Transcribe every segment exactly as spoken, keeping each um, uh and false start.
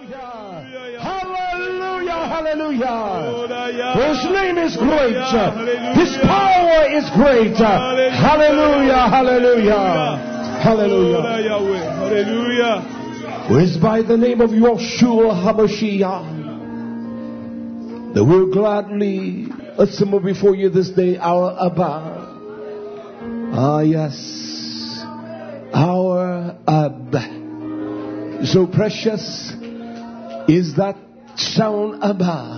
Hallelujah, hallelujah. His name is great. His power is great. Hallelujah, hallelujah. Hallelujah. Hallelujah. Who is by the name of Yeshua HaMashiach. That we'll gladly assemble before you this day, our Abba. Ah, yes. Our Abba. So precious is that sound, Abba.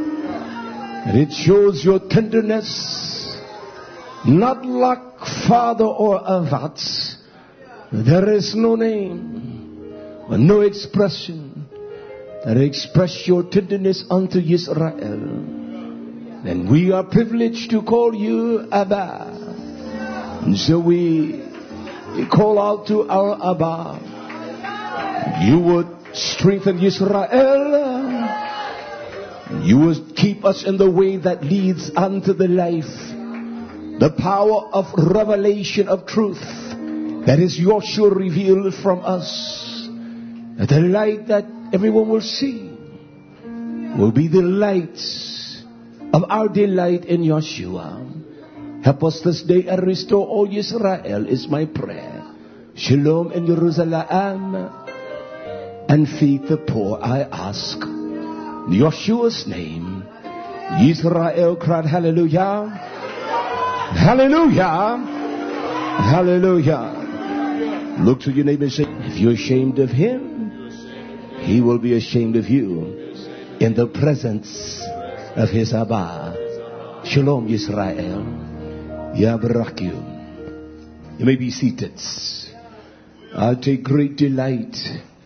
And it shows your tenderness, not like father or avat. There is no name, no expression that express your tenderness unto Israel. And we are privileged to call you Abba. And so we call out to our Abba. You would strengthen Israel. You would keep us in the way that leads unto the life. The power of revelation of truth that is Yeshua revealed from us. The light that everyone will see will be the light of our delight in Yeshua. Help us this day and restore all Israel is my prayer. Shalom in Jerusalem, and feed the poor, I ask. In Yeshua's name, Israel cried hallelujah, hallelujah, hallelujah. Look to your neighbor and say, if you're ashamed of him, he will be ashamed of you in the presence of his Abba. Shalom, Israel. Ya barak you. You may be seated. I take great delight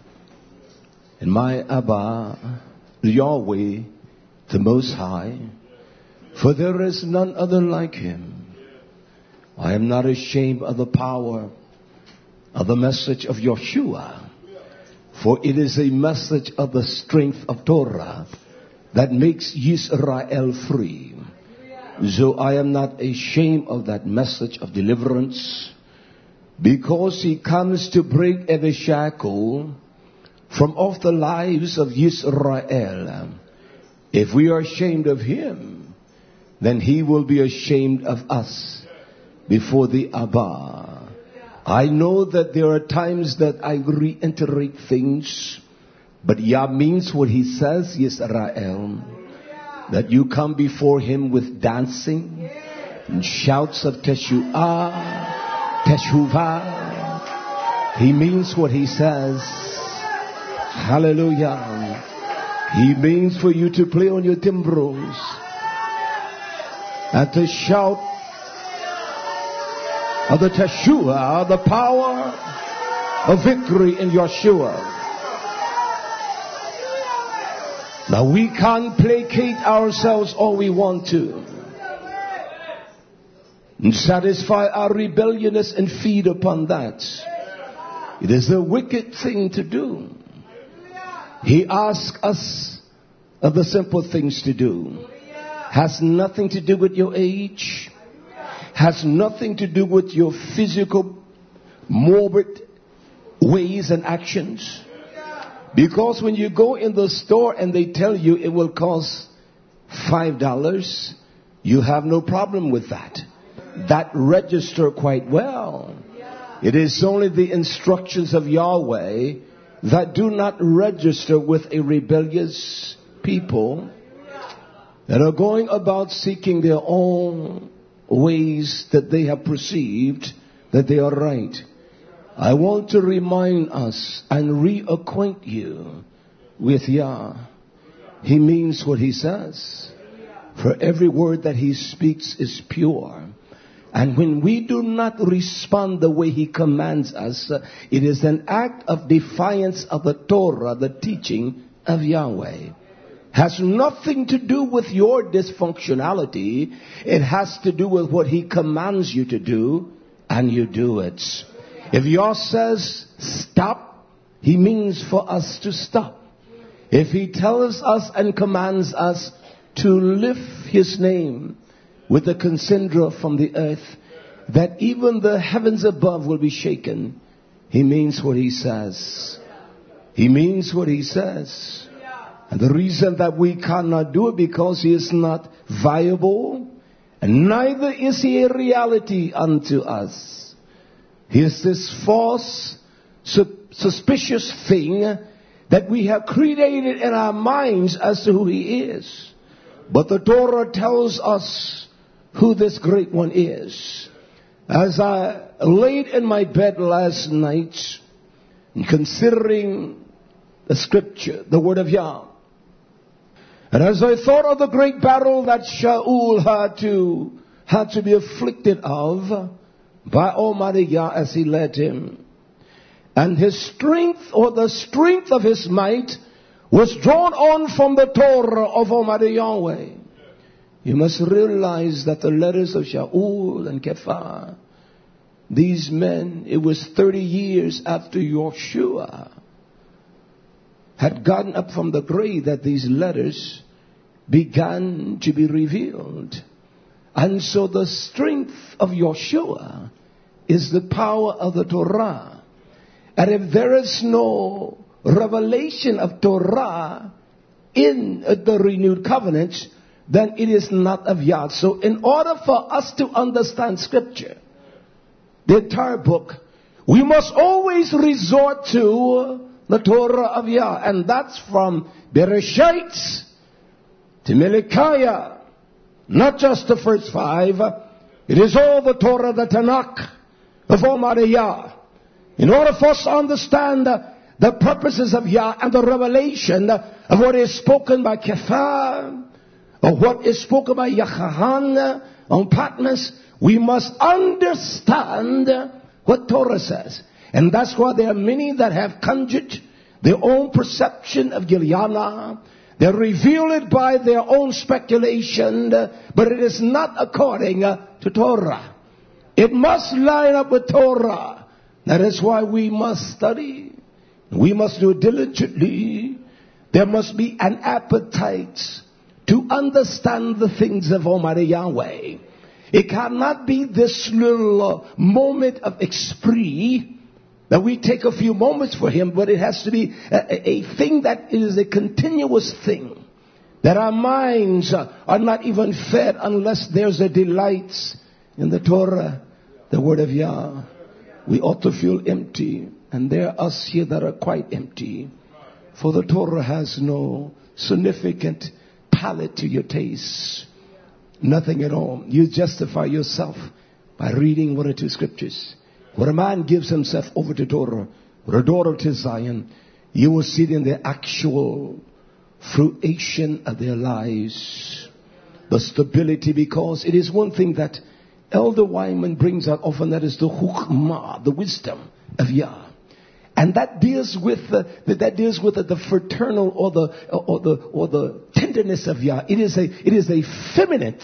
in my Abba, Yahweh, the Most High, for there is none other like him. I am not ashamed of the power of the message of Yeshua, for it is a message of the strength of Torah that makes Israel free. So I am not ashamed of that message of deliverance, because he comes to break every shackle from off the lives of Israel. If we are ashamed of him, then he will be ashamed of us before the Abba. I know that there are times that I reiterate things, but Yah means what he says, Israel, that you come before him with dancing and shouts of Teshuvah, Teshuvah. He means what he says. Hallelujah. He means for you to play on your timbrels and to shout of the Teshuvah, the power of victory in Yeshua. Now we can't placate ourselves all we want to and satisfy our rebelliousness and feed upon that. It is a wicked thing to do. He asks us of the simple things to do. Has nothing to do with your age. Has nothing to do with your physical, morbid ways and actions. Because when you go in the store and they tell you it will cost five dollars, you have no problem with that. That register quite well. It is only the instructions of Yahweh that do not register with a rebellious people that are going about seeking their own ways that they have perceived that they are right. I want to remind us and reacquaint you with Yah. He means what he says. For every word that he speaks is pure. And when we do not respond the way he commands us, it is an act of defiance of the Torah, the teaching of Yahweh. Has nothing to do with your dysfunctionality. It has to do with what he commands you to do, and you do it. If Yah says stop, he means for us to stop. If he tells us and commands us to lift his name with the considera from the earth, that even the heavens above will be shaken, he means what he says. He means what he says. And the reason that we cannot do it because he is not viable, and neither is he a reality unto us. He is this false, su- suspicious thing that we have created in our minds as to who he is. But the Torah tells us who this great one is. As I laid in my bed last night, considering the scripture, the word of Yah, and as I thought of the great battle that Shaul had to, had to be afflicted of by Almighty Yah as he led him, and his strength, or the strength of his might, was drawn on from the Torah of Almighty Yahweh. You must realize that the letters of Shaul and Kephah, these men, it was thirty years after Yeshua had gotten up from the grave that these letters began to be revealed. And so the strength of Yeshua is the power of the Torah. And if there is no revelation of Torah in the renewed covenant, then it is not of Yah. So in order for us to understand scripture, the entire book, we must always resort to the Torah of Yah. And that's from Bereshit to Malachi. Not just the first five. It is all the Torah, the Tanakh of Almighty Yah. In order for us to understand the, the purposes of Yah and the revelation of what is spoken by Kephah, or what is spoken by Yachanan on Patmos, we must understand what Torah says. And that's why there are many that have conjured their own perception of Gilyana. They reveal it by their own speculation, but it is not according to Torah. It must line up with Torah. That is why we must study. We must do it diligently. There must be an appetite to understand the things of Almighty Yahweh. It cannot be this little uh, moment of esprit that we take a few moments for him, but it has to be a, a thing that is a continuous thing. That our minds uh, are not even fed unless there's a delight in the Torah, the word of Yah. We ought to feel empty, and there are us here that are quite empty. For the Torah has no significant palate to your taste. Nothing at all. You justify yourself by reading one or two scriptures. When a man gives himself over to Torah, or a daughter to Zion, you will see it in the actual fruition of their lives. The stability, because it is one thing that Elder Wyman brings out often, that is the chukmah, the wisdom of Yah. And that deals with the, that deals with the, the fraternal or the or the or the tenderness of Yah. It is a it is a feminine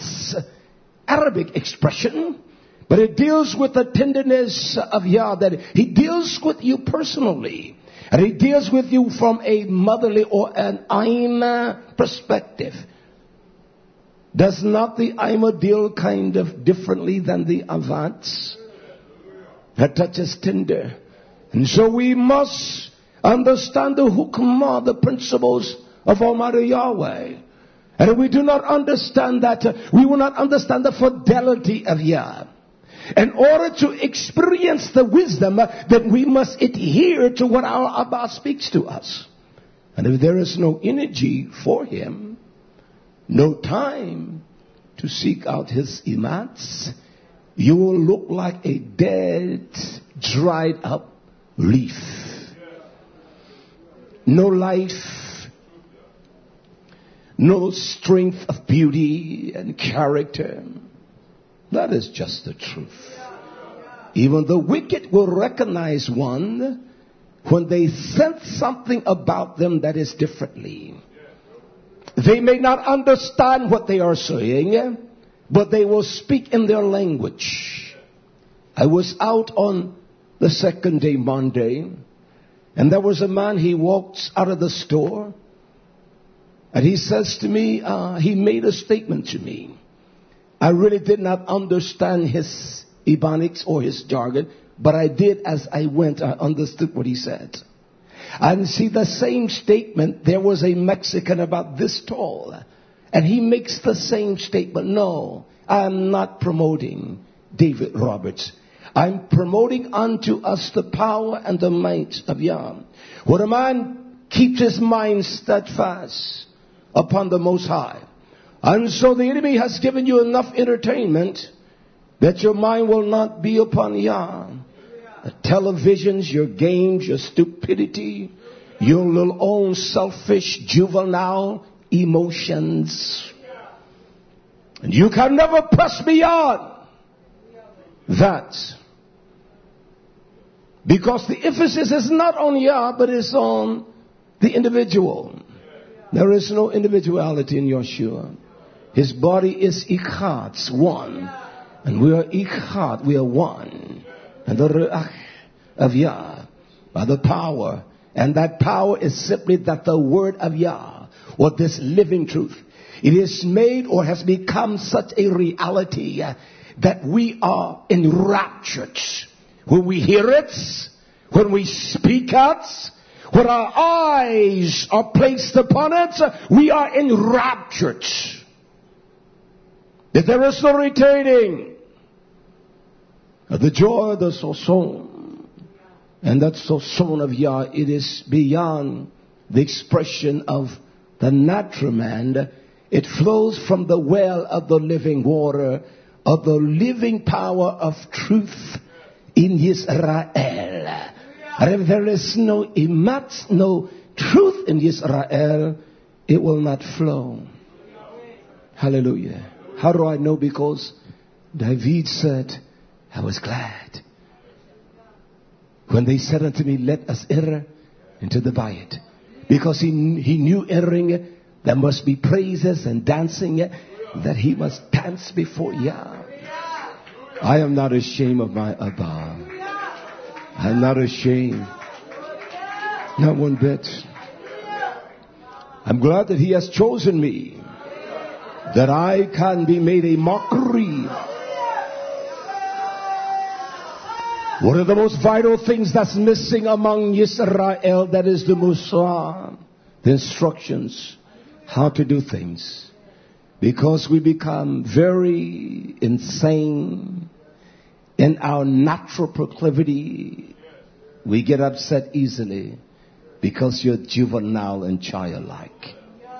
Arabic expression, but it deals with the tenderness of Yah. That he deals with you personally, and he deals with you from a motherly or an Aima perspective. Does not the Aima deal kind of differently than the Avats? Her touch is tender. And so we must understand the hukmah, the principles of Almighty Yahweh. And if we do not understand that, uh, we will not understand the fidelity of Yah. In order to experience the wisdom, uh, then we must adhere to what our Abba speaks to us. And if there is no energy for him, no time to seek out his imats, you will look like a dead, dried up leaf. No life, no strength of beauty and character. That is just the truth. Even the wicked will recognize one when they sense something about them that is differently. They may not understand what they are saying, but they will speak in their language. I was out on the second day, Monday, and there was a man, he walks out of the store, and he says to me, uh, he made a statement to me. I really did not understand his Ebonics or his jargon, but I did as I went, I understood what he said. And see, the same statement, there was a Mexican about this tall. And he makes the same statement. No, I'm not promoting David Roberts. I'm promoting unto us the power and the might of Yah. When a man keeps his mind steadfast upon the Most High. And so the enemy has given you enough entertainment that your mind will not be upon Yah. The televisions, your games, your stupidity, your little own selfish, juvenile emotions. And you can never press beyond that. Because the emphasis is not on Yah, but it's on the individual. There is no individuality in Yeshua. His body is Ichad, one. And we are Ichad, we are one. And the Ruach of Yah, by the power. And that power is simply that the word of Yah, or this living truth, it is made or has become such a reality uh, that we are enraptured. When we hear it, when we speak it, when our eyes are placed upon it, we are enraptured. That there is no retaining the joy of the soson. And that soson of Yah, it is beyond the expression of the natural man. It flows from the well of the living water, of the living power of truth in Israel. And if there is no imat, no truth in Israel, it will not flow. Hallelujah. How do I know? Because David said, I was glad when they said unto me, let us enter into the Bayit. Because he, he knew entering, there must be praises and dancing, that he must dance before Yah. I am not ashamed of my Abba. I'm not ashamed. Not one bit. I'm glad that he has chosen me, that I can be made a mockery. One of the most vital things that's missing among Israel, that is the Musar, the instructions, how to do things. Because we become very insane in our natural proclivity. We get upset easily because you're juvenile and childlike.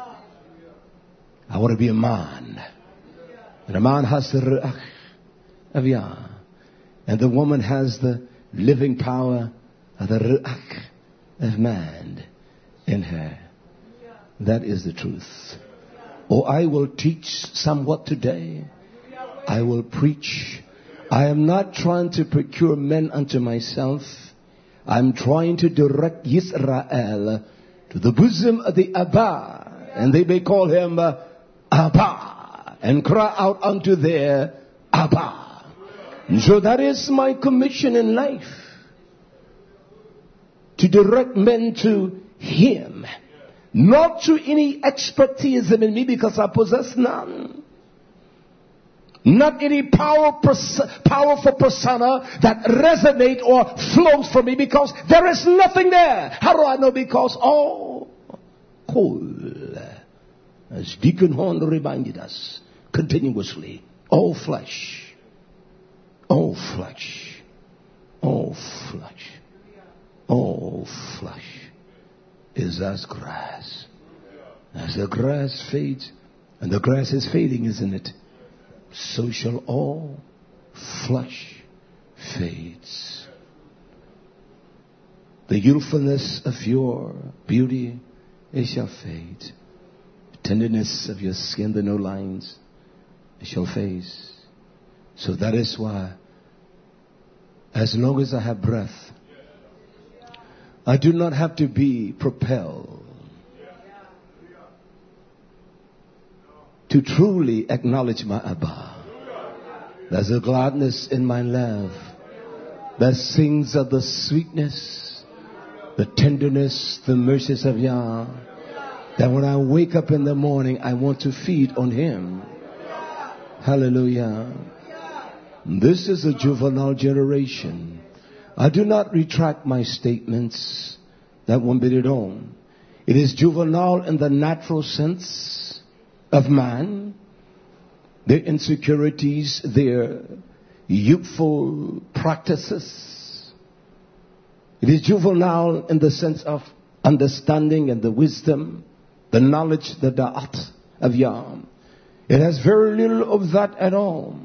I want to be a man. And a man has the Ruach of Yah. And the woman has the living power of the Ruach of man in her. That is the truth. Oh, I will teach somewhat today. I will preach. I am not trying to procure men unto myself. I'm trying to direct Israel to the bosom of the Abba. And they may call him uh, Abba. And cry out unto their Abba. And so that is my commission in life. To direct men to him. Not to any expertise in me, because I possess none. Not any power, powerful persona that resonate or flows from me, because there is nothing there. How do I know? Because all cool, as Deacon Horn reminded us continuously, all flesh, all flesh, all flesh, all flesh is as grass. As the grass fades, and the grass is fading, isn't it? So shall all flesh fades. The youthfulness of your beauty, it shall fade. The tenderness of your skin, the no lines, it shall fade. So that is why, as long as I have breath, I do not have to be propelled to truly acknowledge my Abba. There's a gladness in my love that sings of the sweetness, the tenderness, the mercies of Yah, that when I wake up in the morning, I want to feed on him. Hallelujah. This is a juvenile generation. I do not retract my statements That won't be it all. It is juvenile in the natural sense of man. Their insecurities, their youthful practices. It is juvenile in the sense of understanding and the wisdom, the knowledge, the da'at of Yah. It has very little of that at all.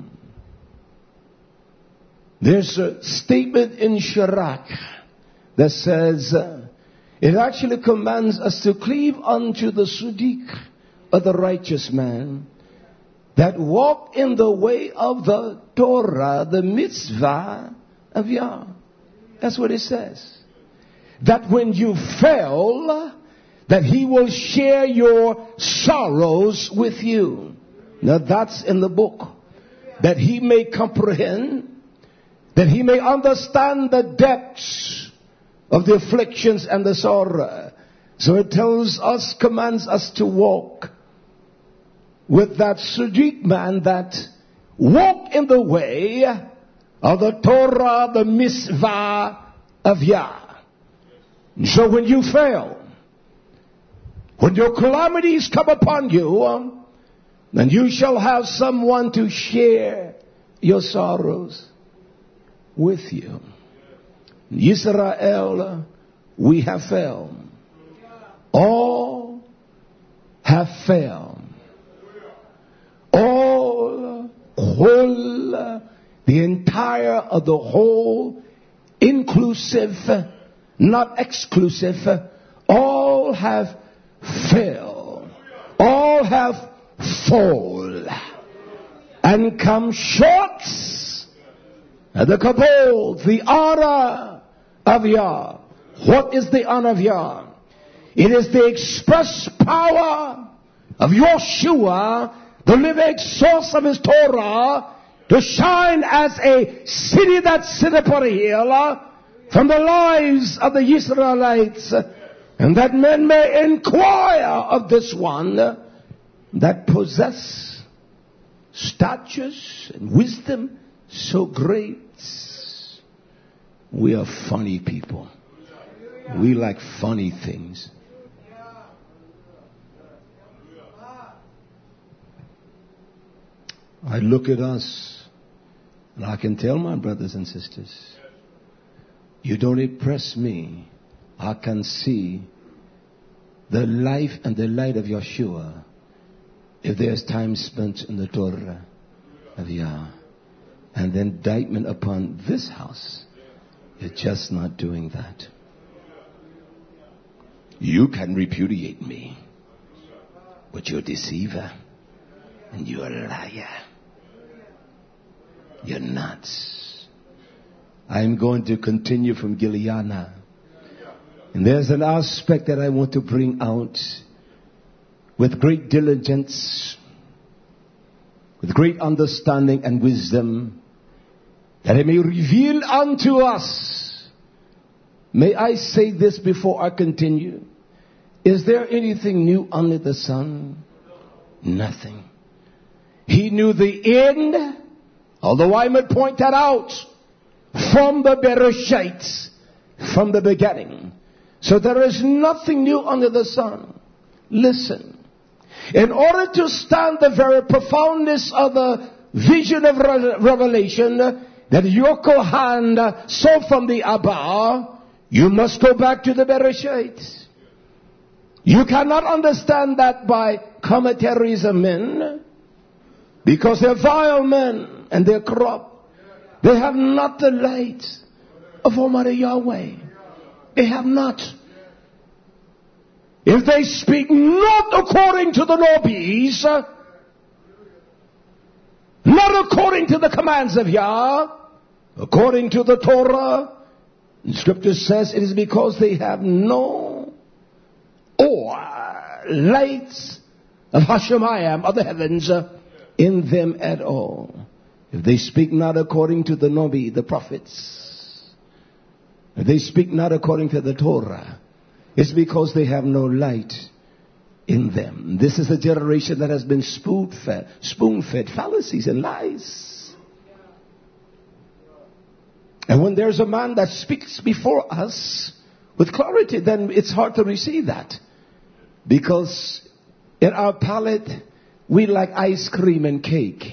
There's a statement in Sirach that says, uh, it actually commands us to cleave unto the Siddiq of the righteous man that walk in the way of the Torah, the mitzvah of Yah. That's what it says. That when you fail, that he will share your sorrows with you. Now that's in the book. That he may comprehend, that he may understand the depths of the afflictions and the sorrow. So it tells us, commands us to walk with that Siddiq man that walk in the way of the Torah, the mitzvah of Yah. So when you fail, when your calamities come upon you, then you shall have someone to share your sorrows with you. Israel, we have failed. All have failed. All, whole, the entire of the whole, inclusive, not exclusive, all have failed. All have fall and come short of the kabod, the honor of Yah. What is the honor of Yah? It is the express power of Yeshua, the living source of his Torah, to shine as a city that sitteth upon a hill from the lives of the Israelites, and that men may inquire of this one that possess statures and wisdom so great. We are funny people. We like funny things. I look at us and I can tell my brothers and sisters, you don't impress me. I can see the life and the light of Yeshua if there's time spent in the Torah of Yah. And the indictment upon this house is just not doing that. You can repudiate me, but you're a deceiver and you're a liar. You're nuts. I'm going to continue from Gileana. And there's an aspect that I want to bring out with great diligence, with great understanding and wisdom, that it may reveal unto us. May I say this before I continue? Is there anything new under the sun? Nothing. He knew the end, although I might point that out, from the Bereshit, from the beginning. So there is nothing new under the sun. Listen. In order to stand the very profoundness of the vision of re- revelation that Yochanan saw from the Abba, you must go back to the Bereshit. You cannot understand that by commentaries of men, because they're vile men and they're corrupt. They have not the light of Almighty Yahweh. They have not. If they speak not according to the Nobis, not according to the commands of Yah, according to the Torah, the scripture says it is because they have no or lights of Hashemayim, of the heavens, in them at all. If they speak not according to the Nobi, the prophets, if they speak not according to the Torah, it's because they have no light in them. This is a generation that has been spoon-fed, spoon-fed fallacies and lies. And when there's a man that speaks before us with clarity, then it's hard to receive that. Because in our palate, we like ice cream and cake.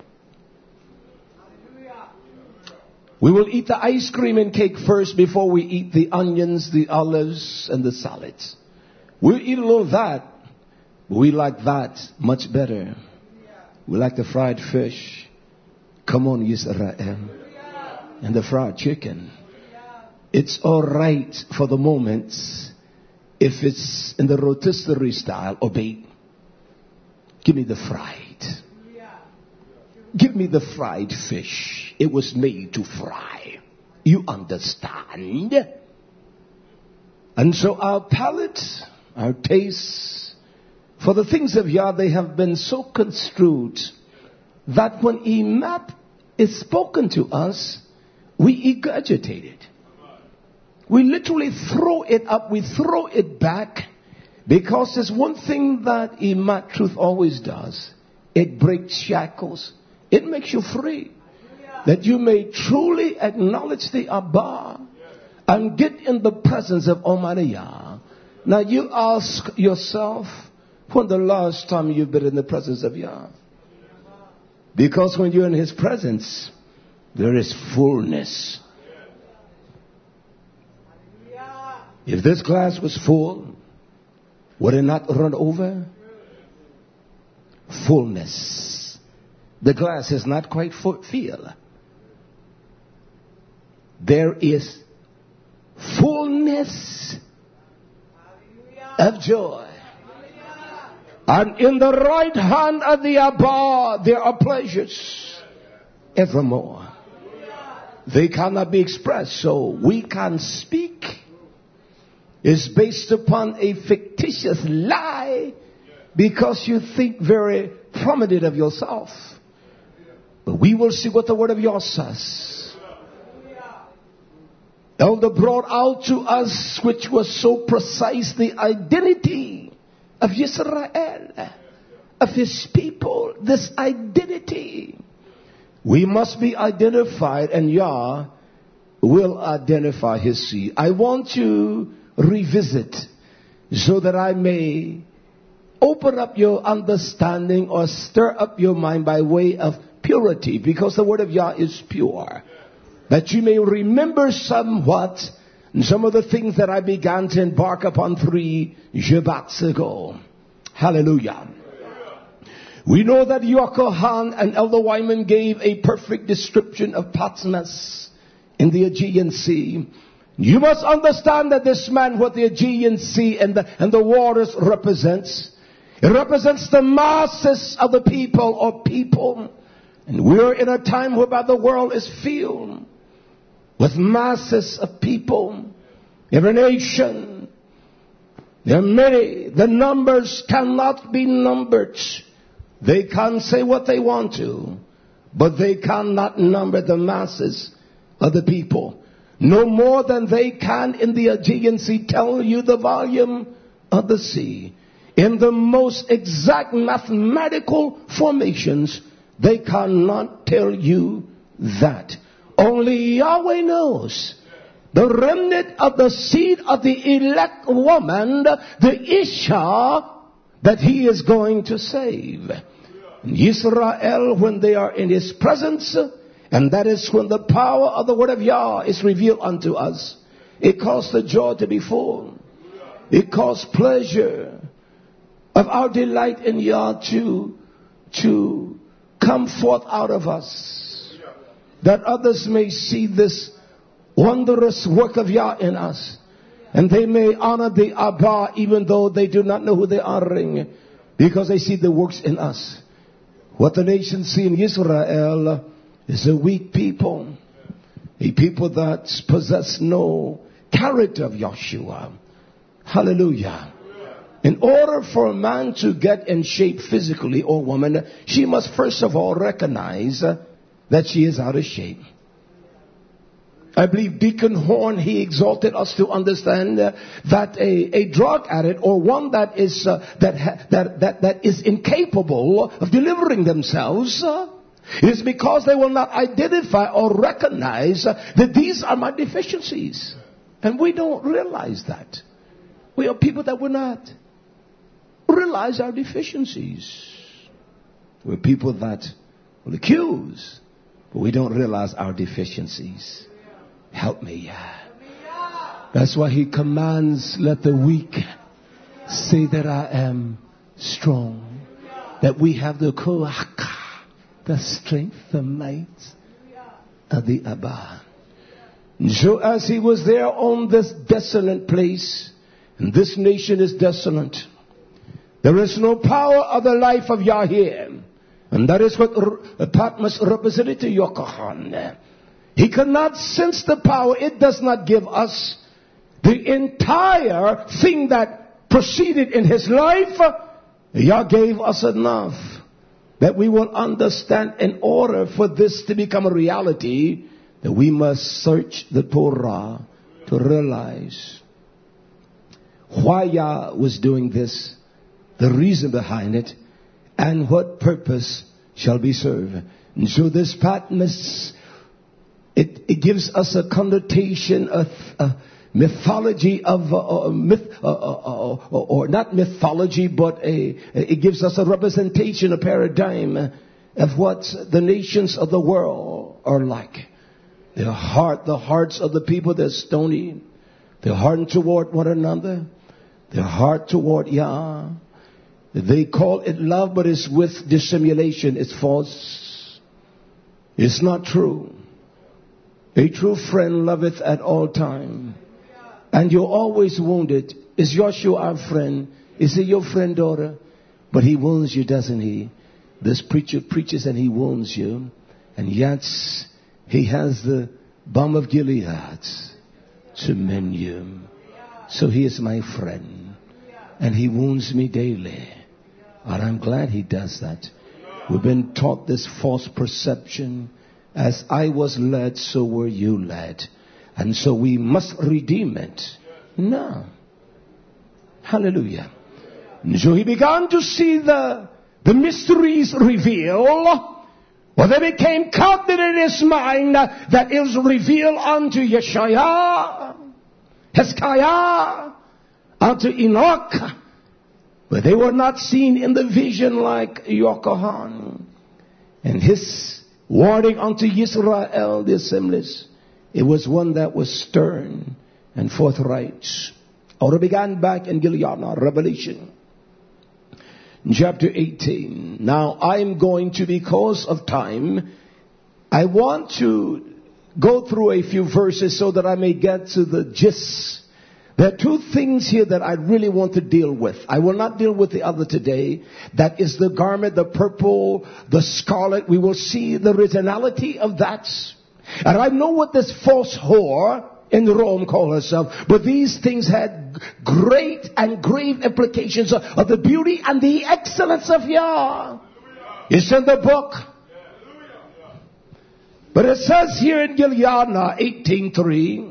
We will eat the ice cream and cake first before we eat the onions, the olives, and the salads. We'll eat a little of that. But we like that much better. We like the fried fish. Come on, Israel. And the fried chicken. It's all right for the moment if it's in the rotisserie style or baked. Give me the fried. Give me the fried fish. It was made to fry. You understand? And so our palate, our tastes for the things of Yah, they have been so construed that when Imap is spoken to us, we regurgitate it. We literally throw it up, we throw it back, because there's one thing that Imap truth always does. It breaks shackles. It makes you free. That you may truly acknowledge the Abba and get in the presence of Almighty Yah. Now you ask yourself, when the last time you've been in the presence of Yah? Because when you're in His presence, there is fullness. If this glass was full, would it not run over? Fullness. The glass is not quite full. There is fullness of joy. And in the right hand of the Abba, there are pleasures evermore. They cannot be expressed, so we can speak. Is based upon a fictitious lie because you think very prominent of yourself. But we will see what the word of Yah says. Elder brought out to us, which was so precise, the identity of Israel, of His people. This identity. We must be identified, and Yah will identify His seed. I want to revisit so that I may open up your understanding or stir up your mind by way of purity, because the word of Yah is pure, that you may remember somewhat some of the things that I began to embark upon three Shabbats ago. Hallelujah. We know that Yochanan and Elder Wyman gave a perfect description of Patmos in the Aegean Sea. You must understand that this man, what the Aegean Sea and the, and the waters represents, it represents the masses of the people or people. And we're in a time whereby the world is filled with masses of people. Every nation. There are many. The numbers cannot be numbered. They can say what they want to, but they cannot number the masses of the people. No more than they can in the Aegean Sea tell you the volume of the sea. In the most exact mathematical formations, they cannot tell you that. Only Yahweh knows. The remnant of the seed of the elect woman, the Isha, that He is going to save. Israel, when they are in His presence, and that is when the power of the word of Yah is revealed unto us, it caused the joy to be full. It caused pleasure of our delight in Yah to, to come forth out of us, that others may see this wondrous work of Yah in us, and they may honor the Abba even though they do not know who they are honoring, because they see the works in us. What the nations see in Israel is a weak people, a people that possess no character of Yahshua. Hallelujah. In order for a man to get in shape physically, or woman, she must first of all recognize that she is out of shape. I believe Deacon Horn, he exalted us to understand uh, that a, a drug addict, or one that is uh, that, ha- that that that is incapable of delivering themselves, uh, is because they will not identify or recognize uh, that these are my deficiencies. And we don't realize that. We are people that will not realize our deficiencies. We're people that will accuse, but we don't realize our deficiencies. Help me. That's why he commands, let the weak say that I am strong. That we have the kuaka, the strength, the might of the Abba. So as he was there on this desolate place, and this nation is desolate, there is no power of the life of Yahweh. And that is what Patmos represented to Yochanan. He cannot sense the power. It does not give us the entire thing that proceeded in his life. Yah gave us enough that we will understand, in order for this to become a reality, that we must search the Torah to realize why Yah was doing this, the reason behind it, and what purpose shall be served. And so this Patmos, it, it gives us a connotation of uh, mythology of uh, uh, myth, uh, uh, uh, or not mythology, but a, it gives us a representation, a paradigm of what the nations of the world are like. Their heart, the hearts of the people, they're stony. They're hardened toward one another. Their heart toward Yah. They call it love, but it's with dissimulation. It's false. It's not true. A true friend loveth at all time. And you're always wounded. Is Joshua our friend? Is he your friend, daughter? But he wounds you, doesn't he? This preacher preaches and he wounds you. And yet he has the balm of Gilead to mend you. So he is my friend. And he wounds me daily. And I'm glad he does that. We've been taught this false perception. As I was led, so were you led. And so we must redeem it. No. Hallelujah. And so he began to see the, the mysteries revealed. Well, they became confident in his mind that it was revealed unto Yeshaya, Hezekiah, unto Enoch. But they were not seen in the vision like Yochanan. And his warning unto Israel, the assemblies, it was one that was stern and forthright. Or it began back in Gilead, Revelation, chapter eighteen. Now I'm going to, because of time, I want to go through a few verses so that I may get to the gist. There are two things here that I really want to deal with. I will not deal with the other today. That is the garment, the purple, the scarlet. We will see the originality of that. And I know what this false whore in Rome called herself. But these things had great and grave implications of, of the beauty and the excellence of Yah. It's in the book. But it says here in Gilead eighteen three.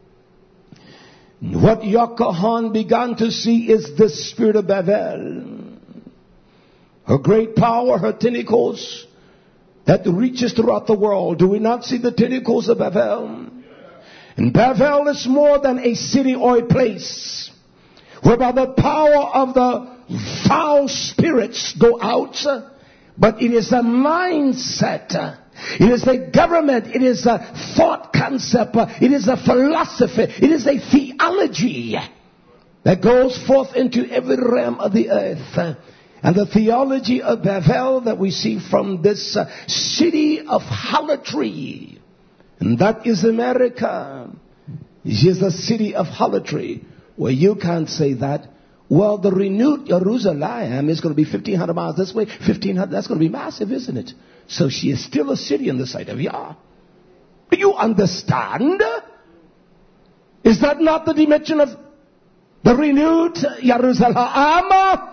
What Yochanan began to see is the spirit of Babel. Her great power, her tentacles that reaches throughout the world. Do we not see the tentacles of Babel? And Babel is more than a city or a place whereby the power of the foul spirits go out, but it is a mindset. It is a government. It is a thought concept. It is a philosophy. It is a theology that goes forth into every realm of the earth. And the theology of Babel that we see from this uh, city of harlotry, and that is America. It is a city of harlotry. Well, you can't say that. Well, the renewed Jerusalem is going to be fifteen hundred miles this way, fifteen hundred. That's going to be massive, isn't it? So she is still a city in the sight of Yah. Do you understand? Is that not the dimension of the renewed Jerusalem?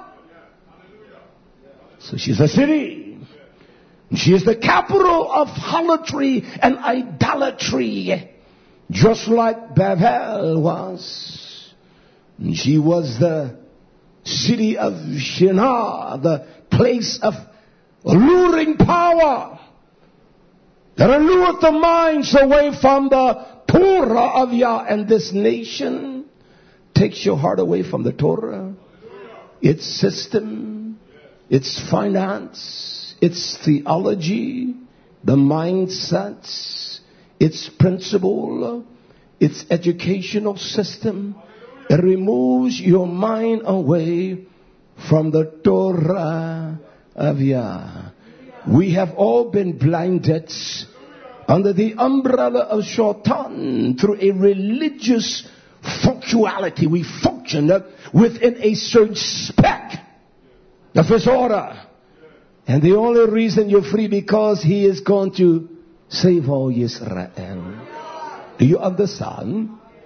So she's a city. She is the capital of harlotry and idolatry, just like Babel was. And she was the city of Shinar, the place of alluring power that allured the minds away from the Torah of Yah, and this nation takes your heart away from the Torah, its system, its finance, its theology, the mindsets, its principle, its educational system. It removes your mind away from the Torah of Yah. We have all been blinded under the umbrella of Shaitan through a religious functionality. We function within a certain spec of His order. And the only reason you're free because He is going to save all Israel. Do you understand?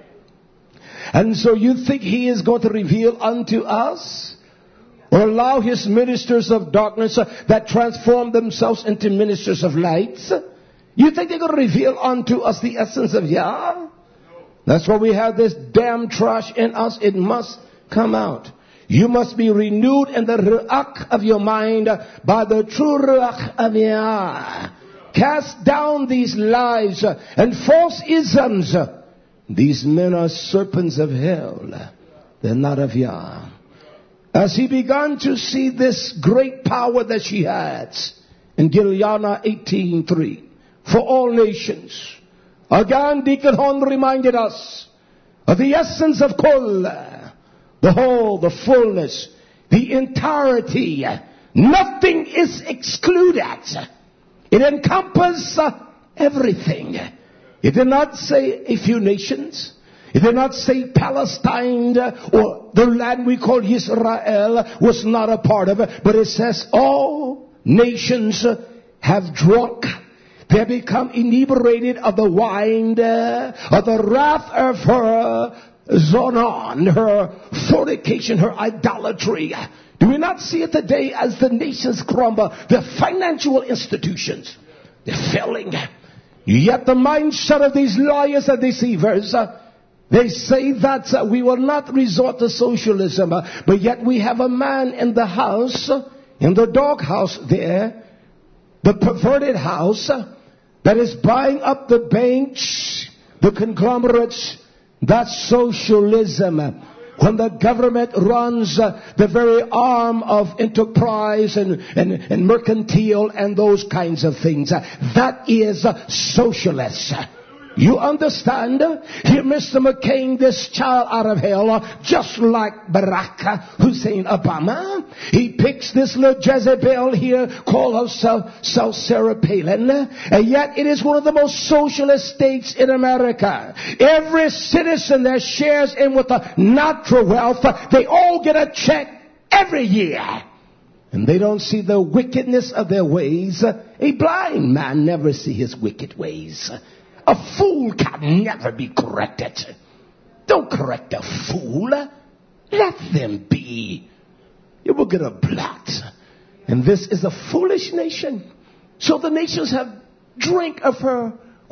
And so you think He is going to reveal unto us, or allow His ministers of darkness uh, that transform themselves into ministers of light? You think they're going to reveal unto us the essence of Yah? That's why we have this damn trash in us. It must come out. You must be renewed in the ruach of your mind by the true ruach of Yah. Cast down these lies and false isms. These men are serpents of hell. They're not of Yah. As he began to see this great power that she had in Gilead eighteen three for all nations, again Deacon Horn reminded us of the essence of Kol, the whole, the fullness, the entirety. Nothing is excluded. It encompasses everything. It did not say a few nations. It did not say Palestine or the land we call Israel was not a part of it. But it says all nations have drunk. They have become inebriated of the wine of the wrath of her Zonon, her fornication, her idolatry. Do we not see it today as the nations crumble? The financial institutions, they're failing. Yet the mindset of these liars and deceivers, uh, they say that uh, we will not resort to socialism. Uh, but yet we have a man in the house, uh, in the doghouse there, the perverted house, uh, that is buying up the banks, the conglomerates. That's socialism. When the government runs uh, the very arm of enterprise and, and, and mercantile and those kinds of things. Uh, that is uh, socialist. You understand? Here Mister McCain, this child out of hell, uh, just like Barack Hussein Obama. He picks this little Jezebel here, called herself Sarah Palin. And yet it is one of the most socialist states in America. Every citizen that shares in with the natural wealth, uh, they all get a check every year. And they don't see the wickedness of their ways. A blind man never see his wicked ways. A fool can never be corrected. Don't correct a fool. Let them be. You will get a blot. And this is a foolish nation. So the nations have drink of her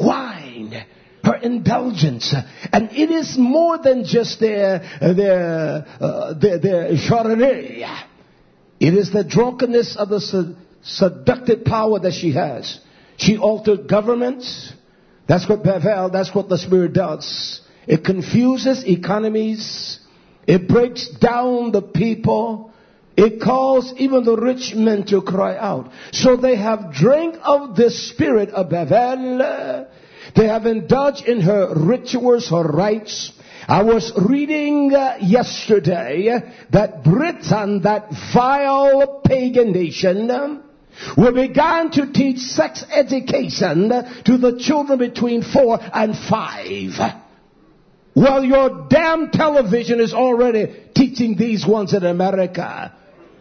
wine, her indulgence. And it is more than just their, their, uh, their, their Chardonnay. It is the drunkenness of the sed- seductive power that she has. She altered governments. That's what Bevel, that's what the Spirit does. It confuses economies. It breaks down the people. It calls even the rich men to cry out. So they have drank of the spirit of Bevel. They have indulged in her rituals, her rites. I was reading uh, yesterday that Britain, that vile pagan nation, um, we began to teach sex education to the children between four and five. Well, your damn television is already teaching these ones in America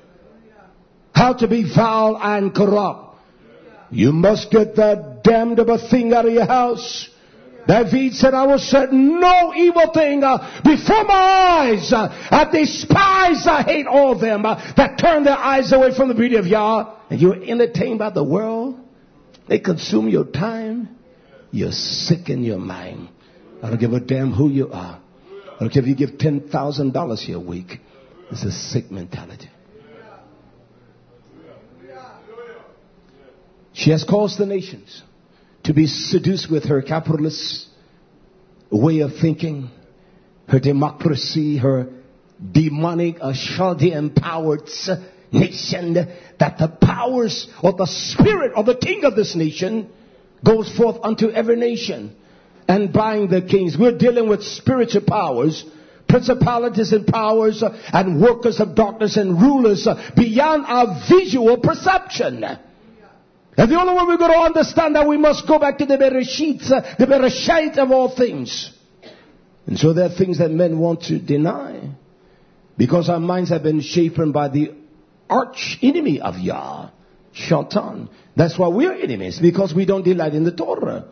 how to be foul and corrupt. You must get that damned of a thing out of your house. David said, I will set no evil thing uh, before my eyes. Uh, I despise, I hate all them uh, that turn their eyes away from the beauty of Yah. And you're entertained by the world. They consume your time. You're sick in your mind. I don't give a damn who you are. I don't care if you give ten thousand dollars here a week. It's a sick mentality. She has caused the nations to be seduced with her capitalist way of thinking, her democracy, her demonic, uh, Chaldean-empowered nation, that the powers or the spirit of the king of this nation goes forth unto every nation and bind the kings. We're dealing with spiritual powers, principalities and powers, uh, and workers of darkness and rulers uh, beyond our visual perception. And the only way we're going to understand that, we must go back to the Bereshit, uh, the Bereshit of all things. And so there are things that men want to deny, because our minds have been shapen by the arch enemy of Yah, Shaitan. That's why we're enemies, because we don't delight in the Torah.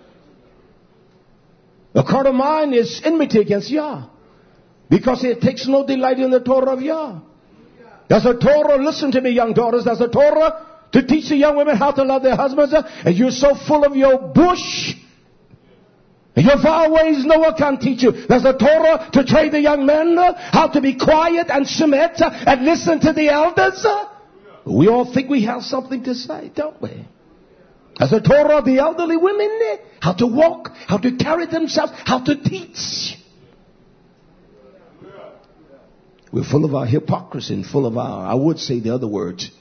A carnal mind is enmity against Yah, because it takes no delight in the Torah of Yah. Does the Torah, listen to me, young daughters, does the Torah to teach the young women how to love their husbands, and you're so full of your bush, your foul ways, no one can teach you. There's a Torah to train the young men how to be quiet and submit and listen to the elders. We all think we have something to say, don't we? There's a Torah of the elderly women, how to walk, how to carry themselves, how to teach. We're full of our hypocrisy and full of our, I would say the other words.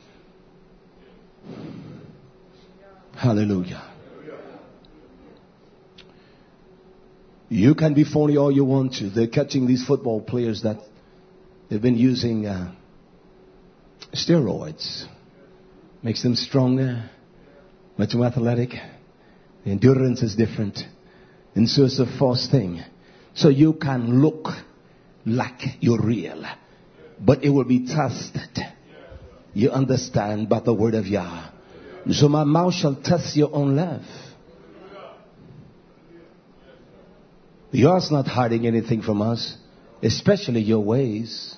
Hallelujah. You can be phony all you want to. They're catching these football players that they've been using uh, steroids. Makes them stronger, much more athletic. The endurance is different. And so it's a false thing. So you can look like you're real, but it will be tested. You understand by the word of Yah. So my mouth shall test your own love. Yah's not hiding anything from us, especially your ways.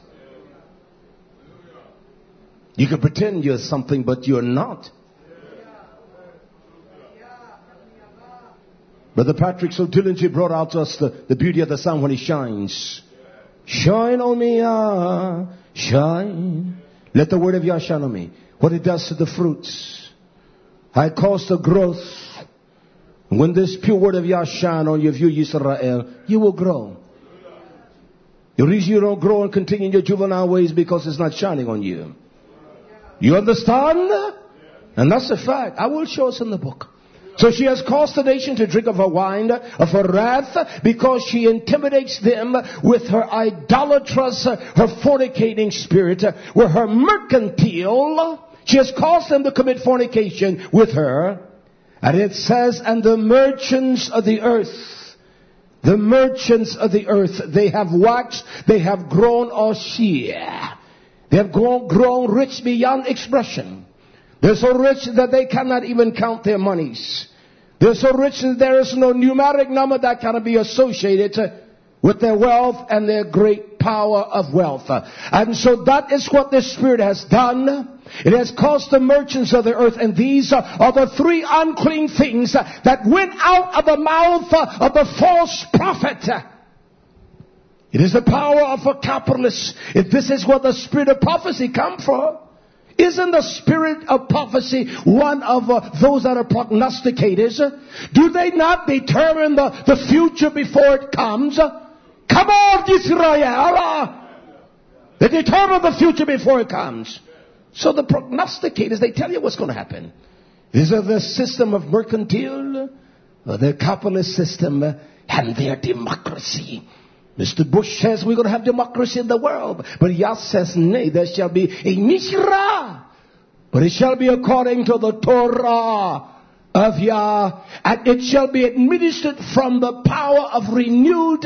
You can pretend you're something, but you're not. Brother Patrick so diligently brought out to us the, the beauty of the sun when he shines. Shine on me, ah, shine. Let the word of Yah shine on me. What it does to the fruits. I cause the growth. When this pure word of Yah shine on you, if you Israel, you will grow. The reason you don't grow and continue in your juvenile ways because it's not shining on you. You understand? And that's a fact. I will show us in the book. So she has caused the nation to drink of her wine, of her wrath, because she intimidates them with her idolatrous, her fornicating spirit, with her mercantile. She has caused them to commit fornication with her. And it says, and the merchants of the earth, the merchants of the earth, they have waxed, they have grown austere. They have grown, grown rich beyond expression. They're so rich that they cannot even count their monies. They're so rich that there is no numeric number that can be associated with their wealth and their great power of wealth. And so that is what the Spirit has done. It has caused the merchants of the earth, and these are the three unclean things that went out of the mouth of the false prophet. It is the power of a capitalist. If this is what the spirit of prophecy come for, isn't the spirit of prophecy one of uh, those that are prognosticators? Do they not determine the, the future before it comes? Come on, Israel! They determine the future before it comes. So the prognosticators, they tell you what's going to happen. Is it the system of mercantile, or the capitalist system, and their democracy? Mister Bush says we're going to have democracy in the world. But Yah says, nay, there shall be a Mishra. But it shall be according to the Torah of Yah. And it shall be administered from the power of renewed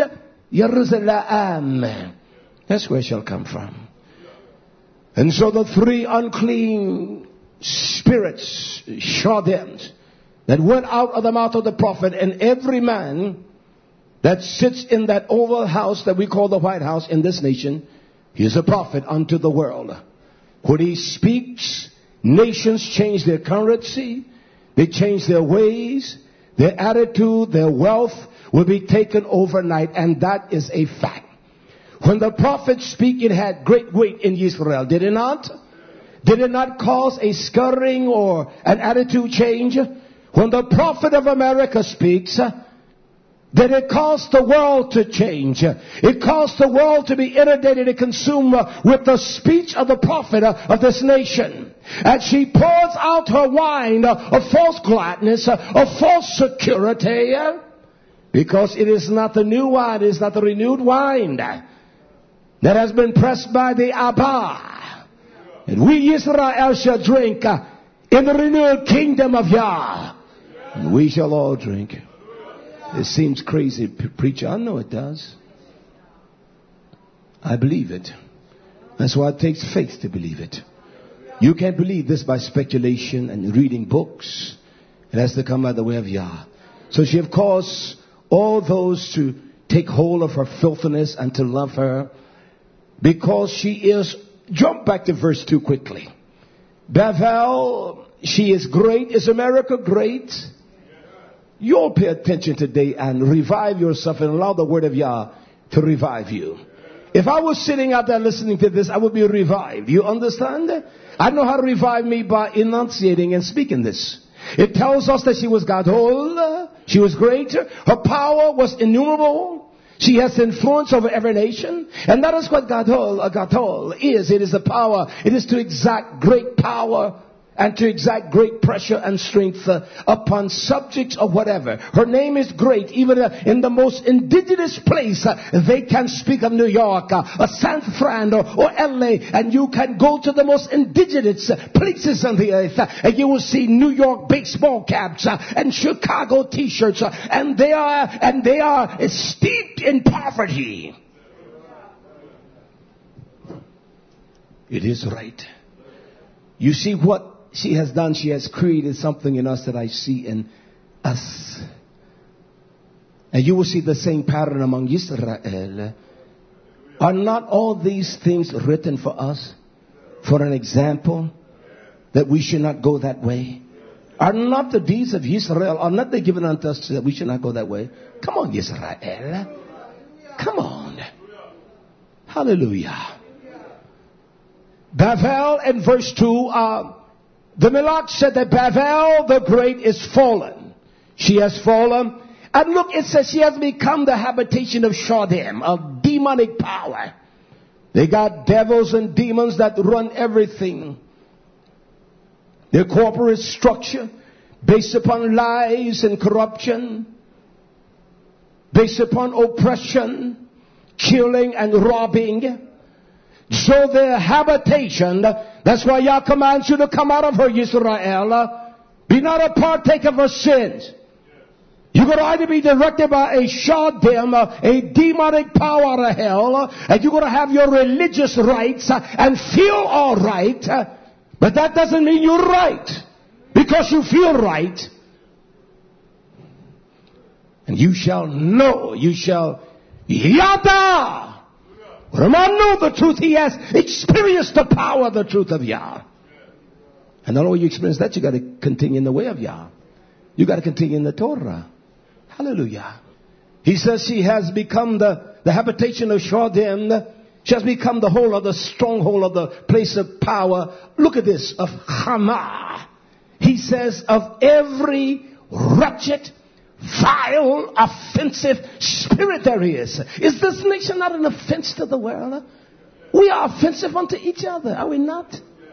Jerusalem. That's where it shall come from. And so the three unclean spirits, Shadens, that went out of the mouth of the prophet, and every man that sits in that oval house that we call the White House in this nation, he is a prophet unto the world. When he speaks, nations change their currency, they change their ways, their attitude, their wealth will be taken overnight, and that is a fact. When the prophets speak, it had great weight in Israel, did it not? Did it not cause a scurrying or an attitude change? When the prophet of America speaks, that it caused the world to change. It caused the world to be inundated and consumed with the speech of the prophet of this nation. And she pours out her wine of false gladness, of false security, because it is not the new wine, it is not the renewed wine that has been pressed by the Abba. And we Israel shall drink in the renewed kingdom of Yah. And we shall all drink. It seems crazy, preacher. I know it does. I believe it. That's why it takes faith to believe it. You can't believe this by speculation and reading books. It has to come by the way of Yah. So she have caused all those to take hold of her filthiness and to love her, because she is, jump back to verse two quickly. Bavel, she is great. Is America great? You'll pay attention today and revive yourself and allow the word of Yah to revive you. If I was sitting out there listening to this, I would be revived. You understand? I know how to revive me by enunciating and speaking this. It tells us that she was Gadol. She was great. Her power was innumerable. She has influence over every nation. And that is what Gadol, uh, Gadol is. It is the power. It is to exact great power and to exact great pressure and strength uh, upon subjects or whatever. Her name is great. Even uh, in the most indigenous place, uh, they can speak of New York, uh, or San Fran, or, or L A, and you can go to the most indigenous uh, places on the earth, uh, and you will see New York baseball caps uh, and Chicago T-shirts, uh, and they are and they are uh, steeped in poverty. It is right. You see what she has done? She has created something in us that I see in us. And you will see the same pattern among Israel. Are not all these things written for us? For an example? That we should not go that way? Are not the deeds of Israel, are not they given unto us that we should not go that way? Come on, Israel. Come on. Hallelujah. Bavel in verse two, uh, the Melach said that Bavel the great is fallen. She has fallen. And look, it says she has become the habitation of Shadim, of demonic power. They got devils and demons that run everything. Their corporate structure based upon lies and corruption, based upon oppression, killing and robbing. So their habitation, that's why Yah commands you to come out of her, Yisrael. Be not a partaker of her sins. You're going to either be directed by a shadim, a demonic power out of hell, and you're going to have your religious rights and feel all right. But that doesn't mean you're right. Because you feel right. And you shall know, you shall yada. When a man know the truth, he has experienced the power of the truth of Yah. And not only you experience that, you got to continue in the way of Yah. You got to continue in the Torah. Hallelujah. He says she has become the, the habitation of Shadim. She has become the whole of the stronghold of the place of power. Look at this, of Hamah. He says of every wretched, vile, offensive spirit there is. Is this nation not an offense to the world? We are offensive unto each other, are we not?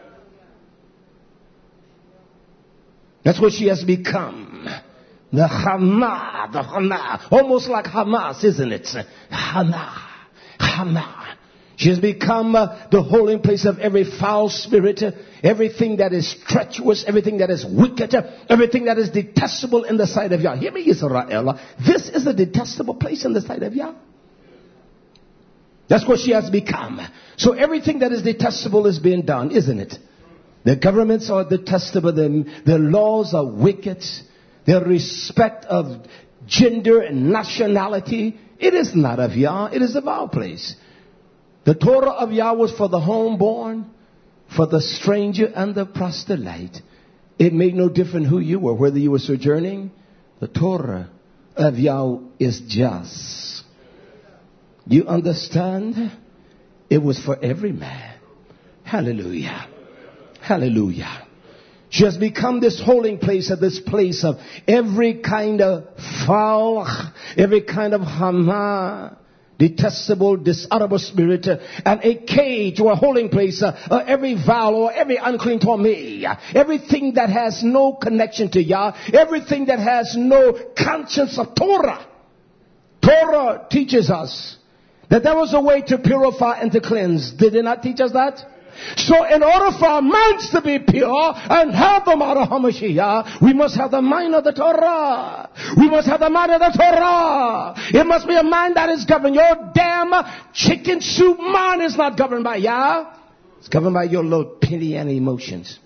That's what she has become. The Hamah, the Hamah. Almost like Hamas, isn't it? Hamah, Hamah. She has become uh, the holding place of every foul spirit, uh, everything that is treacherous, everything that is wicked, uh, everything that is detestable in the sight of Yah. Hear me, Israel. This is a detestable place in the sight of Yah. That's what she has become. So everything that is detestable is being done, isn't it? The governments are detestable. The, the laws are wicked. Their respect of gender and nationality, it is not of Yah. It is of our place. The Torah of Yah was for the homeborn, for the stranger and the proselyte. It made no difference who you were, whether you were sojourning. The Torah of Yah is just. You understand? It was for every man. Hallelujah. Hallelujah. She has become this holding place at this place of every kind of foul, every kind of hama, detestable, dishonorable spirit, uh, and a cage or a holding place, uh, uh, every vow or every unclean to me, everything that has no connection to Yah, everything that has no conscience of Torah. Torah teaches us that there was a way to purify and to cleanse. Did it not teach us that? So in order for our minds to be pure and have the mind of HaMashiach, we must have the mind of the Torah. We must have the mind of the Torah. It must be a mind that is governed. Your damn chicken soup mind is not governed by Yah. It's governed by your little pity and emotions.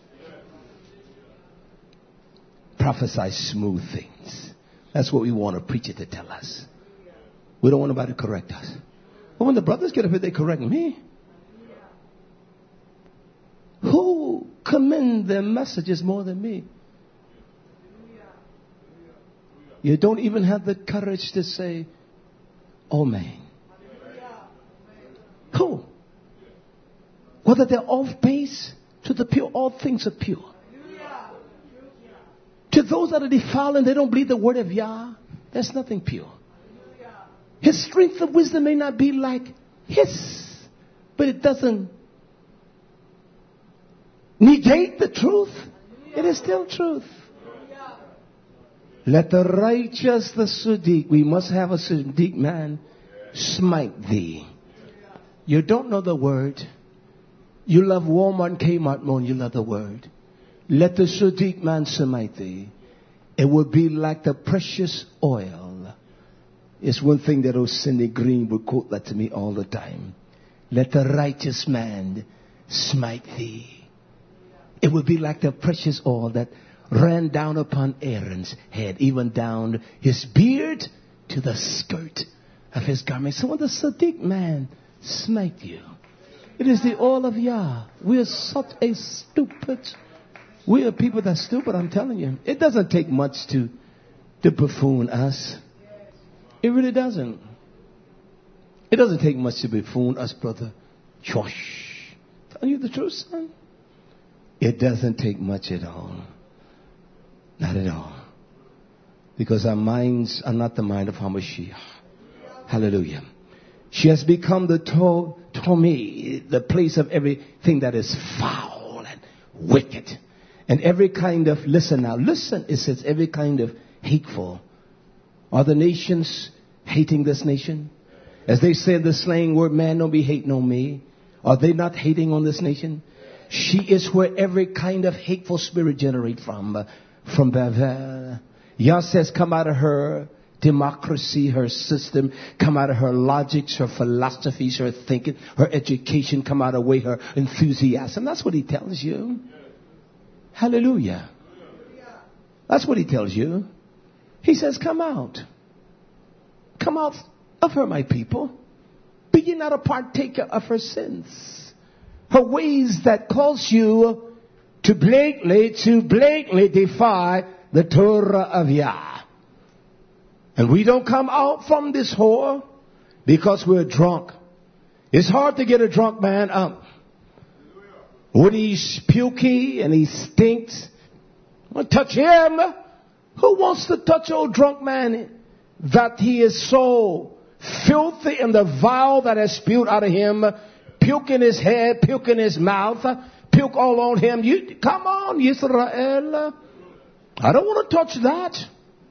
Prophesy smooth things. That's what we want a preacher to tell us. We don't want nobody to correct us. But when the brothers get up here, they correct me. Who commend their messages more than me? You don't even have the courage to say, oh man. Who? Whether they're off base, to the pure, all things are pure. To those that are defiled and they don't believe the word of Yah, there's nothing pure. His strength of wisdom may not be like his, but it doesn't negate the truth. It is still truth. Let the righteous, the Sadiq, we must have a Sadiq man, smite thee. You don't know the word. You love Walmart and Kmart more than you love the word. Let the Sadiq man smite thee. It will be like the precious oil. It's one thing that old Cindy Green would quote that to me all the time. Let the righteous man smite thee. It would be like the precious oil that ran down upon Aaron's head, even down his beard to the skirt of his garment. So when the Sadiq man smite you, it is the oil of Yah. We are such a stupid, we are people that are stupid, I'm telling you. It doesn't take much to, to buffoon us. It really doesn't. It doesn't take much to buffoon us, brother. Josh. Tell you the truth, son. It doesn't take much at all. Not at all. Because our minds are not the mind of HaMashiach. Hallelujah. She has become the to, Tomi, the place of everything that is foul and wicked. And every kind of, listen now, listen, it says every kind of hateful. Are the nations hating this nation? As they say the slang word, man don't be hating on me. Are they not hating on this nation? She is where every kind of hateful spirit generate from. Uh, from Babel. Yah says come out of her democracy, her system, come out of her logics, her philosophies, her thinking, her education, come out of way her enthusiasm. That's what he tells you. Hallelujah. That's what he tells you. He says, come out. Come out of her, my people. Be ye not a partaker of her sins. Her ways that cause you to blatantly, to blatantly defy the Torah of Yah. And we don't come out from this whore because we're drunk. It's hard to get a drunk man up. When he's pukey and he stinks, I'll touch him. Who wants to touch old drunk man that he is so filthy in the vial that has spewed out of him, puke in his head, puke in his mouth, puke all on him? You come on, Israel. I don't want to touch that.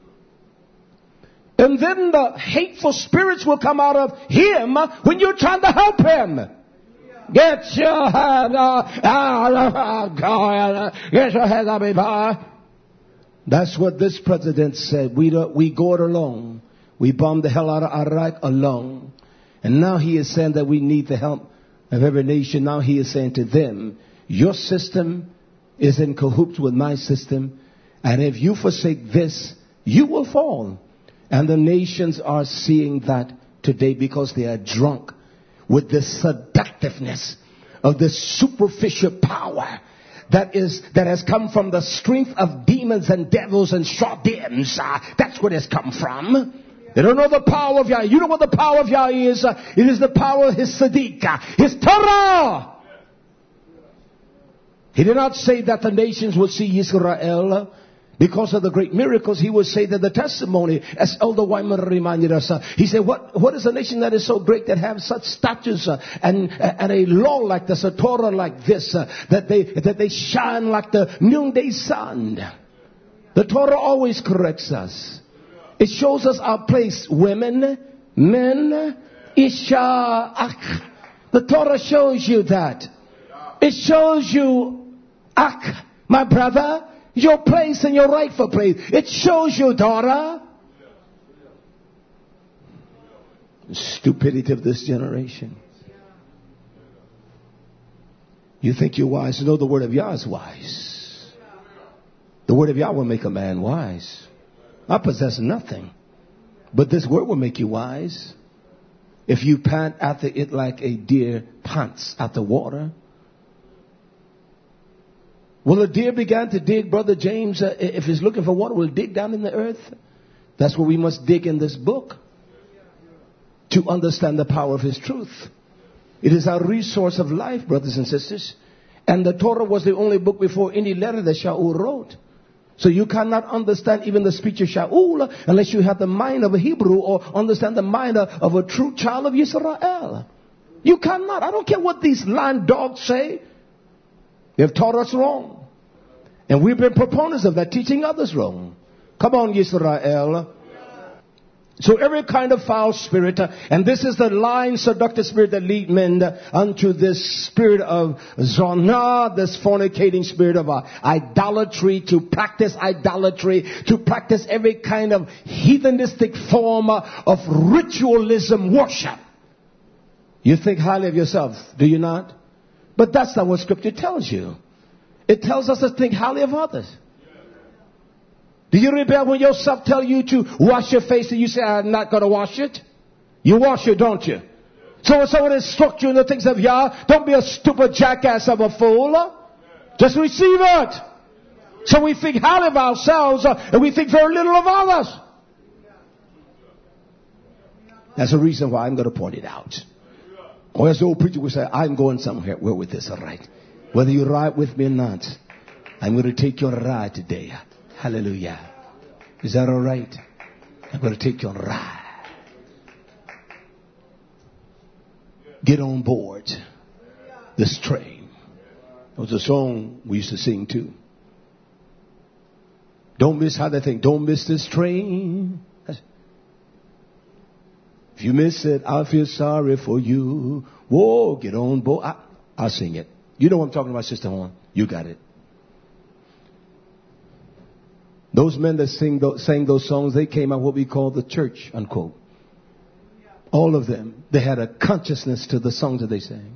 And then the hateful spirits will come out of him when you're trying to help him. Get your hand out of God. Get your hand out of me. That's what this president said. We don't, we go it alone. We bombed the hell out of Iraq alone. And now he is saying that we need the help of every nation. Now he is saying to them, your system is in cahoots with my system. And if you forsake this, you will fall. And the nations are seeing that today because they are drunk with the seductiveness of this superficial power that is that has come from the strength of demons and devils and shadims. Uh, that's where it's come from. They don't know the power of Yah. You know what the power of Yah is? Uh, it is the power of His Sadiq, His Torah. He did not say that the nations would see Israel because of the great miracles. He would say that the testimony, as Elder Wyman reminded us, uh, he said, what, what is a nation that is so great that have such statutes uh, and, uh, and a law like this, a Torah like this, uh, that they, that they shine like the noonday sun. The Torah always corrects us. It shows us our place. Women, men, Isha, Ak. The Torah shows you that. It shows you, Ak, my brother, your place and your rightful place. It shows you, daughter. The stupidity of this generation. You think you're wise. No, the word of Yah is wise. The word of Yah will make a man wise. I possess nothing, but this word will make you wise. If you pant after it like a deer pants after water. Will a deer begin to dig, Brother James, uh, if he's looking for water, will it dig down in the earth? That's what we must dig in this book to understand the power of his truth. It is our resource of life, brothers and sisters. And the Torah was the only book before any letter that Shaul wrote. So you cannot understand even the speech of Shaul unless you have the mind of a Hebrew or understand the mind of a true child of Israel. You cannot. I don't care what these land dogs say. They've taught us wrong. And we've been proponents of that, teaching others wrong. Come on, Israel. So every kind of foul spirit, uh, and this is the lying, seductive spirit that lead men uh, unto this spirit of zonah, this fornicating spirit of uh, idolatry, to practice idolatry, to practice every kind of heathenistic form uh, of ritualism worship. You think highly of yourself, do you not? But that's not what Scripture tells you. It tells us to think highly of others. Do you rebel when yourself tell you to wash your face and you say, I'm not going to wash it? You wash it, don't you? So when someone instructs you in the things of Yah, don't be a stupid jackass of a fool. Just receive it. So we think highly of ourselves uh, and we think very little of others. That's the reason why I'm going to point it out. Or as the old preacher would say, I'm going somewhere with this, all right? Whether you ride with me or not, I'm going to take you on a ride today. Hallelujah. Is that all right? I'm going to take you on a ride. Get on board this train. It was a song we used to sing too. Don't miss how they think. Don't miss this train. If you miss it, I'll feel sorry for you. Whoa, get on board. I, I'll sing it. You know what I'm talking about, Sister Horn. You got it. Those men that sing those, sang those songs, they came out what we call the church, unquote. All of them. They had a consciousness to the songs that they sang.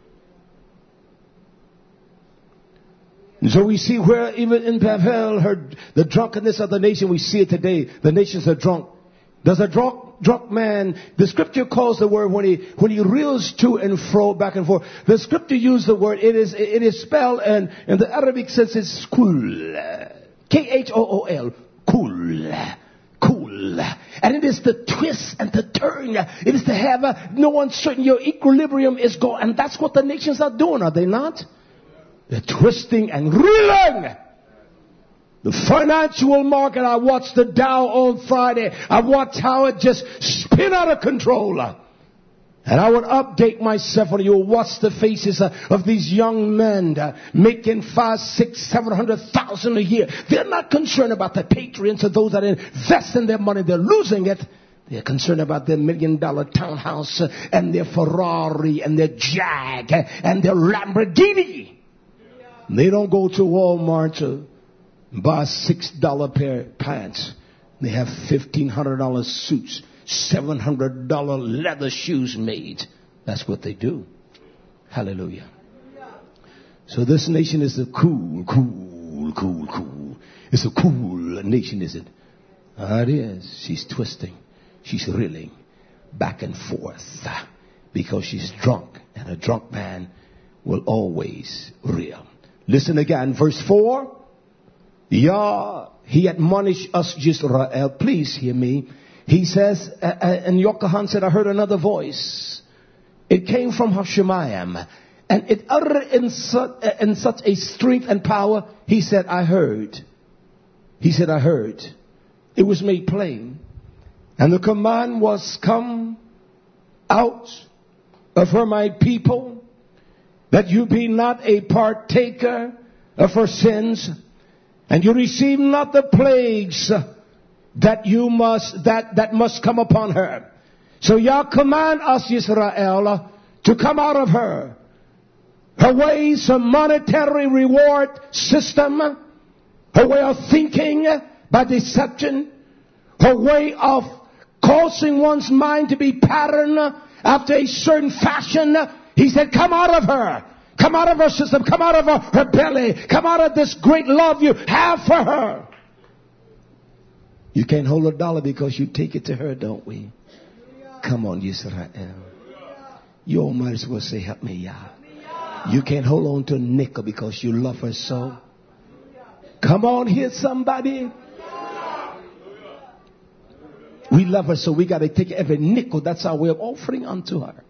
And so we see where even in Pavel, her, the drunkenness of the nation, we see it today. The nations are drunk. Does a drunk, drunk man, the scripture calls the word when he, when he reels to and fro, back and forth. The scripture uses the word, it is, it is spelled, and in the Arabic sense it's cool. K H O O L. Cool. Cool. And it is the twist and the turn. It is to have a, no uncertain, your equilibrium is gone. And that's what the nations are doing, are they not? They're twisting and reeling. The financial market, I watched the Dow on Friday. I watched how it just spin out of control. And I would update myself when you watch the faces uh, of these young men uh, making five, six, seven hundred thousand a year. They're not concerned about the patriots or those that invest in their money. They're losing it. They're concerned about their million dollar townhouse uh, and their Ferrari and their Jag uh, and their Lamborghini. They don't go to Walmart to buy a six dollar pair of pants. They have fifteen hundred dollar suits, seven hundred dollar leather shoes made. That's what they do. Hallelujah. So this nation is a cool, cool, cool, cool. It's a cool nation, is it? Ah, it is. She's twisting. She's reeling back and forth because she's drunk. And a drunk man will always reel. Listen again, verse four. Yah, he admonished us, Israel. Please hear me. He says, uh, and Yochanan said, I heard another voice. It came from Hashemayim. And it uttered in such, in such a strength and power. He said, I heard. He said, I heard. It was made plain. And the command was, come out of her, my people, that you be not a partaker of her sins, and you receive not the plagues that you must, that, that must come upon her. So Yah command us, Israel, to come out of her. Her ways, her monetary reward system, her way of thinking by deception, her way of causing one's mind to be patterned after a certain fashion. He said, come out of her. Come out of her system. Come out of her, her belly. Come out of this great love you have for her. You can't hold a dollar because you take it to her, don't we? Come on, Israel. You all might as well say, help me, Yah. You can't hold on to a nickel because you love her so. Come on here, somebody. We love her, so we got to take every nickel. That's our way of offering unto her.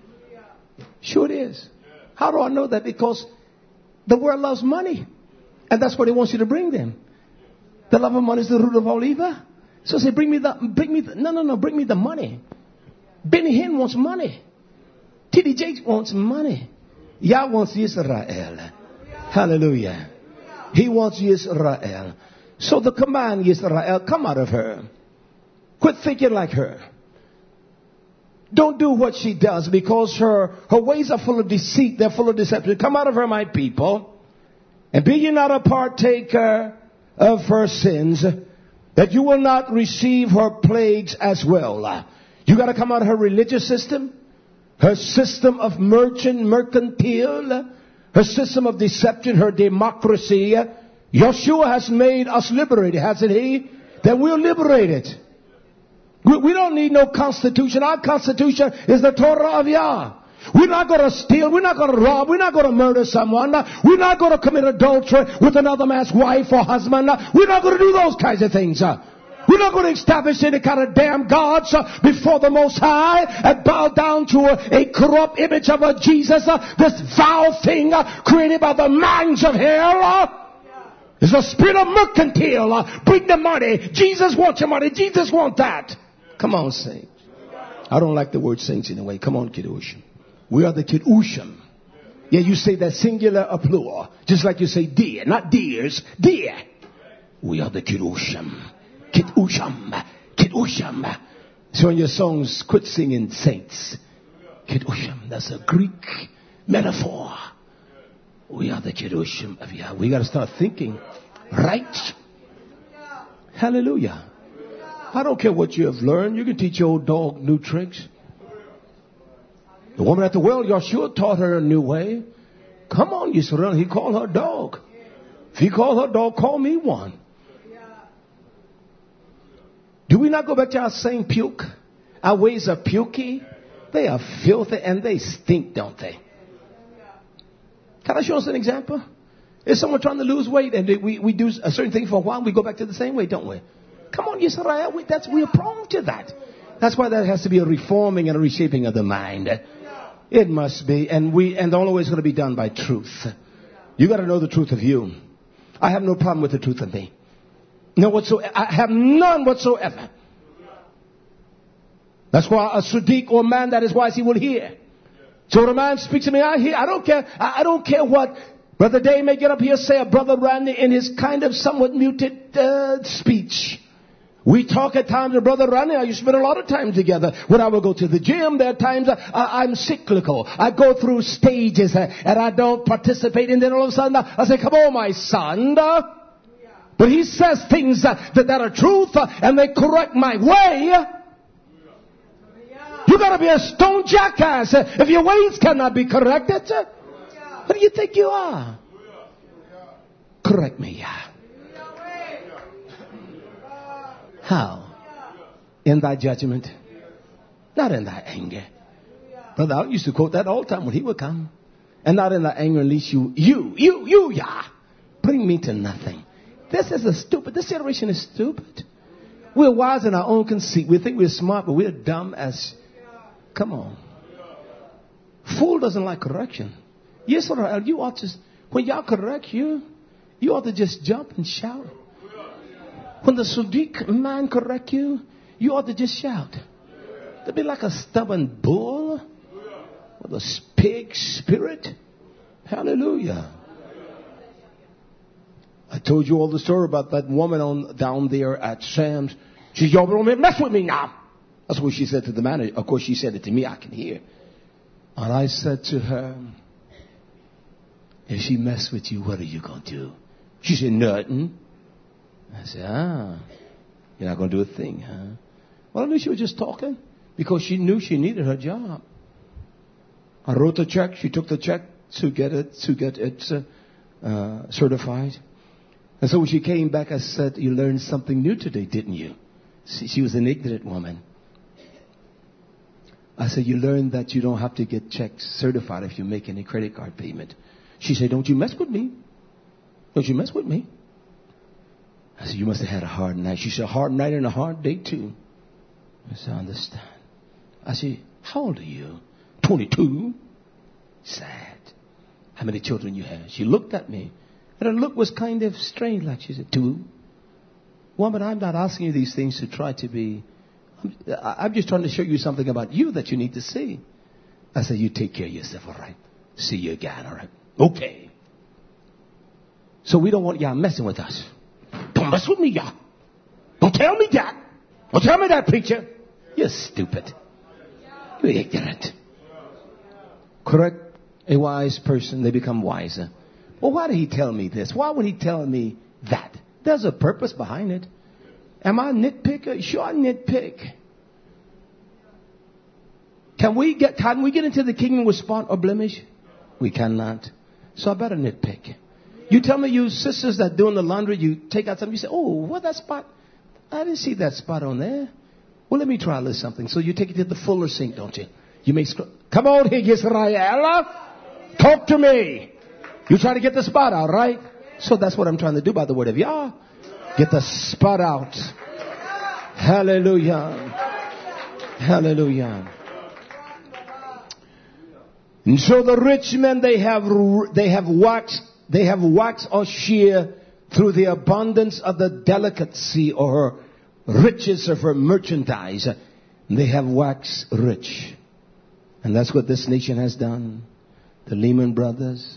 Sure it is. How do I know that? Because the world loves money. And that's what it wants you to bring them. The love of money is the root of all evil. So say, bring me the, bring me the, no, no, no, bring me the money. Benny Hinn wants money. T D Jakes wants money. Yah wants Israel. Hallelujah. He wants Israel. So the command, Israel, come out of her. Quit thinking like her. Don't do what she does, because her, her ways are full of deceit. They're full of deception. Come out of her, my people, and be ye not a partaker of her sins, that you will not receive her plagues as well. You got to come out of her religious system, her system of merchant, mercantile, her system of deception, her democracy. Yeshua has made us liberated, hasn't he? Then we're liberated. We, we don't need no constitution. Our constitution is the Torah of Yah. We're not going to steal. We're not going to rob. We're not going to murder someone. We're not going to commit adultery with another man's wife or husband. We're not going to do those kinds of things. We're not going to establish any kind of damn gods before the Most High and bow down to a, a corrupt image of a Jesus. This vile thing created by the minds of hell. It's a spirit of mercantile. Bring the money. Jesus wants your money. Jesus wants that. Come on, saints. I don't like the word saints anyway. Come on, Kiddushim. We are the Kiddushim. Yeah, you say that singular or plural. Just like you say deer. Not deers. Deer. We are the Kiddushim. Kiddushim. Kiddushim. So in your songs, quit singing saints. Kiddushim. That's a Greek metaphor. We are the Kiddushim of Yah. We got to start thinking right. Hallelujah. I don't care what you have learned. You can teach your old dog new tricks. The woman at the well, Yeshua taught her a new way. Come on, Yisrael. He called her dog. If he called her dog, call me one. Do we not go back to our same puke? Our ways are pukey. They are filthy and they stink, don't they? Can I show us an example? Is someone trying to lose weight and we, we do a certain thing for a while, we go back to the same way, don't we? Come on, Yisrael, we, that's, we're prone to that. That's why there has to be a reforming and a reshaping of the mind. It must be, and we, and the only way it's going to be done by truth. You got to know the truth of you. I have no problem with the truth of me. No whatsoever. I have none whatsoever. That's why a Sadiq or a man that is wise, he will hear. So when a man speaks to me, I hear. I don't care. I, I don't care what Brother Day may get up here and say, or Brother Randy in his kind of somewhat muted uh, speech. We talk at times, and Brother Randy, I used to spend a lot of time together. When I would go to the gym, there are times uh, I'm cyclical. I go through stages uh, and I don't participate. And then all of a sudden uh, I say, come on, my son. Uh, but he says things uh, that, that are truth uh, and they correct my way. You got to be a stone jackass uh, if your ways cannot be corrected. Uh, what do you think you are? Correct me, yeah. How? In thy judgment, not in thy anger. Brother, I used to quote that all the time when he would come. And not in thy anger, unless you, you, you, you, Yah, bring me to nothing. This is a stupid, this generation is stupid. We're wise in our own conceit. We think we're smart, but we're dumb as, come on. Fool doesn't like correction. Yisrael, you ought to, when y'all correct you, you ought to just jump and shout. When the Sadiq man correct you, you ought to just shout. To be like a stubborn bull with a pig spirit. Hallelujah. I told you all the story about that woman on down there at Sam's. She said, y'all don't mess with me now. That's what she said to the manager. Of course, she said it to me. I can hear. And I said to her, if she mess with you, what are you going to do? She said, nothing. I said, ah, you're not going to do a thing, huh? Well, I knew she was just talking because she knew she needed her job. I wrote the check. She took the check to get it, to get it uh, uh, certified. And so when she came back, I said, you learned something new today, didn't you? See, she was an ignorant woman. I said, you learned that you don't have to get checks certified if you make any credit card payment. She said, don't you mess with me. Don't you mess with me. I said, you must have had a hard night. She said, a hard night and a hard day too. I said, I understand. I said, how old are you? twenty-two. Sad. How many children you have? She looked at me. And her look was kind of strange, like she said, two. Woman, I'm not asking you these things to try to be... I'm, I'm just trying to show you something about you that you need to see. I said, you take care of yourself, all right? See you again, all right? Okay. So we don't want y'all messing with us. Don't mess with me, y'all. Don't tell me that. Don't tell me that, preacher. You're stupid. You're ignorant. Correct a wise person, they become wiser. Well, why did he tell me this? Why would he tell me that? There's a purpose behind it. Am I a nitpicker? Sure, I nitpick. Can we get, can we get into the kingdom with spot or blemish? We cannot. So I better nitpick. You tell me, you sisters that doing the laundry, you take out something, you say, oh, what that spot? I didn't see that spot on there. Well, let me try a little something. So you take it to the fuller sink, don't you? You may scr- come on here, Israel. Talk to me. You try to get the spot out, right? So that's what I'm trying to do by the word of Yah. Get the spot out. Hallelujah. Hallelujah. And so the rich men, they have, they have waxed, they have waxed or sheer through the abundance of the delicacy or her riches of her merchandise. They have waxed rich. And that's what this nation has done. The Lehman Brothers,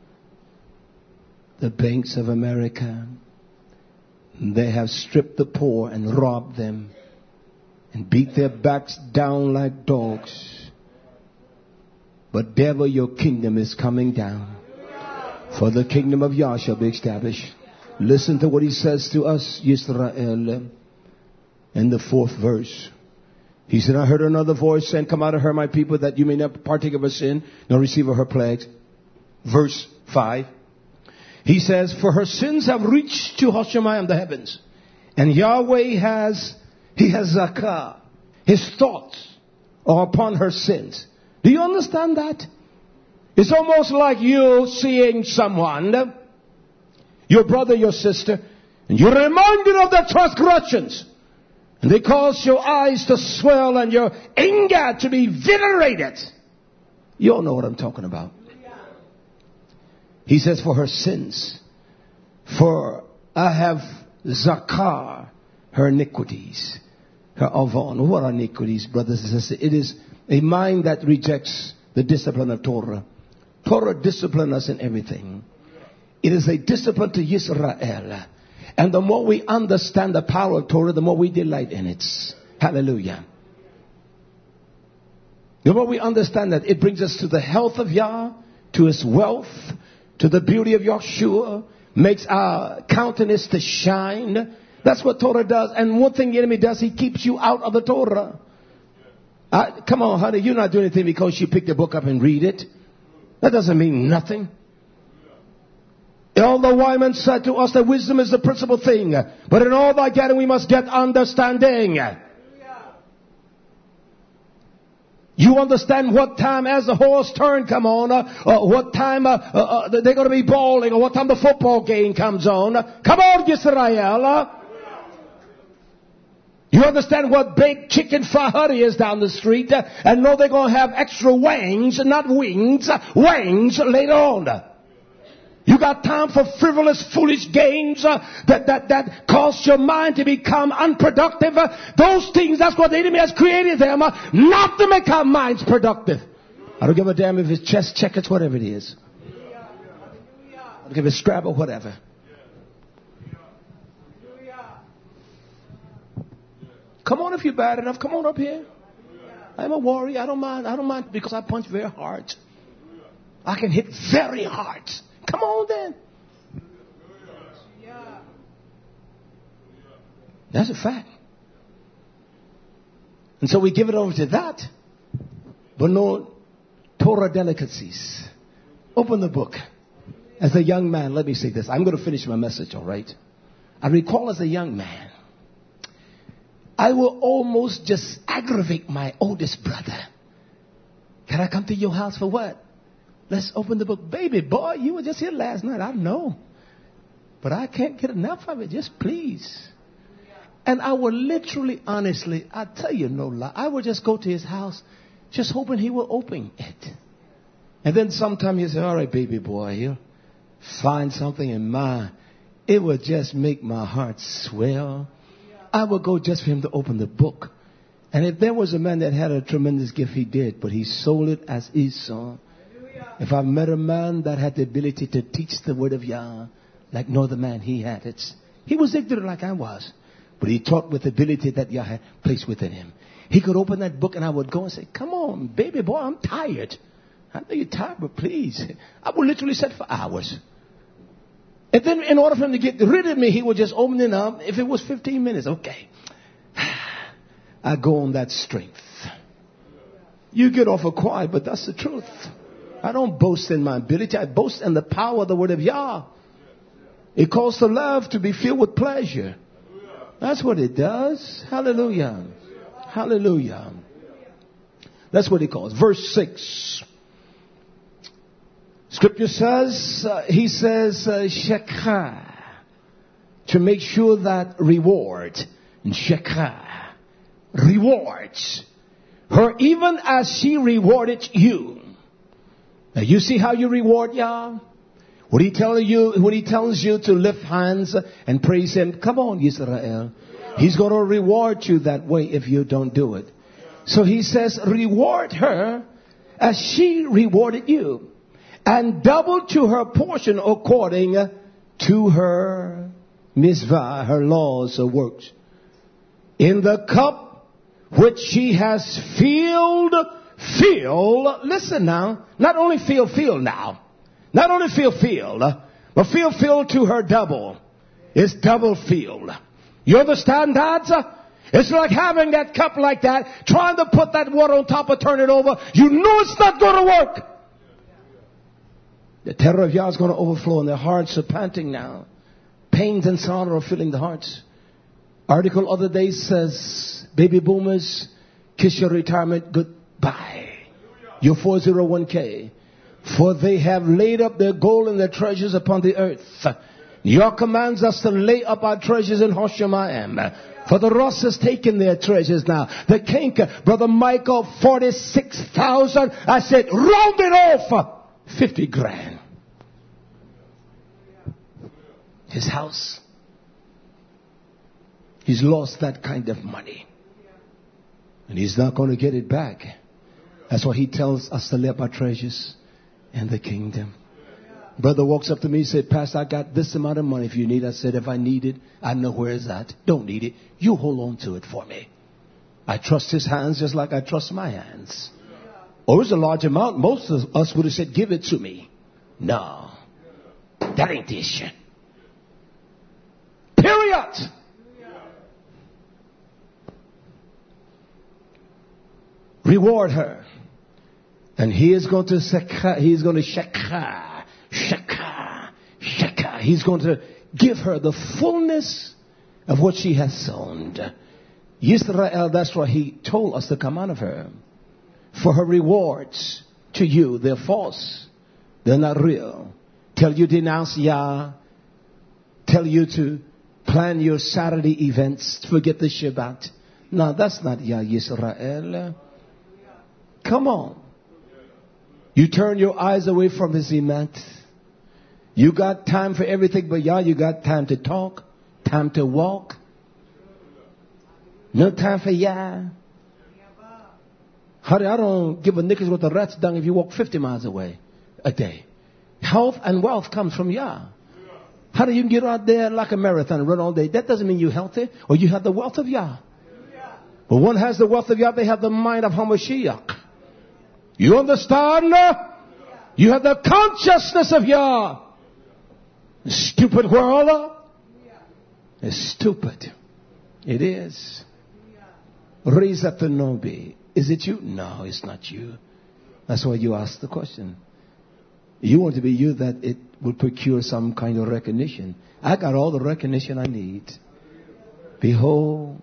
the banks of America, they have stripped the poor and robbed them and beat their backs down like dogs. But devil, your kingdom is coming down. For the kingdom of Yah shall be established. Listen to what he says to us, Yisrael, in the fourth verse. He said, I heard another voice saying, come out of her, my people, that you may not partake of her sin, nor receive of her plagues. Verse five. He says, for her sins have reached to Hashemayim, the heavens. And Yahweh has, he has zakah. His thoughts are upon her sins. Do you understand that? It's almost like you seeing someone, your brother, your sister, and you're reminded of their transgressions. And they cause your eyes to swell and your anger to be venerated. You all know what I'm talking about. He says, for her sins, for I have zakar, her iniquities, her avon. What are iniquities, brothers and sisters? It is a mind that rejects the discipline of Torah. Torah disciplines us in everything. It is a discipline to Yisrael. And the more we understand the power of Torah, the more we delight in it. Hallelujah. The more we understand that, it brings us to the health of Yah, to his wealth, to the beauty of Yahshua, makes our countenance to shine. That's what Torah does. And one thing the enemy does, he keeps you out of the Torah. Uh, come on, honey, you're not doing anything because you pick the book up and read it. That doesn't mean nothing. All the wise men said to us that wisdom is the principal thing. But in all thy getting we must get understanding. You understand what time as the horse turn come on, uh, uh, what time uh, uh, uh, they're going to be bowling, or what time the football game comes on. Come on, Yisrael. You understand what baked chicken fry huddy is down the street, uh, and know they're going to have extra wings, not wings, uh, wings later on. You got time for frivolous, foolish games uh, that, that, that cause your mind to become unproductive. Uh, those things, that's what the enemy has created them, uh, not to make our minds productive. I don't give a damn if it's chess, checkers, whatever it is. I don't give a Scrabble, whatever. Come on if you're bad enough. Come on up here. I'm a warrior. I don't mind. I don't mind because I punch very hard. I can hit very hard. Come on then. That's a fact. And so we give it over to that. But no Torah delicacies. Open the book. As a young man, let me say this. I'm going to finish my message, all right? I recall as a young man, I will almost just aggravate my oldest brother. Can I come to your house for what? Let's open the book. Baby boy, you were just here last night. I know. But I can't get enough of it. Just please. And I would literally, honestly, I tell you no lie, I would just go to his house just hoping he will open it. And then sometime he'll say, all right, baby boy, you'll find something in mine. It would just make my heart swell. I would go just for him to open the book. And if there was a man that had a tremendous gift, he did. But he sold it as Esau. If I've met a man that had the ability to teach the word of Yah, like no other man, he had it. He was ignorant like I was. But he taught with the ability that Yah had placed within him. He could open that book and I would go and say, come on, baby boy, I'm tired. I know you're tired, but please. I would literally sit for hours. And then in order for him to get rid of me, he would just open it up. If it was fifteen minutes, okay. I go on that strength. You get off a quiet, but that's the truth. I don't boast in my ability. I boast in the power of the word of Yah. It calls to love to be filled with pleasure. That's what it does. Hallelujah. Hallelujah. That's what it calls. Verse six. Scripture says, uh, he says, uh, shekha, to make sure that reward, shekha, rewards her even as she rewarded you. Now you see how you reward Yah? When he tell you, when he tells you to lift hands and praise him, come on, Israel. He's going to reward you that way if you don't do it. So he says, reward her as she rewarded you. And double to her portion according to her mitzvah, her laws or works. In the cup which she has filled, fill, listen now, not only fill, fill now. Not only fill, fill, but fill, fill to her double. It's double filled. You understand that? It's like having that cup like that, trying to put that water on top and turn it over. You know it's not going to work. The terror of Yah is going to overflow, and their hearts are panting now. Pains and sorrow are filling the hearts. Article other day says, baby boomers, kiss your retirement goodbye. Your four oh one k. For they have laid up their gold and their treasures upon the earth. Yah commands us to lay up our treasures in Hoshamayim. For the Ross has taken their treasures now. The Kinka, Brother Michael, forty-six thousand. I said, round it off. fifty grand. His house. He's lost that kind of money. And he's not going to get it back. That's why he tells us to lay up our treasures in the kingdom. Brother walks up to me and said, Pastor, I got this amount of money if you need. I said, if I need it, I know where it's at. Don't need it. You hold on to it for me. I trust his hands just like I trust my hands. Oh, it's a large amount. Most of us would have said, give it to me. No. That ain't the issue. Period. Reward her. And he is going to shekha, he is going to shekha, shekha, shekha. He's going to give her the fullness of what she has sown. Yisrael, that's why he told us to come out of her. For her rewards to you, they're false. They're not real. Tell you denounce Yah. Tell you to plan your Saturday events. Forget the Shabbat. No, that's not Yah Yisrael. Come on. You turn your eyes away from His imat. You got time for everything but Yah. You got time to talk, time to walk. No time for Yah. Honey, I don't give a knickers what the rat's done if you walk fifty miles away a day. Health and wealth comes from Yah. How do you get out there like a marathon and run all day? That doesn't mean you're healthy or you have the wealth of Yah. But one has the wealth of Yah, they have the mind of HaMashiach. You understand? You have the consciousness of Yah. Stupid world. It's stupid. It is. Raise up the Nobi. Is it you? No, it's not you. That's why you asked the question. You want to be you that it will procure some kind of recognition. I got all the recognition I need. Behold,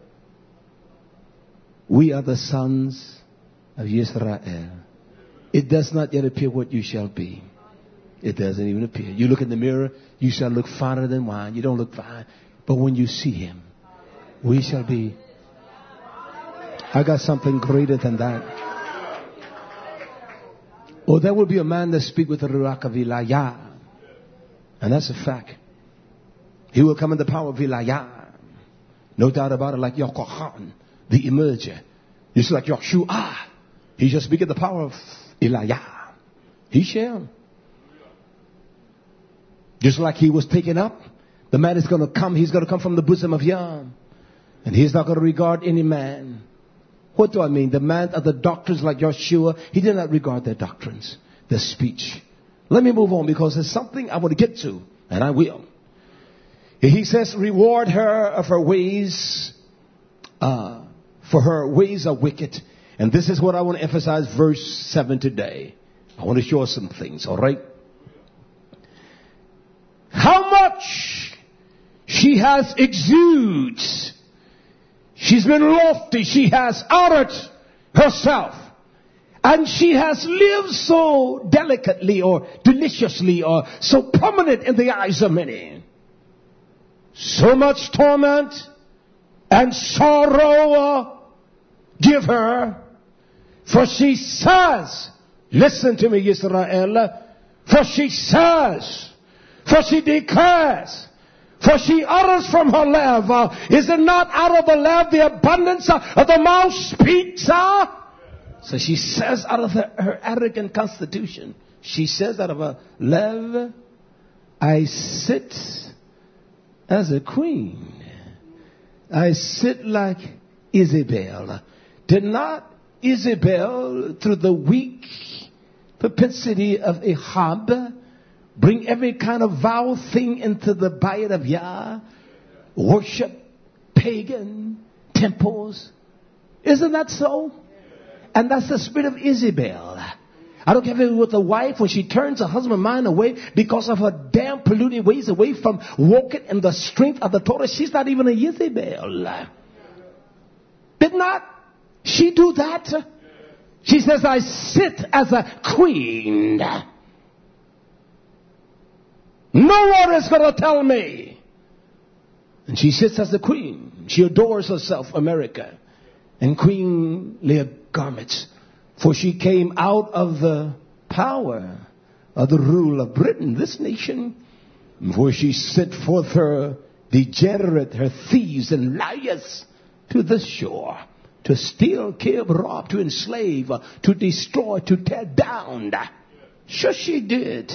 we are the sons of Yisrael. It does not yet appear what you shall be. It doesn't even appear. You look in the mirror, you shall look finer than wine. You don't look fine. But when you see Him, we shall be. I got something greater than that. Oh, there will be a man that speak with the Ruach of Ilayah. And that's a fact. He will come in the power of Ilayah. No doubt about it, like Yochanan, the emerger. Just like Yeshua. He shall speak in the power of Ilayah. He shall. Just like he was taken up, the man is going to come. He's going to come from the bosom of Yah. And he's not going to regard any man. What do I mean? The man of the doctrines like Yeshua, he did not regard their doctrines, their speech. Let me move on because there's something I want to get to, and I will. He says, reward her of her ways, uh, for her ways are wicked. And this is what I want to emphasize, verse seven today. I want to show us some things, all right? How much she has exuded. She's been lofty. She has honored herself. And she has lived so delicately or deliciously or so prominent in the eyes of many. So much torment and sorrow give her. For she says, listen to me, Yisrael. For she says, for she declares, for she utters from her love. Uh, is it not out of the love the abundance uh, of the mouth speaks? Uh? So she says out of her, her arrogant constitution. She says out of her love, I sit as a queen. I sit like Isabel. Did not Isabel, through the weak propensity of Ahab, bring every kind of vile thing into the bayit of Yah? Worship pagan temples. Isn't that so? And that's the spirit of Isabel. I don't care if it was with a wife, when she turns her husband's mind away because of her damn polluted ways, away from walking in the strength of the Torah. She's not even a Isabel. Did not she do that? She says, I sit as a queen. No one is going to tell me. And she sits as the queen. She adores herself, America, and queenly garments. For she came out of the power of the rule of Britain, this nation. For she sent forth her degenerate, her thieves and liars to the shore. To steal, kill, rob, to enslave, to destroy, to tear down. Sure she did.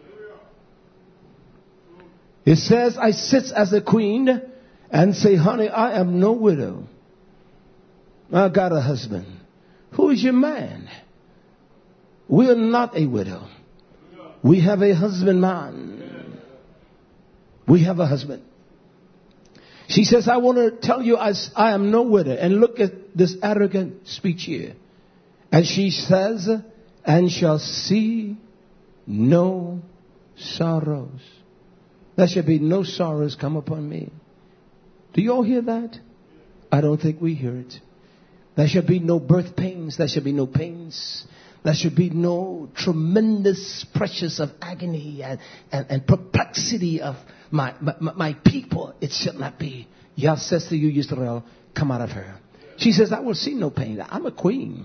It says, I sit as a queen and say, honey, I am no widow. I got a husband. Who is your man? We are not a widow. We have a husbandman. We have a husband. She says, I want to tell you I, I am no widow. And look at this arrogant speech here. And she says, and shall see no sorrows. There shall be no sorrows come upon me. Do you all hear that? I don't think we hear it. There shall be no birth pains. There shall be no pains. There should be no tremendous pressures of agony and, and, and perplexity of my, my, my people. It shall not be. Yah says to you, Israel, come out of her. She says, I will see no pain. I'm a queen.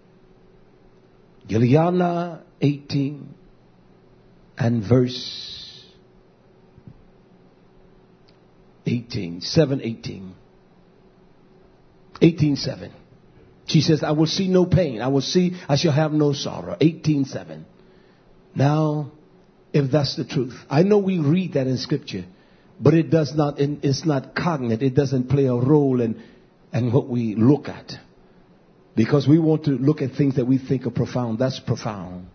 Gilead eighteen and verse eighteen, seven eighteen. eighteen seven. She says, I will see no pain. I will see, I shall have no sorrow. eighteen seven. Now, if that's the truth, I know we read that in scripture, but it does not, it's not cognate. It doesn't play a role in, in what we look at. Because we want to look at things that we think are profound. That's profound.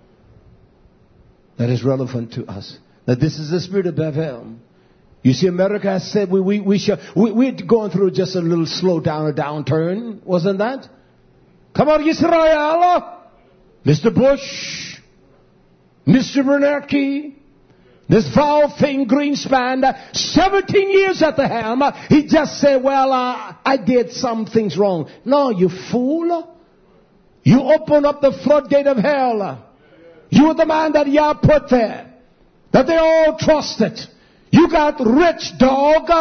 That is relevant to us. That this is the spirit of Bavel. You see, America has said we, we, we shall, we, we're going through just a little slow down or downturn. Wasn't that? Come on, Israel. Mister Bush. Mister Bernanke. This foul thing, Greenspan, seventeen years at the helm, he just said, well, uh, I did some things wrong. No, you fool. You open up the floodgate of hell. You were the man that Yah put there, that they all trusted. You got rich, dog.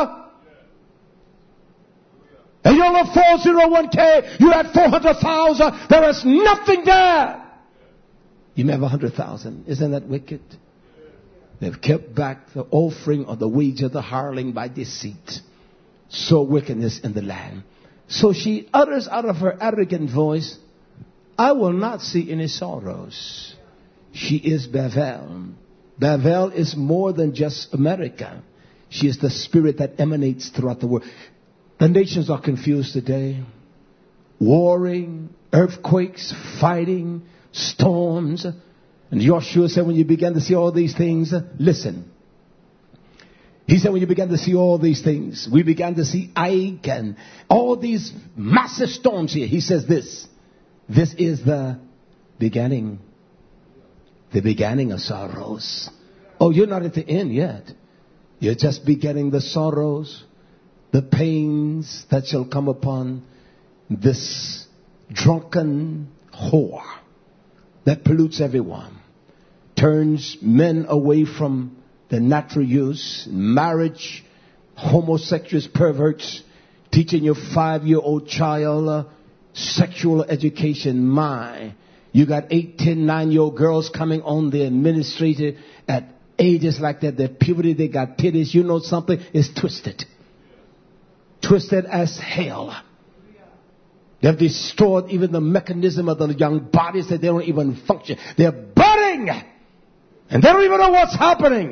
And you're on a four oh one k, you had four hundred thousand. There is nothing there. You may have one hundred thousand. Isn't that wicked? They've kept back the offering of the wage of the hireling by deceit. So wickedness in the land. So she utters out of her arrogant voice, I will not see any sorrows. She is Bavel. Bavel is more than just America. She is the spirit that emanates throughout the world. The nations are confused today. Warring, earthquakes, fighting, storms. And Joshua said when you began to see all these things, listen. He said when you began to see all these things, we began to see Ike and all these massive storms here. He says this, this is the beginning, the beginning of sorrows. Oh, you're not at the end yet. You're just beginning the sorrows, the pains that shall come upon this drunken whore that pollutes everyone. Turns men away from the natural use, marriage, homosexuals, perverts, teaching your five-year-old child uh, sexual education. My, you got eight, ten, nine-year-old girls coming on the administrator at ages like that. Their puberty, they got titties. You know something? It's twisted. Twisted as hell. They have destroyed even the mechanism of the young bodies that they don't even function. They're budding. And they don't even know what's happening.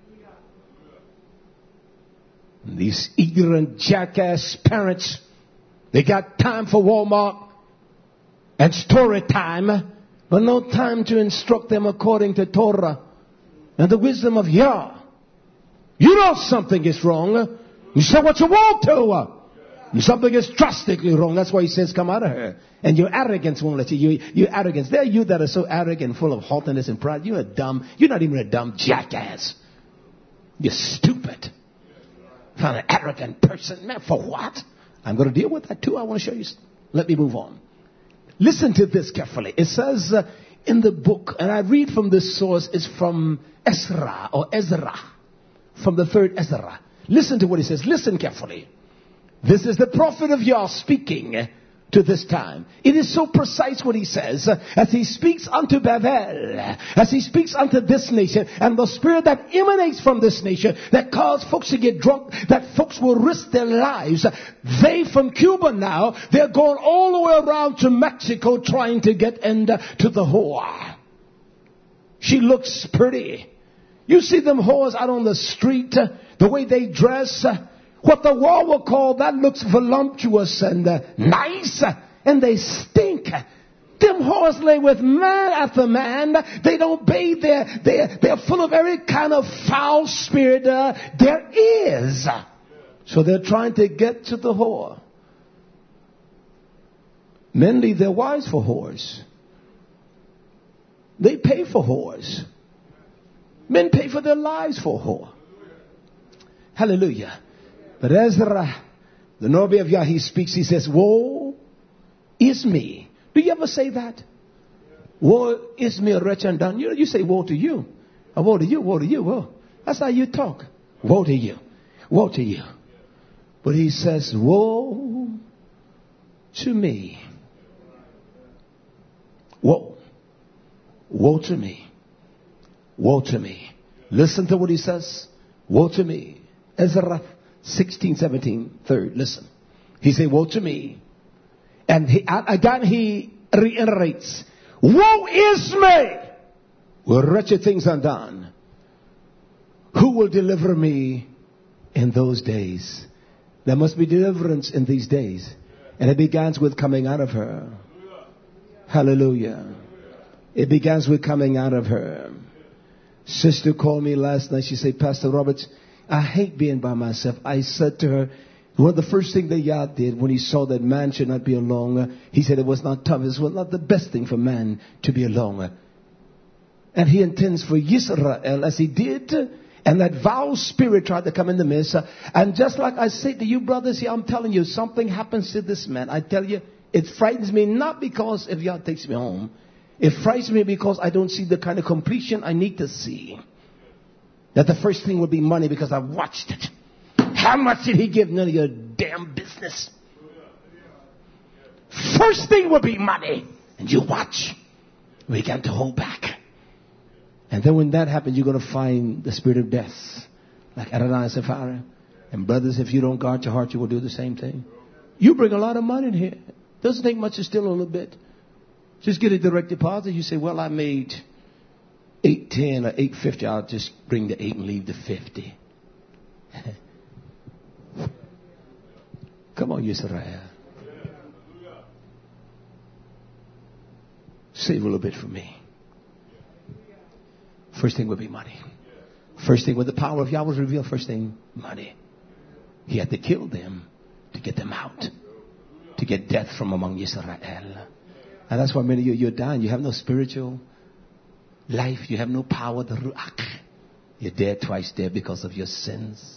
And these ignorant jackass parents, they got time for Walmart and story time, but no time to instruct them according to Torah and the wisdom of Yah. You know something is wrong. You say what you want to. Something is drastically wrong. That's why he says, come out of her. And your arrogance won't let you. You, your arrogance. There are you that are so arrogant, full of haughtiness and pride. You're a dumb. You're not even a dumb jackass. You're stupid. Not an arrogant person. Man, for what? I'm going to deal with that too. I want to show you. Let me move on. Listen to this carefully. It says uh, in the book, and I read from this source, it's from Ezra or Ezra. From the third Ezra. Listen to what he says. Listen carefully. This is the prophet of Yah speaking to this time. It is so precise what he says as he speaks unto Bavel, as he speaks unto this nation, and the spirit that emanates from this nation that cause folks to get drunk, that folks will risk their lives. They from Cuba now, they're going all the way around to Mexico trying to get into the whore. She looks pretty. You see them whores out on the street, the way they dress. What the world will call, that looks voluptuous and uh, nice, and they stink. Them whores lay with man after man. They don't bathe. They're, they're, they're full of every kind of foul spirit uh, there is. So they're trying to get to the whore. Men leave their wives for whores. They pay for whores. Men pay for their lives for a whore. Hallelujah. But Ezra, the Nabi of Yah, he speaks, he says, woe is me. Do you ever say that? Woe is me, a wretch undone. You know, you say woe to you. Or woe to you, woe to you. Woe. That's how you talk. Woe to you. Woe to you. But he says, woe to me. Woe. Woe to me. Woe to me. Listen to what he says. Woe to me. Ezra sixteen, seventeen, third. Listen. He said, woe to me. And he, again he reiterates, woe is me! Well, wretched things undone. Who will deliver me in those days? There must be deliverance in these days. And it begins with coming out of her. Hallelujah. It begins with coming out of her. Sister called me last night. She said, Pastor Roberts, I hate being by myself. I said to her, one of the first things that Yah did when he saw that man should not be alone, he said it was not tough. It was not the best thing for man to be alone. And he intends for Yisrael as he did. And that vile spirit tried to come in the midst. And just like I say to you brothers here, I'm telling you, something happens to this man. I tell you, it frightens me not because if Yah takes me home. It frightens me because I don't see the kind of completion I need to see. That the first thing would be money because I've watched it. How much did he give? None of your damn business. First thing would be money. And you watch. We got to hold back. And then when that happens, you're going to find the spirit of death. Like Ananias and Sapphira. And brothers, if you don't guard your heart, you will do the same thing. You bring a lot of money in here. Doesn't take much to steal a little bit. Just get a direct deposit. You say, well, I made eight ten or eight fifty. I'll just bring the eight and leave the fifty. Come on, Yisrael. Save a little bit for me. First thing would be money. First thing, when the power of Yah was revealed, first thing, money. He had to kill them to get them out. To get death from among Yisrael. And that's why many of you, you're dying. You have no spiritual life. You have no power. The ruach. You're dead, twice dead because of your sins.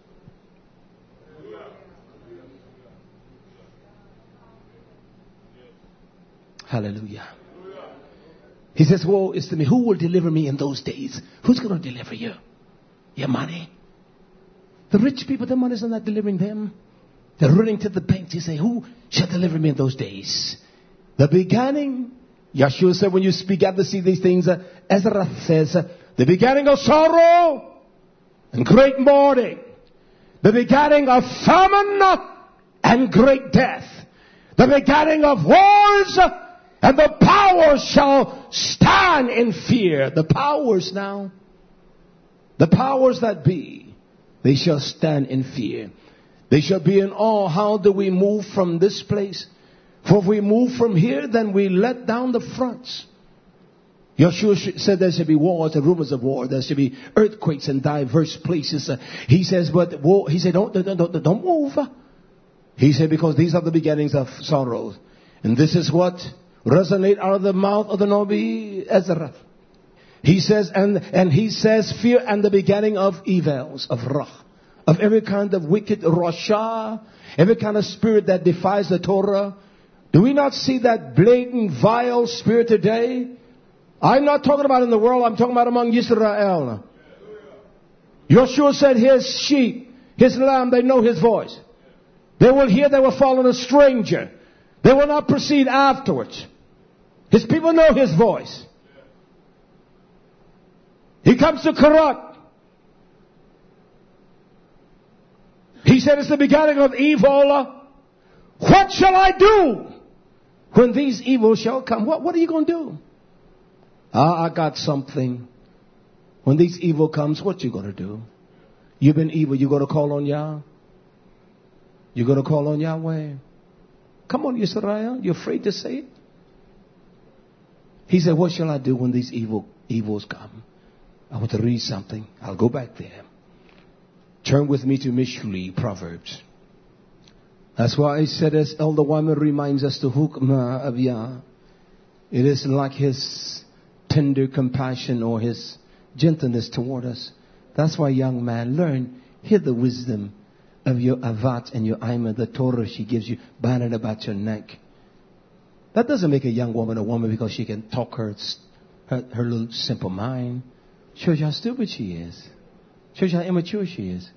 Hallelujah. He says, woe is to me. Who will deliver me in those days? Who's going to deliver you? Your money. The rich people, their money is not delivering them. They're running to the banks. He say, who shall deliver me in those days? The beginning, Yeshua said, when you speak out to see these things, uh, Ezra says, uh, the beginning of sorrow and great mourning. The beginning of famine and great death. The beginning of wars, and the powers shall stand in fear. The powers now, the powers that be, they shall stand in fear. They shall be in awe. How do we move from this place? For if we move from here, then we let down the fronts. Yeshua said there should be wars and rumors of war. There should be earthquakes in diverse places. Uh, he says, but war, he said, don't, don't, don't, don't move. He said, because these are the beginnings of sorrows. And this is what resonate out of the mouth of the Nabi Ezra. He says, and, and he says, fear and the beginning of evils, of rah, of every kind of wicked rasha, every kind of spirit that defies the Torah. Do we not see that blatant, vile spirit today? I'm not talking about in the world. I'm talking about among Yisrael. Yeshua said his sheep, his lamb, they know his voice. They will hear they will follow a stranger. They will not proceed afterwards. His people know his voice. He comes to corrupt. He said it's the beginning of evil. What shall I do when these evils shall come? What, what are you going to do? Ah, I got something. When these evil comes, what you going to do? You've been evil. You going to call on Yah? You going to call on Yahweh? Come on, Yisrael. You're afraid to say it? He said, what shall I do when these evil evils come? I want to read something. I'll go back there. Turn with me to Mishli, Proverbs. That's why I said, as Elder Wyman reminds us, the hukmah of Yah. It is like his tender compassion or his gentleness toward us. That's why, young man, learn, hear the wisdom of your avat and your ima, the Torah she gives you, bind it about your neck. That doesn't make a young woman a woman because she can talk her, her, her little simple mind. Shows you how stupid she is. Shows you how immature she is.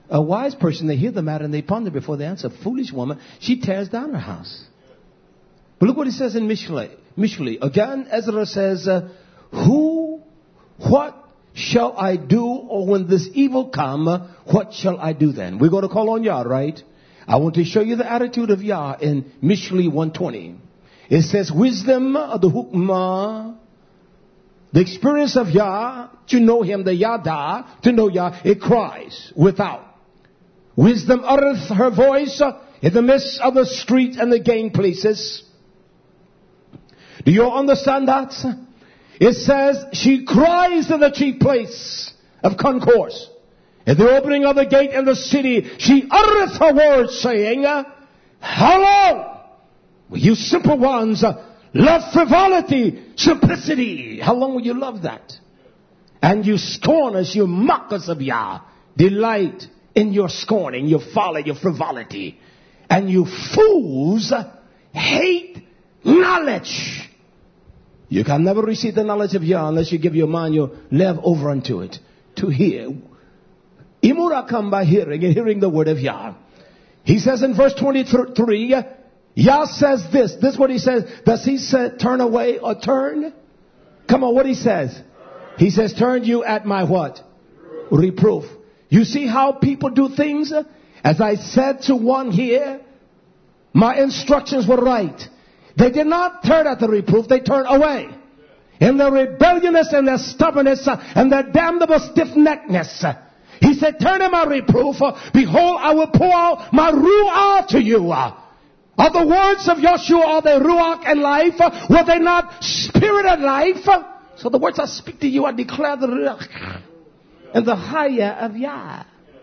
A wise person, they hear the matter and they ponder before they answer. A foolish woman, she tears down her house. But look what he says in Mishlei. Mishlei. Again, Ezra says, uh, who, what shall I do? Or when this evil come, what shall I do then? We're going to call on Yah, right? I want to show you the attitude of Yah in Mishlei one twenty. It says, wisdom of the hukmah, the experience of Yah, to know him, the Yada, to know Yah, it cries without. Wisdom uttereth her voice in the midst of the street and the gain places. Do you understand that? It says, she cries in the chief place of concourse. At the opening of the gate in the city, she uttereth her words, saying, how long will you simple ones love frivolity, simplicity? How long will you love that? And you scorners, you mockers of Yah, delight in your scorning, your folly, your frivolity. And you fools hate knowledge. You can never receive the knowledge of Yah unless you give your mind, your love over unto it. To hear. Imura come by hearing, and hearing the word of Yah. He says in verse twenty-three, Yah says this. This is what he says. Does he say turn away or turn? Come on, what he says? He says, turn you at my what? Reproof. You see how people do things? As I said to one here, my instructions were right. They did not turn at the reproof, they turned away. In their rebelliousness and their stubbornness and their damnable stiff-neckedness. He said, turn in my reproof. Behold, I will pour out my ruach to you. Are the words of Yeshua, are they ruach and life? Were they not spirit and life? So the words I speak to you, I declare the ruach and the higher of Yah.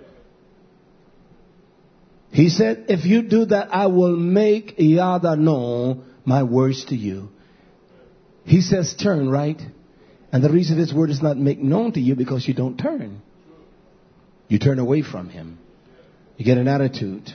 He said, if you do that, I will make Yada known my words to you. He says turn, right? And the reason his word is not made known to you because you don't turn. You turn away from him. You get an attitude.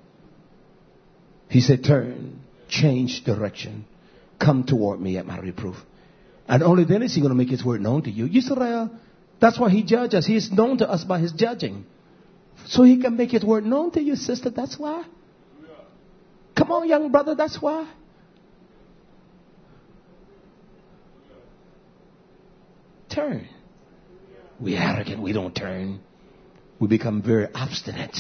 He said turn, change direction, come toward me at my reproof. And only then is he going to make his word known to you. Yisrael, that's why he judges us. He is known to us by his judging. So he can make his word known to you, sister. That's why. Come on, young brother, that's why. Turn. We're arrogant. We don't turn. We become very obstinate.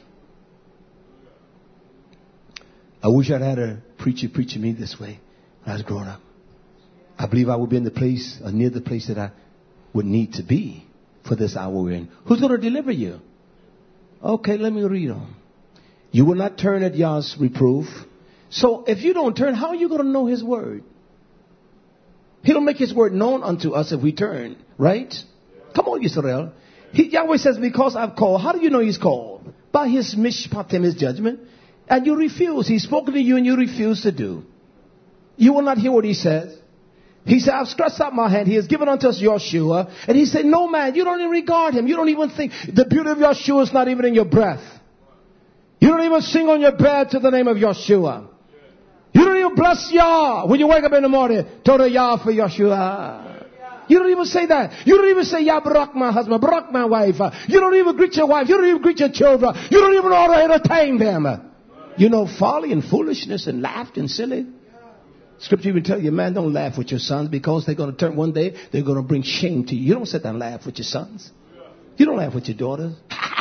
I wish I'd had a preacher preaching me this way when I was growing up. I believe I would be in the place, or near the place that I would need to be for this hour we're in. Who's going to deliver you? Okay, let me read on. You will not turn at Yah's reproof. So if you don't turn, how are you going to know his word? He'll make his word known unto us if we turn, right? Come on, Yisrael. He, Yahweh says, because I've called. How do you know he's called? By his mishpatim, his judgment. And you refuse. He's spoken to you and you refuse to do. You will not hear what he says. He said, I've stretched out my hand. He has given unto us Yeshua. And he said, no man, you don't even regard him. You don't even think. The beauty of Yeshua is not even in your breath. You don't even sing on your bed to the name of Yeshua. You don't even bless Yah when you wake up in the morning. Total Yah for Yeshua. You don't even say that. You don't even say, Yah, Barak my husband, Barak my wife. You don't even greet your wife. You don't even greet your children. You don't even know how to entertain them. You know folly and foolishness and laughter and silly. Scripture even tell you, man, don't laugh with your sons because they're going to turn one day, they're going to bring shame to you. You don't sit down and laugh with your sons. You don't laugh with your daughters.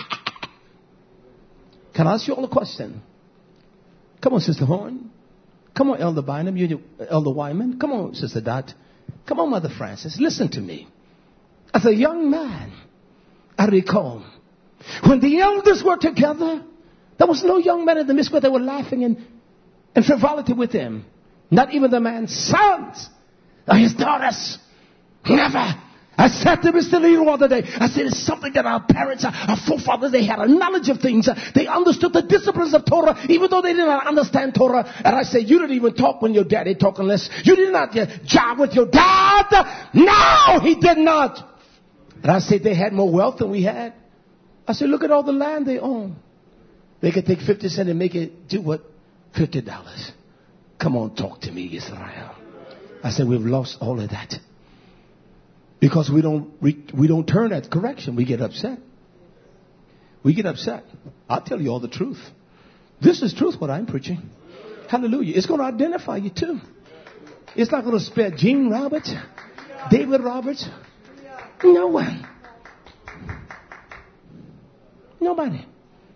Can I ask you all a question? Come on, Sister Horn. Come on, Elder Bynum. You, Elder Wyman. Come on, Sister Dot. Come on, Mother Francis. Listen to me. As a young man, I recall when the elders were together, there was no young man in the midst where they were laughing and, and frivolity with him. Not even the man's sons or his daughters. Never. I said to Mister Lee the other day, I said, it's something that our parents, our forefathers, they had a knowledge of things. They understood the disciplines of Torah, even though they did not understand Torah. And I said, you didn't even talk when your daddy talked unless you did not job with your dad. No, he did not. And I said, they had more wealth than we had. I said, look at all the land they own. They could take fifty cents and make it do what? fifty dollars. Come on, talk to me, Israel. I said, we've lost all of that. Because we don't, we, we don't turn at correction. We get upset. We get upset. I'll tell you all the truth. This is truth, what I'm preaching. Hallelujah. It's going to identify you too. It's not going to spare Gene Roberts, David Roberts. No one. Nobody.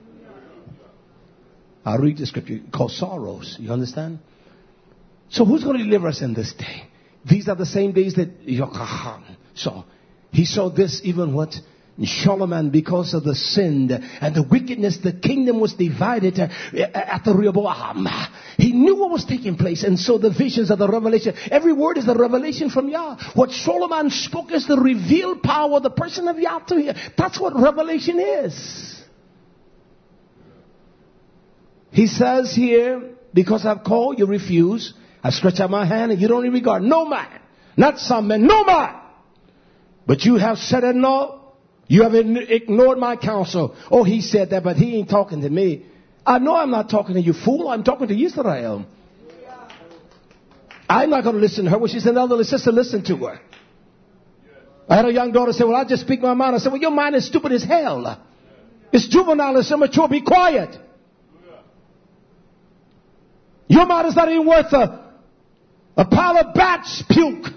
I'll read the scripture called sorrows. You understand? So who's going to deliver us in this day? These are the same days that Yochanan saw. He saw this even what Solomon, because of the sin and the wickedness, the kingdom was divided at the Rehoboam. He knew what was taking place, and so the visions of the revelation, every word is a revelation from Yah. What Solomon spoke is the revealed power of the person of Yah to hear. That's what revelation is. He says here, because I've called, you refuse. I stretch out my hand and you don't even regard. No man, not some men, no man. But you have said it no. You have ignored my counsel. Oh, he said that, but he ain't talking to me. I know I'm not talking to you, fool. I'm talking to Israel. I'm not going to listen to her. When she's an elderly sister, listen to her. I had a young daughter say, well, I just speak my mind. I said, well, your mind is stupid as hell. It's juvenile, it's immature. Be quiet. Your mind is not even worth a, a pile of bats puke.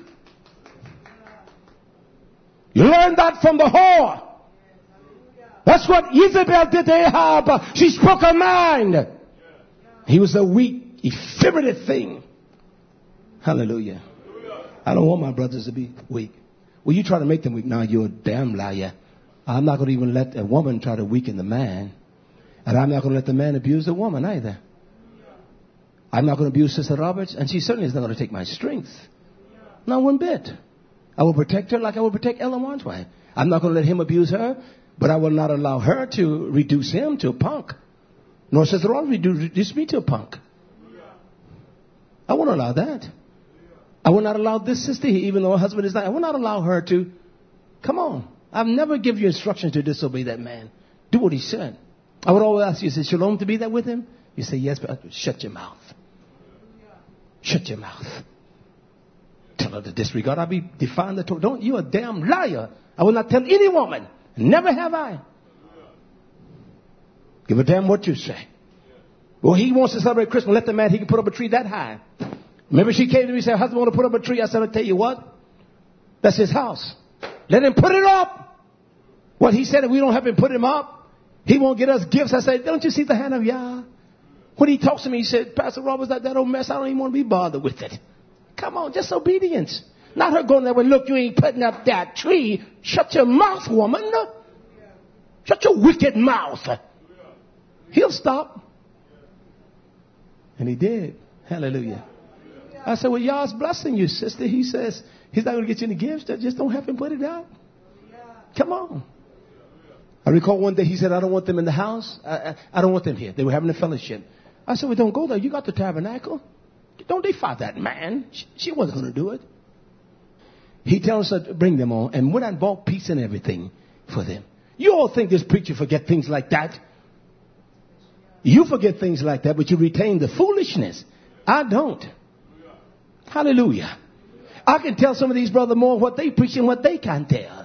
You learned that from the whore. That's what Jezebel did to Ahab. She spoke her mind. He was a weak, effeminate thing. Hallelujah. I don't want my brothers to be weak. Well, you try to make them weak. Now you're a damn liar. I'm not going to even let a woman try to weaken the man. And I'm not going to let the man abuse the woman either. I'm not going to abuse Sister Roberts, and she certainly is not going to take my strength. Not one bit. I will protect her like I will protect Ellen White's wife. I'm not going to let him abuse her, but I will not allow her to reduce him to a punk. Nor Sister Roberts reduce me to a punk. I won't allow that. I will not allow this sister, even though her husband is not, I will not allow her to, come on. I've never given you instructions to disobey that man. Do what he said. I would always ask you, is it shalom to be there with him? You say, yes, but shut your mouth. Shut your mouth. Tell her to disregard. I'll be defying the Torah. Don't, you're a damn liar. I will not tell any woman. Never have I. Give a damn what you say. Well, he wants to celebrate Christmas. Let the man, he can put up a tree that high. Remember she came to me and said, husband want to put up a tree. I said, I'll tell you what. That's his house. Let him put it up. Well, he said if we don't have him put him up, he won't get us gifts. I said, don't you see the hand of Yah? When he talks to me, he said, Pastor Roberts, that, that old mess, I don't even want to be bothered with it. Come on, just obedience. Not her going there and look, you ain't putting up that tree. Shut your mouth, woman. Shut your wicked mouth. He'll stop. And he did. Hallelujah. I said, well, Yah's blessing you, sister. He says, he's not going to get you any gifts. Just don't have him put it out. Come on. I recall one day he said, I don't want them in the house. I, I, I don't want them here. They were having a fellowship. I said, well, don't go there. You got the tabernacle. Don't defy that man. She, she wasn't going to do it. He tells us to bring them on. And went and bought peace and everything for them. You all think this preacher forget things like that. You forget things like that, but you retain the foolishness. I don't. Hallelujah. I can tell some of these brothers more what they preach and what they can't tell.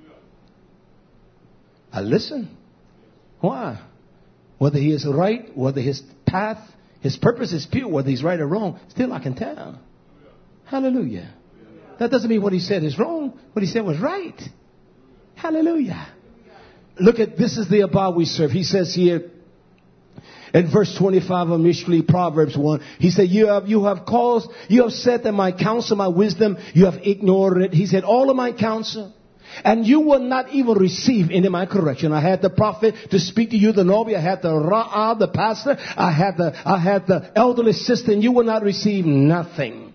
I listen. Why? Whether he is right, whether his path, his purpose is pure, whether he's right or wrong, still I can tell. Hallelujah. That doesn't mean what he said is wrong. What he said was right. Hallelujah. Look at, this is the Abba we serve. He says here in verse twenty-five of Mishli, Proverbs one, he said, you have, you have caused, you have said that my counsel, my wisdom, you have ignored it. He said, all of my counsel. And you will not even receive any of my correction. I had the prophet to speak to you, the Nobi. I had the Ra'ah, the pastor. I had the, I had the elderly sister, and you will not receive nothing.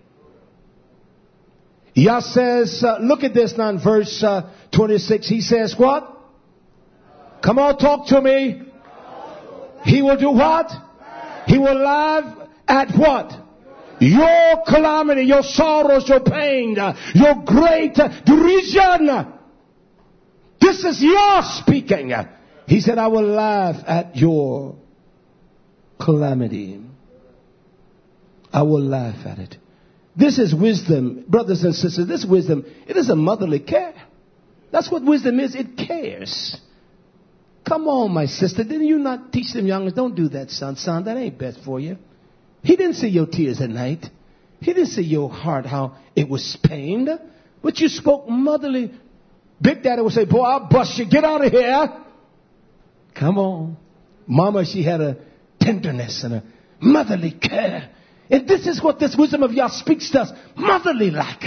Yah says, uh, look at this now in verse uh, twenty-six. He says what? Come on, talk to me. He will do what? He will laugh at what? Your calamity, your sorrows, your pain, your great derision. This is Yah speaking. He said, I will laugh at your calamity. I will laugh at it. This is wisdom, brothers and sisters. This wisdom, it is a motherly care. That's what wisdom is. It cares. Come on, my sister. Didn't you not teach them youngers? Don't do that, son. Son, that ain't best for you. He didn't see your tears at night. He didn't see your heart, how it was pained. But you spoke motherly. Big Daddy would say, boy, I'll bust you. Get out of here. Come on. Mama, she had a tenderness and a motherly care. And this is what this wisdom of Yah speaks to us. Motherly like.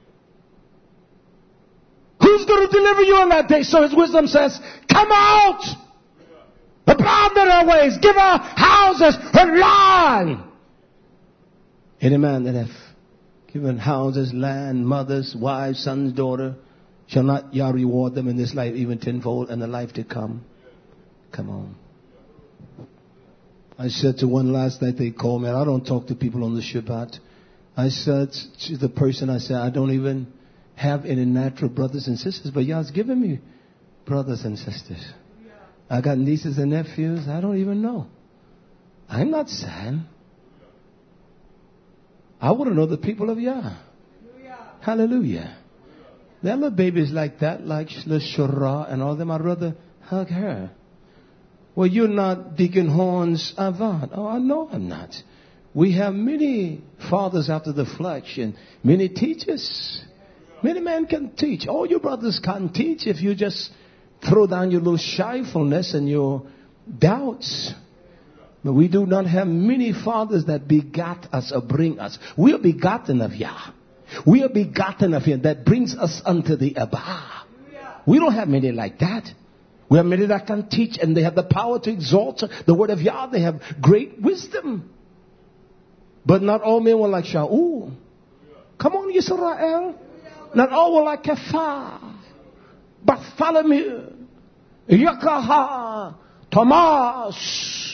Who's going to deliver you on that day? So his wisdom says, come out. Abandon our ways. Give our houses her land. Any man that hath given houses, land, mothers, wives, sons, daughter, shall not Yah reward them in this life even tenfold and the life to come. Come on. I said to one last night, they called me, and I don't talk to people on the Shabbat. I said to the person, I said, I don't even have any natural brothers and sisters, but Yah's given me brothers and sisters. I got nieces and nephews. I don't even know. I'm not sad. I want to know the people of Yah. Hallelujah. Hallelujah. There are little babies like that, like Shura and all them. I'd rather hug her. Well, you're not Deacon Horn's Avad. Oh, I know I'm not. We have many fathers after the flesh and many teachers. Many men can teach. All your brothers can teach if you just throw down your little shyfulness and your doubts. But we do not have many fathers that begat us or bring us. We are begotten of Yah. We are begotten of Him that brings us unto the Abba. We don't have many like that. We have many that can teach and they have the power to exalt the word of Yah. They have great wisdom. But not all men were like Shaul. Come on, Yisrael. Not all were like Kepha, Bartholomew, Yakaha, Thomas.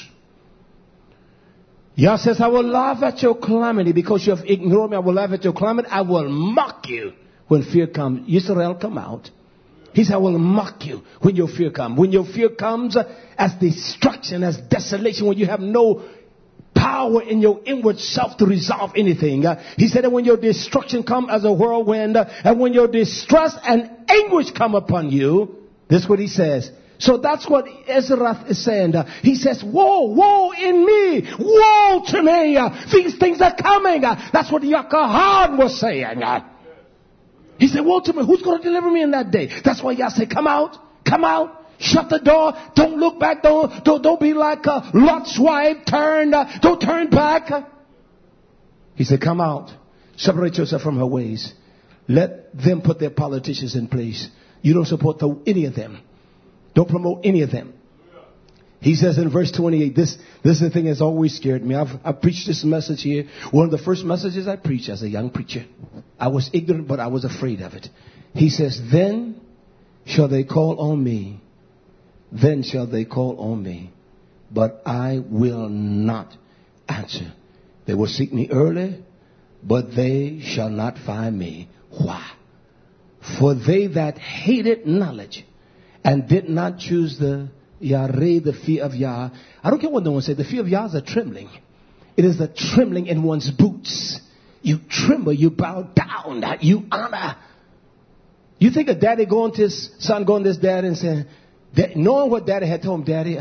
Yah says, I will laugh at your calamity because you have ignored me. I will laugh at your calamity. I will mock you when fear comes. Israel, come out. He said, I will mock you when your fear comes. When your fear comes uh, as destruction, as desolation, when you have no power in your inward self to resolve anything. Uh, he said that when your destruction comes as a whirlwind, uh, and when your distress and anguish come upon you, this is what he says. So that's what Ezra is saying. Uh, he says, woe, woe in me, woe to me. Uh, these things are coming. Uh, that's what Yakahan was saying. Uh, he said, woe to me. Who's going to deliver me in that day? That's why Yah said, come out, come out. Shut the door. Don't look back. Don't, don't, don't be like uh, Lot's wife. Turn. Uh, don't turn back. He said, come out. Separate yourself from her ways. Let them put their politicians in place. You don't support the, any of them. Don't promote any of them. He says in verse twenty-eight, this, this is the thing that's always scared me. I've, I've preached this message here. One of the first messages I preached as a young preacher. I was ignorant, but I was afraid of it. He says, then shall they call on me. Then shall they call on me, but I will not answer. They will seek me early, but they shall not find me. Why? For they that hated knowledge and did not choose the Yareh, the fear of Yah. I don't care what no one said. The fear of Yah is a trembling. It is a trembling in one's boots. You tremble, you bow down, you honor. You think a daddy going to his son, going to his dad and saying, knowing what daddy had told him, daddy,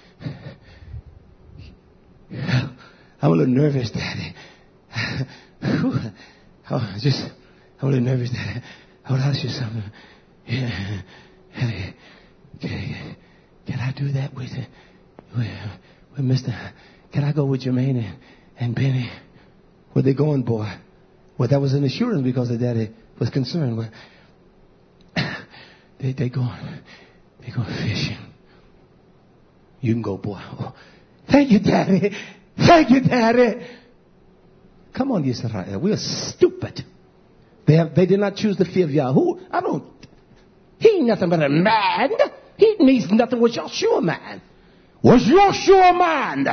I'm a little nervous, daddy. Oh, just, I'm a little nervous, daddy. I would ask you something. Yeah. Can, can I do that with, with, with Mister Can I go with Jermaine and, and Benny? Where they going, boy? Well, that was an assurance because the daddy was concerned. Well, they, they going, they going fishing. You can go, boy. Oh, thank you, daddy. Thank you, daddy. Come on, Yisrael. We are stupid. They have, they did not choose the fear of Yahoo. I don't, he ain't nothing but a man. He means nothing with Yeshua man. Was Yeshua man.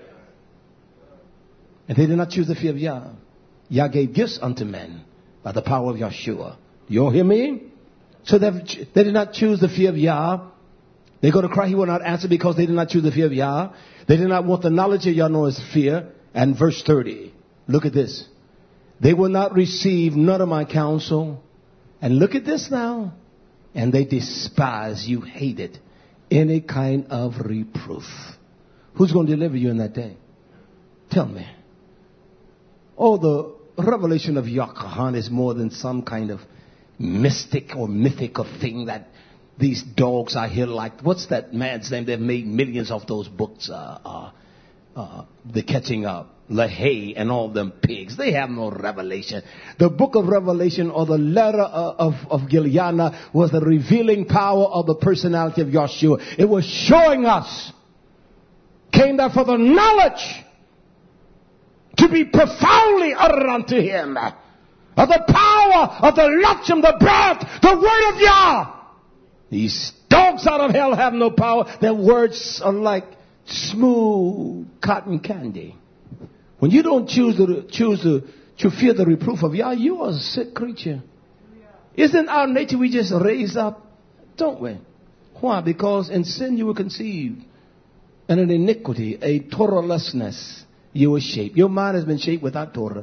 And they did not choose the fear of Yah. Yah gave gifts unto men by the power of Yeshua. You all hear me? So they, they did not choose the fear of Yah. They go to cry, he will not answer because they did not choose the fear of Yah. They did not want the knowledge of Yah nor his fear. And verse thirty. Look at this. They will not receive none of my counsel. And look at this now. And they despise, you hate it, any kind of reproof. Who's going to deliver you in that day? Tell me. Oh, the revelation of Yakahan is more than some kind of mystic or mythical thing that these dogs I hear like. What's that man's name? They've made millions of those books. Uh, uh, uh, the Catching Up, LaHaye, and all them pigs. They have no revelation. The book of Revelation, or the letter of, of Giuliana, was the revealing power of the personality of Yeshua. It was showing us, came there for the knowledge to be profoundly uttered unto him, of the power of the Lachim, the breath, the word of Yah. These dogs out of hell have no power. Their words are like smooth cotton candy. When you don't choose to choose to, to fear the reproof of Yah, you are a sick creature. Isn't our nature we just raise up? Don't we? Why? Because in sin you were conceived, and in iniquity, a Torahlessness, you were shaped. Your mind has been shaped without Torah.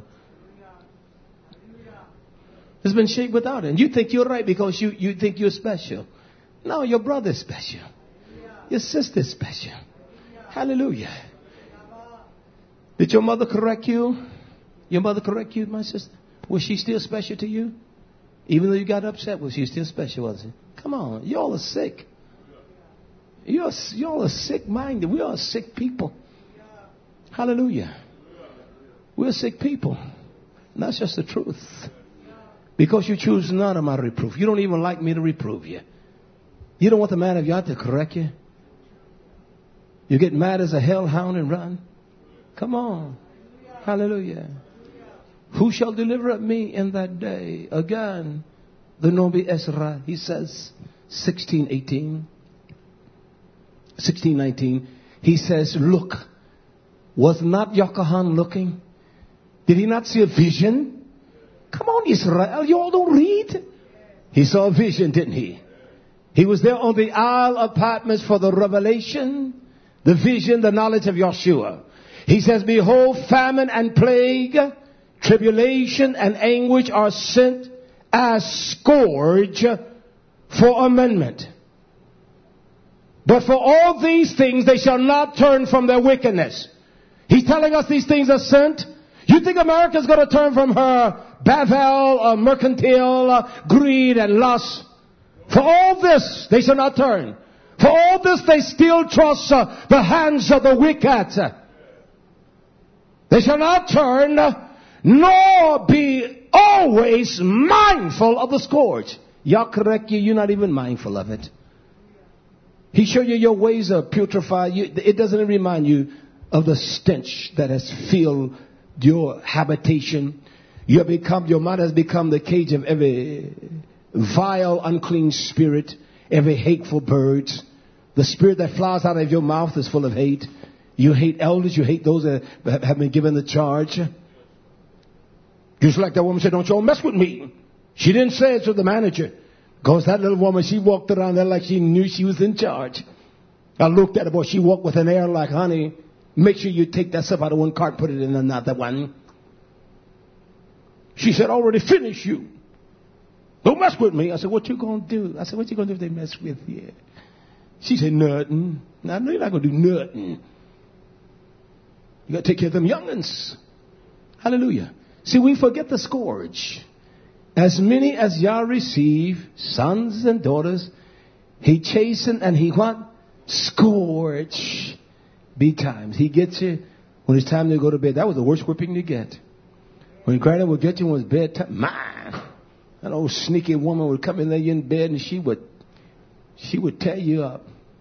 It's been shaped without it. And you think you're right because you, you think you're special. No, your brother's special. Your sister's special. Hallelujah. Did your mother correct you? Your mother correct you, my sister? Was she still special to you? Even though you got upset, was she still special, was she? Come on, y'all are sick. You're, y'all are sick-minded. We are sick people. Hallelujah. We're sick people. And that's just the truth. Because you choose none of my reproof. You don't even like me to reprove you. You don't want the man of Yah to correct you. You get mad as a hellhound and run. Come on. Hallelujah. Who shall deliver up me in that day? Again, the Nobi Ezra, he says, sixteen eighteen, sixteen nineteen, he says, look, was not Yakahan looking? Did he not see a vision? Come on, Israel, you all don't read. He saw a vision, didn't he? He was there on the Isle of Patmos for the revelation, the vision, the knowledge of Yeshua. He says, behold, famine and plague, tribulation and anguish are sent as scourge for amendment. But for all these things, they shall not turn from their wickedness. He's telling us these things are sent. You think America's going to turn from her Bavel, uh, mercantile, uh, greed and lust? For all this, they shall not turn. For all this, they still trust uh, the hands of the wicked. They shall not turn, nor be always mindful of the scourge. Yah correct you, you're not even mindful of it. He showed you your ways are putrefied. You, it doesn't remind you of the stench that has filled your habitation. You have become, your mind has become the cage of every vile, unclean spirit, every hateful bird. The spirit that flies out of your mouth is full of hate. You hate elders. You hate those that have been given the charge. Just like that woman said, don't y'all mess with me. She didn't say it to the manager. Because that little woman, she walked around there like she knew she was in charge. I looked at her, boy, she walked with an air like, honey, make sure you take that stuff out of one cart, put it in another one. She said, already finished you. Don't mess with me. I said, what you going to do? I said, what you going to do if they mess with you? She said, nothing. Now, no, you're not going to do nothing. You got to take care of them young'uns. Hallelujah. See, we forget the scourge. As many as Yah receive, sons and daughters, he chasten and he what? Scourge. Betimes. He gets you when it's time to go to bed. That was the worst whipping to get. When Granny would get you when it was bedtime, man, that old sneaky woman would come in there in bed and she would, she would tear you up.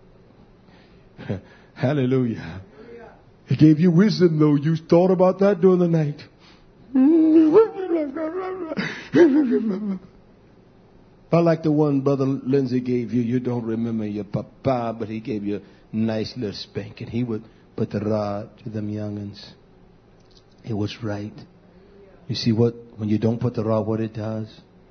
Hallelujah. He gave you wisdom, though. You thought about that during the night. I like the one Brother Lindsay gave you. You don't remember your papa, but he gave you a nice little spanking. He would put the rod to them young'uns. It was right. You see what, when you don't put the rod, what it does?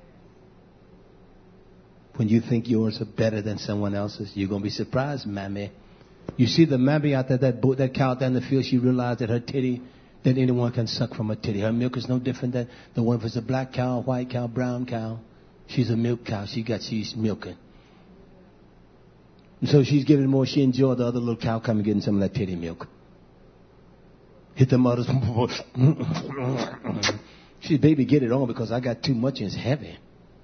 When you think yours are better than someone else's, you're going to be surprised, mammy. You see the mammy out there, that boat, that cow out there in the field, she realized that her titty, that anyone can suck from her titty. Her milk is no different than the one if it's a black cow, white cow, brown cow. She's a milk cow. She got, she's milking. And so she's giving more. She enjoyed the other little cow coming getting some of that titty milk. Hit the mother's. She said, baby, get it on because I got too much and it's heavy.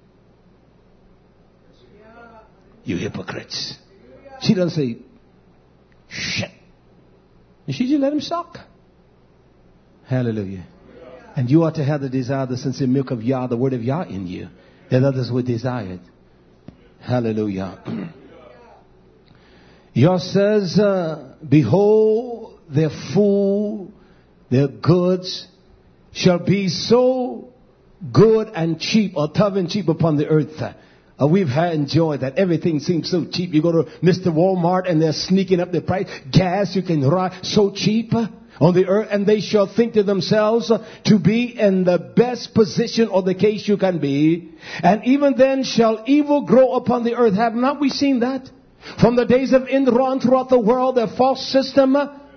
You hypocrites. She doesn't say, shit. And she just let him suck. Hallelujah. And you ought to have the desire, the sincere milk of Yah, the word of Yah in you, that others would desire it. Hallelujah. Yah says, uh, behold, their food, their goods shall be so good and cheap, or tough and cheap upon the earth. Uh, we've had enjoyed that. Everything seems so cheap. You go to Mister Walmart and they're sneaking up the price. Gas you can ride so cheap on the earth, and they shall think to themselves uh, to be in the best position or the case you can be. And even then shall evil grow upon the earth. Have not we seen that? From the days of Enron throughout the world, their false system.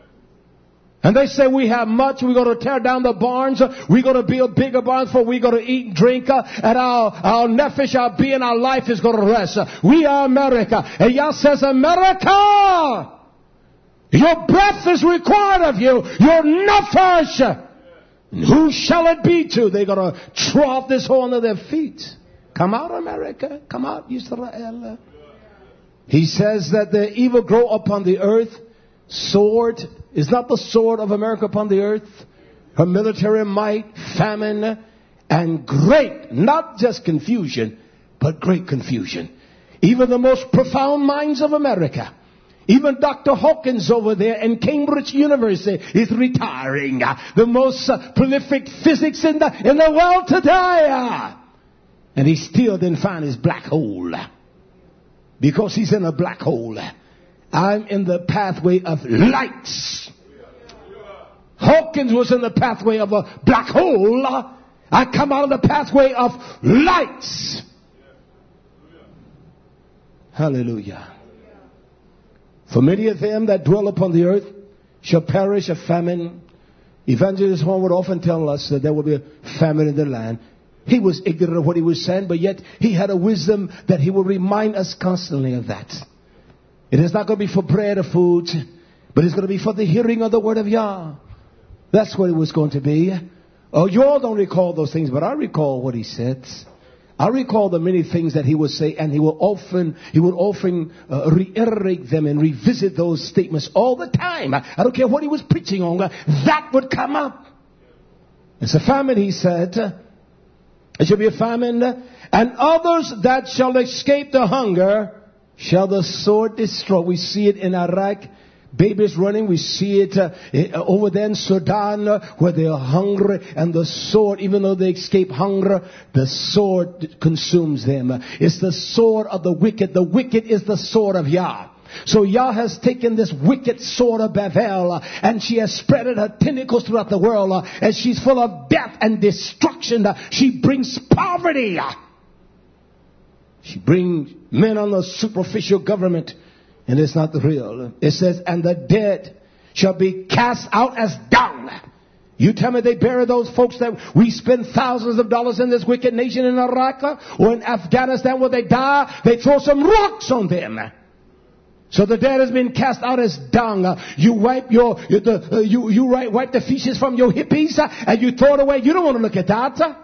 And they say we have much. We're going to tear down the barns. We're going to build bigger barns for we're going to eat and drink. And our, our nephesh, our being, our life is going to rest. We are America. And Yah says, America! Your breath is required of you. Your nefesh. Who shall it be to? They're going to trot this hole under their feet. Come out, America. Come out, Israel. He says that the evil grow upon the earth. Sword is not the sword of America upon the earth. Her military might, famine, and great, not just confusion, but great confusion. Even the most profound minds of America. Even Doctor Hawkins over there in Cambridge University is retiring. The most uh, prolific physics in the, in the world today. And he still didn't find his black hole. Because he's in a black hole. I'm in the pathway of lights. Hawkins was in the pathway of a black hole. I come out of the pathway of lights. Hallelujah. For many of them that dwell upon the earth shall perish of famine. Evangelist Horn would often tell us that there will be a famine in the land. He was ignorant of what he was saying, but yet he had a wisdom that he would remind us constantly of that. It is not going to be for bread or food, but it's going to be for the hearing of the word of Yah. That's what it was going to be. Oh, you all don't recall those things, but I recall what he said. I recall the many things that he would say, and he will often, he would often uh, reiterate them and revisit those statements all the time. I, I don't care what he was preaching on, that would come up. It's a famine, he said. It shall be a famine, and others that shall escape the hunger shall the sword destroy. We see it in Iraq. Babies running. We see it uh, over there in Sudan uh, where they are hungry, and the sword, even though they escape hunger, the sword consumes them. It's the sword of the wicked. The wicked is the sword of Yah. So Yah has taken this wicked sword of Bavel uh, and she has spread her tentacles throughout the world, uh, and she's full of death and destruction. Uh, she brings poverty. Uh, she brings men on the superficial government. And it's not the real. It says, and the dead shall be cast out as dung. You tell me they bury those folks that we spend thousands of dollars in this wicked nation in Iraq or in Afghanistan where they die, they throw some rocks on them. So the dead has been cast out as dung. You wipe your, the, uh, you, you wipe the feces from your hippies uh, and you throw it away. You don't want to look at that. Uh.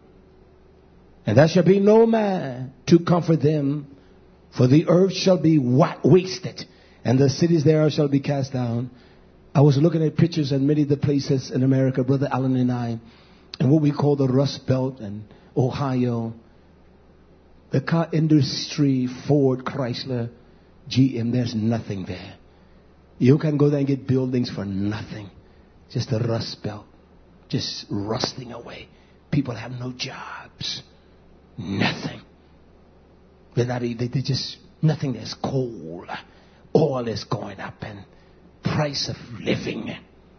And there shall be no man to comfort them. For the earth shall be wasted, and the cities thereof shall be cast down. I was looking at pictures in many of the places in America, Brother Allen and I, and what we call the Rust Belt and Ohio. The car industry, Ford, Chrysler, G M, there's nothing there. You can go there and get buildings for nothing. Just the Rust Belt, just rusting away. People have no jobs. Nothing. They're not, they, they just, nothing. There's coal. Oil is going up and price of living.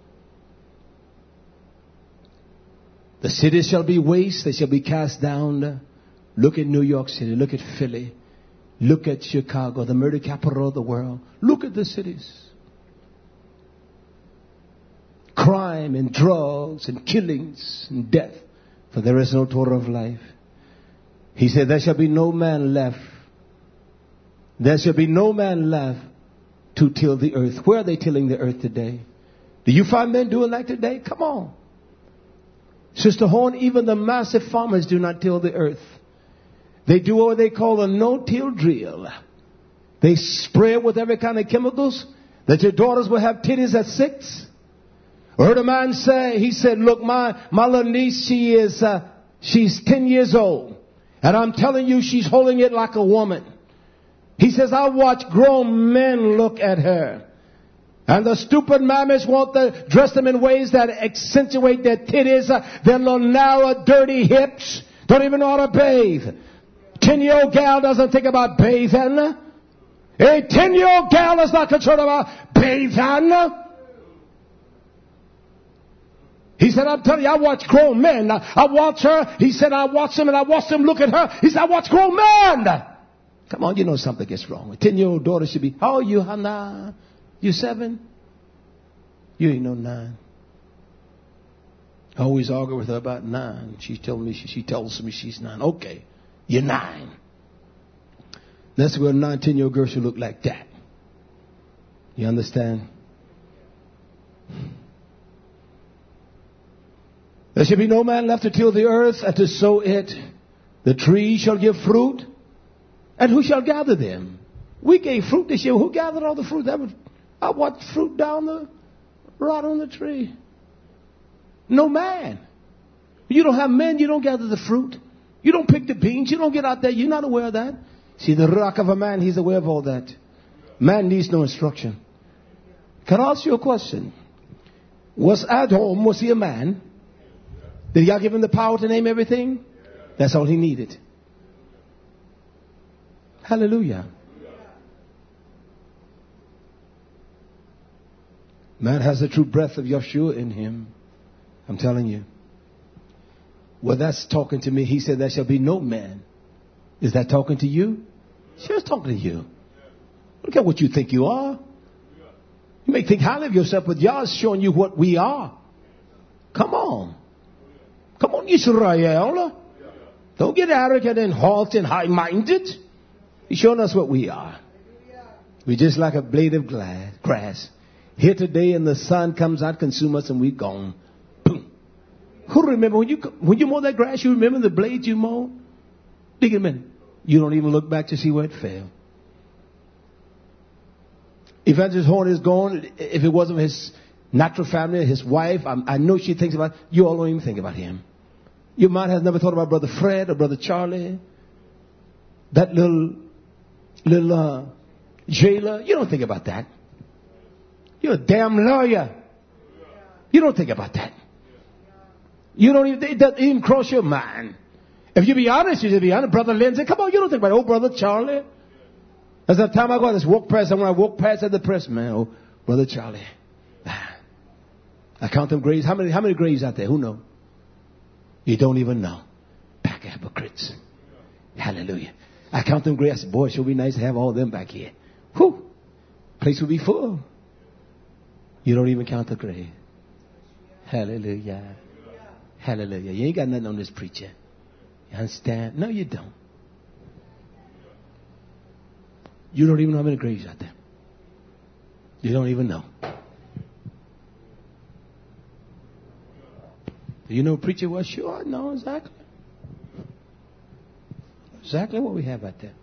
The cities shall be waste. They shall be cast down. Look at New York City. Look at Philly. Look at Chicago, the murder capital of the world. Look at the cities. Crime and drugs and killings and death. For there is no Torah of life. He said, there shall be no man left There shall be no man left to till the earth. Where are they tilling the earth today? Do you find men doing that today? Come on. Sister Horn, even the massive farmers do not till the earth. They do what they call a no-till drill. They spray it with every kind of chemicals that your daughters will have titties at six. I heard a man say, he said, look, my, my little niece, she is, uh, she's ten years old. And I'm telling you, she's holding it like a woman. He says, I watch grown men look at her. And the stupid mammies want to dress them in ways that accentuate their titties, uh, their little narrow, dirty hips. Don't even know how to bathe. Ten-year-old gal doesn't think about bathing. A ten-year-old gal is not concerned about bathing. He said, I'm telling you, I watch grown men. I watch her. He said, I watch them and I watch them look at her. He said, I watch grown men. Come on, you know something gets wrong. A ten-year-old daughter should be, how are you, Hannah? You seven? You ain't no nine. I always argue with her about nine. She tells me, she, she tells me she's nine. Okay, you're nine. That's where a nine, ten-year-old girl should look like that. You understand? There shall be no man left to till the earth and to sow it. The tree shall give fruit. And who shall gather them? We gave fruit this year. Who gathered all the fruit? That was, I watched fruit down the rod on the tree. No man. You don't have men. You don't gather the fruit. You don't pick the beans. You don't get out there. You're not aware of that. See, the rock of a man, he's aware of all that. Man needs no instruction. Can I ask you a question? Was Adam, was he a man? Did God give him the power to name everything? That's all he needed. Hallelujah. Man has the true breath of Yeshua in him. I'm telling you. Well, that's talking to me. He said, there shall be no man. Is that talking to you? Sure, it's talking to you. Look at what you think you are. You may think highly of yourself, but Yah's showing you what we are. Come on. Come on, Israel. Don't get arrogant and haughty and high-minded. He's showing us what we are. We're just like a blade of grass. Here today and the sun comes out, consume us, and we're gone. Boom. Who remember when you when you mow that grass, you remember the blade you mowed? Think a minute. You don't even look back to see where it fell. Evangelist Horn is gone. If it wasn't his natural family, his wife, I, I know she thinks about, you all don't even think about him. Your mind has never thought about Brother Fred or Brother Charlie. That little, little uh, jailer. You don't think about that. You're a damn lawyer. You don't think about that. You don't even, it doesn't even cross your mind. If you be honest, you should be honest. Brother Lindsay, come on, you don't think about it. Oh, Brother Charlie. That's the time I go, this walk past, and when I walk past at the press, man, oh, Brother Charlie. I count them graves. How many, how many graves out there? Who knows? You don't even know. Pack of hypocrites. Hallelujah. I count them graves. I said, boy, it should be nice to have all of them back here. Whew. Place will be full. You don't even count the grave. Hallelujah. Hallelujah. You ain't got nothing on this preacher. You understand? No, you don't. You don't even know how many graves out there. You don't even know. Do you know preacher was? Sure, I know exactly. Exactly what we have out there.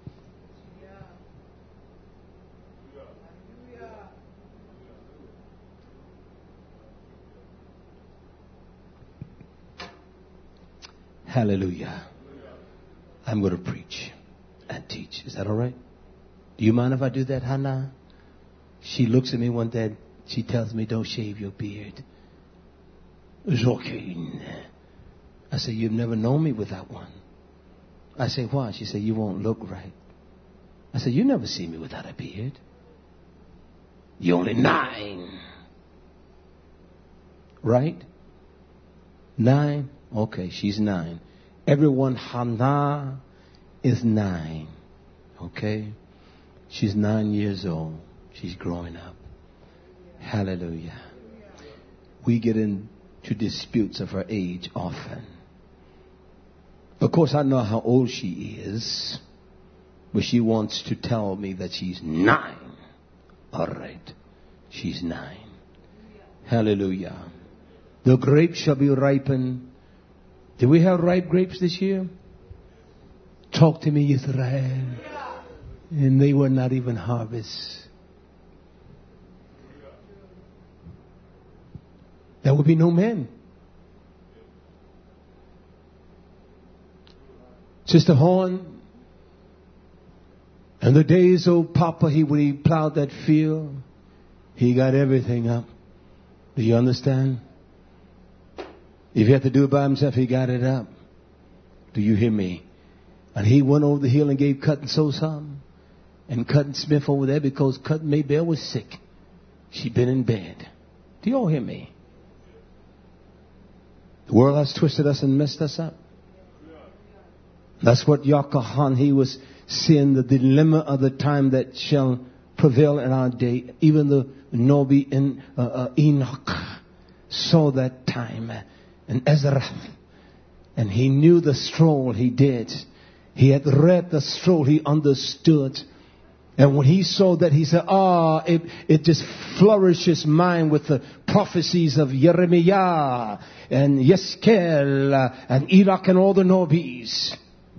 Hallelujah. I'm going to preach and teach. Is that all right? Do you mind if I do that, Hannah? She looks at me one day. She tells me, don't shave your beard. It's okay. I said, you've never known me without one. I said, why? She said, you won't look right. I said, you never see me without a beard. You're only nine. Right? Nine? Okay, she's nine. Everyone, Hannah is nine. Okay? She's nine years old. She's growing up. Hallelujah. We get into disputes of her age often. Of course, I know how old she is. But she wants to tell me that she's nine. All right. She's nine. Hallelujah. The grapes shall be ripened. Did we have ripe grapes this year? Talk to me, Israel. And they were not even harvest. There will be no men. Sister Horn, in the days of Papa, he when he plowed that field, he got everything up. Do you understand? If he had to do it by himself, he got it up. Do you hear me? And he went over the hill and gave Cutting Sow some. And Cutting Smith over there, because Cutting Maybell was sick. She'd been in bed. Do you all hear me? The world has twisted us and messed us up. That's what Yakahan, he was seeing the dilemma of the time that shall prevail in our day. Even the Nobi and uh, uh, Enoch saw that time. And Ezra. And he knew the stroll he did. He had read the scroll. He understood. And when he saw that, he said, ah, it, it just flourished his mind with the prophecies of Jeremiah and Yeskel uh, and Enoch and all the Nobis.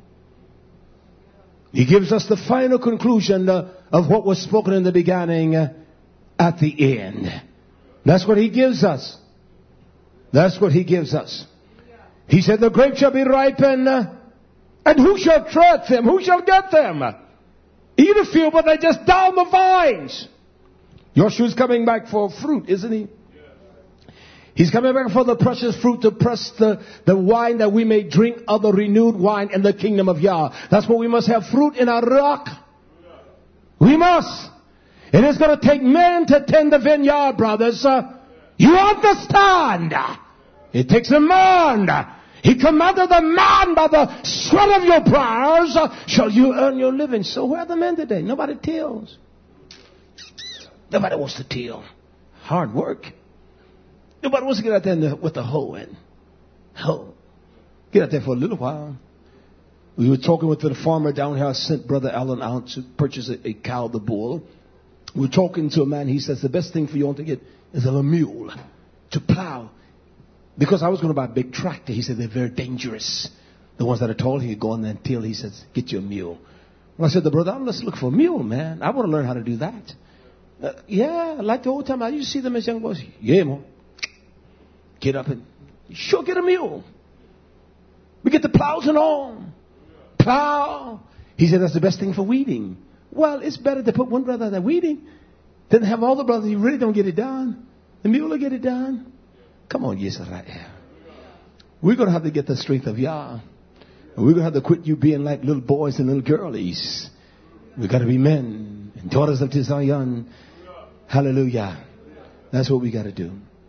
He gives us the final conclusion uh, of what was spoken in the beginning uh, at the end. That's what he gives us. That's what he gives us. He said, the grapes shall be ripened. Uh, And who shall tread them? Who shall get them? Eat a few, but they just down the vines. Joshua's coming back for fruit, isn't he? He's coming back for the precious fruit to press the, the wine that we may drink of the renewed wine in the kingdom of Yah. That's what we must have, fruit in our rock. We must. It is going to take men to tend the vineyard, brothers. Uh, you understand? It takes a man. He commanded the man, by the sweat of your brows uh, shall you earn your living. So where are the men today? Nobody tills. Nobody wants to till. Hard work. Nobody wants to get out there in the, with the hoe and hoe. Get out there for a little while. We were talking with the farmer down here. I sent Brother Allen out to purchase a, a cow, the bull. We were talking to a man. He says the best thing for you all to get is a mule to plow. Because I was going to buy a big tractor. He said they're very dangerous. The ones that are tall, he could go on there and till. He says, get you a mule. Well, I said to Brother, let's look for a mule, man. I want to learn how to do that. Uh, yeah, like the old time. I used to see them as young boys. Yeah, man. Get up and sure get a mule. We get the plows and all. Plow. He said that's the best thing for weeding. Well, it's better to put one brother that weeding than to have all the brothers. You really don't get it done. The mule will get it done. Come on, yes, right here. We're going to have to get the strength of Yah. And we're going to have to quit you being like little boys and little girlies. We've got to be men and daughters of Zion. Hallelujah. That's what we got to do.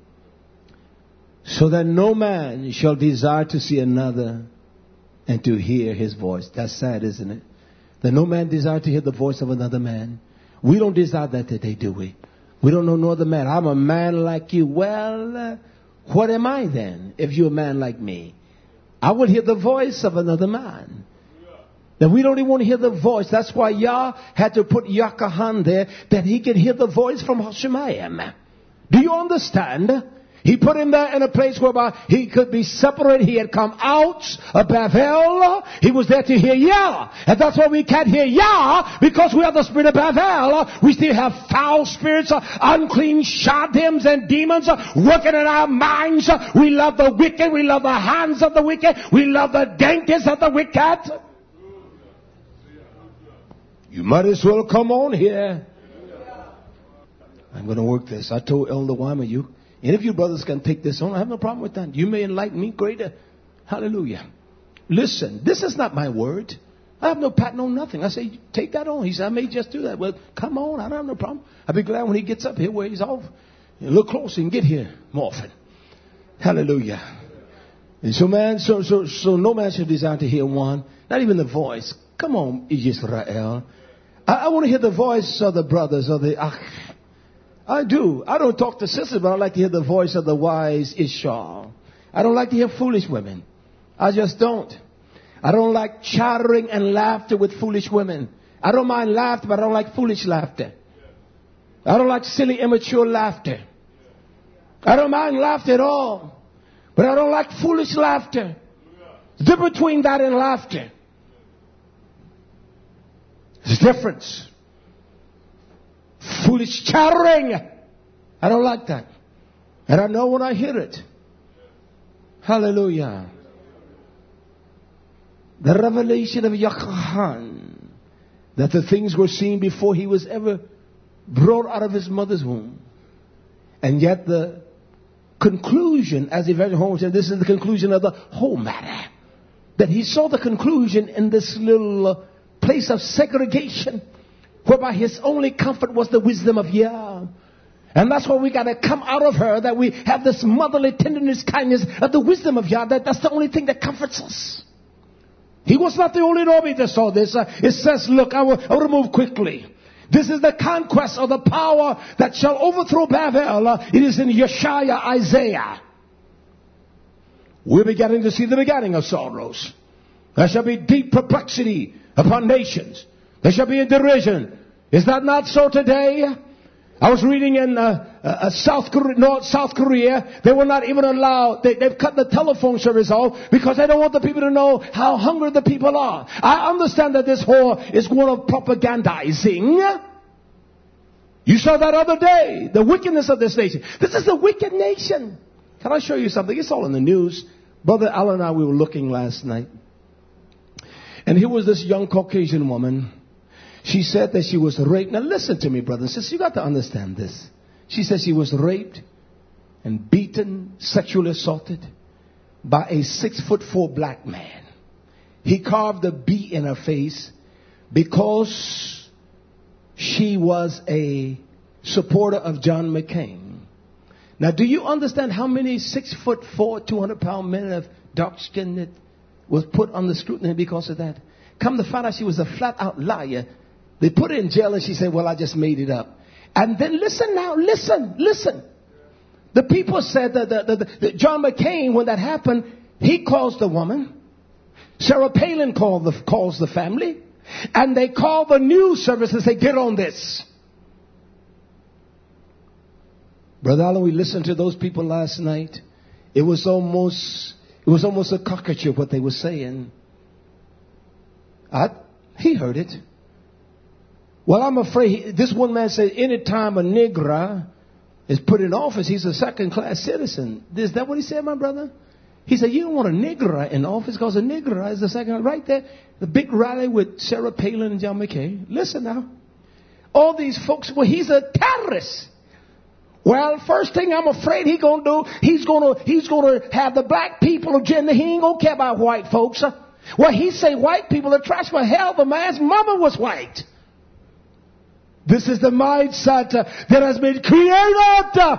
So that no man shall desire to see another and to hear his voice. That's sad, isn't it? That no man desire to hear the voice of another man. We don't desire that today, do we? We don't know no other man. I'm a man like you. Well, uh, what am I then if you're a man like me? I will hear the voice of another man. Now we don't even want to hear the voice. That's why Yah had to put Yakahan there, that he could hear the voice from Hashemayim. Do you understand? He put him there in a place whereby he could be separated. He had come out of Bavel. He was there to hear Yah. And that's why we can't hear Yah, because we have the spirit of Bavel. We still have foul spirits, unclean shadims and demons working in our minds. We love the wicked. We love the hands of the wicked. We love the dainties of the wicked. You might as well come on here. I'm going to work this. I told Elder Wyman, you And if you brothers can take this on, I have no problem with that. You may enlighten me greater. Hallelujah. Listen, this is not my word. I have no patent on nothing. I say, take that on. He said, I may just do that. Well, come on. I don't have no problem. I'll be glad when he gets up here where he's off. A little closer and get here more often. Hallelujah. And so man, so, so, so no man should desire to hear one. Not even the voice. Come on, Israel. I, I want to hear the voice of the brothers of the Ach. I do. I don't talk to sisters, but I like to hear the voice of the wise Ishar. I don't like to hear foolish women. I just don't. I don't like chattering and laughter with foolish women. I don't mind laughter, but I don't like foolish laughter. I don't like silly, immature laughter. I don't mind laughter at all, but I don't like foolish laughter. The difference between that and laughter. There's a difference. Foolish chattering. I don't like that. And I know when I hear it. Hallelujah. The revelation of Yachanan, that the things were seen before he was ever brought out of his mother's womb. And yet the conclusion, as Evangelist Holmes said, this is the conclusion of the whole matter. That he saw the conclusion in this little uh, place of segregation, whereby his only comfort was the wisdom of Yah. And that's why we got to come out of her, that we have this motherly tenderness, kindness of the wisdom of Yah. That, that's the only thing that comforts us. He was not the only Nobi that saw this. Uh, it says, look, I will, I will move quickly. This is the conquest of the power that shall overthrow Babel. Uh, it is in Yeshaya, Isaiah. We're beginning to see the beginning of sorrows. There shall be deep perplexity upon nations. There shall be a derision. Is that not so today? I was reading in uh, uh, South Korea, North South Korea. They will not even allow. They, they've cut the telephone service off because they don't want the people to know how hungry the people are. I understand that this whore is one of propagandizing. You saw that other day, the wickedness of this nation. This is a wicked nation. Can I show you something? It's all in the news. Brother Alan and I, we were looking last night. And here was this young Caucasian woman. She said that she was raped. Now listen to me, brother and sister. You got to understand this. She said she was raped and beaten, sexually assaulted by a six foot four black man. He carved a B in her face because she was a supporter of John McCain. Now, do you understand how many six foot four, two hundred pound men of dark skin that was put under scrutiny because of that? Come to find out she was a flat out liar. They put her in jail and she said, well, I just made it up. And then listen now, listen, listen. The people said that, the, the, the, John McCain, when that happened, he calls the woman. Sarah Palin called the, calls the family. And they call the news service and say, get on this. Brother Allen, we listened to those people last night. It was almost, it was almost a caricature what they were saying. I, he heard it. Well, I'm afraid, this one man said, anytime a Negro is put in office, he's a second class citizen. Is that what he said, my brother? He said, you don't want a Negro in office because a Negro is the second, right there. The big rally with Sarah Palin and John McCain. Listen now. All these folks, well, he's a terrorist. Well, first thing I'm afraid he's going to do, he's going to, he's going to have the black people agenda. He ain't going to care about white folks. Well, he say white people are trash. Well, hell, the man's mama was white. This is the mindset uh, that has been created.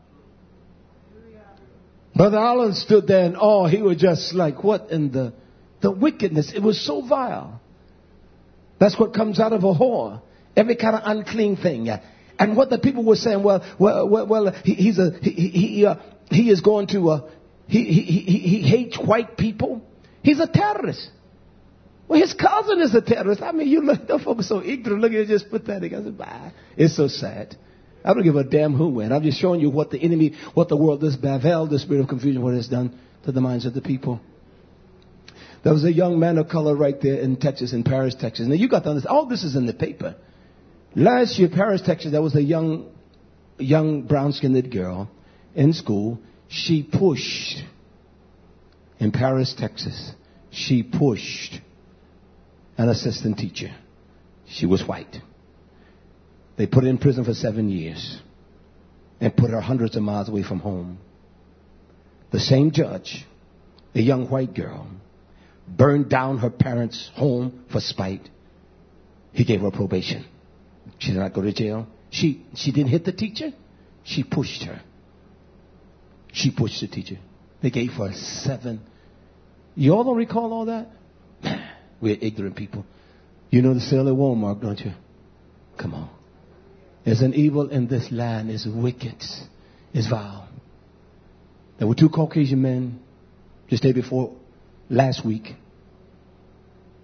Brother Allen stood there and oh, he was just like, what in the, the wickedness. It was so vile. That's what comes out of a whore. Every kind of unclean thing. And what the people were saying, well, well, well, well he, he's a, he, he, uh, he is going to, uh, he, he, he, he hates white people. He's a terrorist. Well, his cousin is a terrorist. I mean, you look, those folks are so ignorant. Look at it, just pathetic. I said, bah. It's so sad. I don't give a damn who went. I'm just showing you what the enemy, what the world, this Bavel, the spirit of confusion, what it's done to the minds of the people. There was a young man of color right there in Texas, in Paris, Texas. Now, you got to understand, all this is in the paper. Last year, Paris, Texas, there was a young, young brown-skinned girl in school. She pushed, in Paris, Texas, she pushed an assistant teacher. She was white. They put her in prison for seven years and put her hundreds of miles away from home. The same judge, a young white girl, burned down her parents' home for spite. He gave her probation. She did not go to jail. She, she didn't hit the teacher. She pushed her. She pushed the teacher. They gave her seven. You all don't recall all that? We're ignorant people. You know the sale at Walmart, don't you? Come on. There's an evil in this land. It's wicked. It's vile. There were two Caucasian men just day before last week.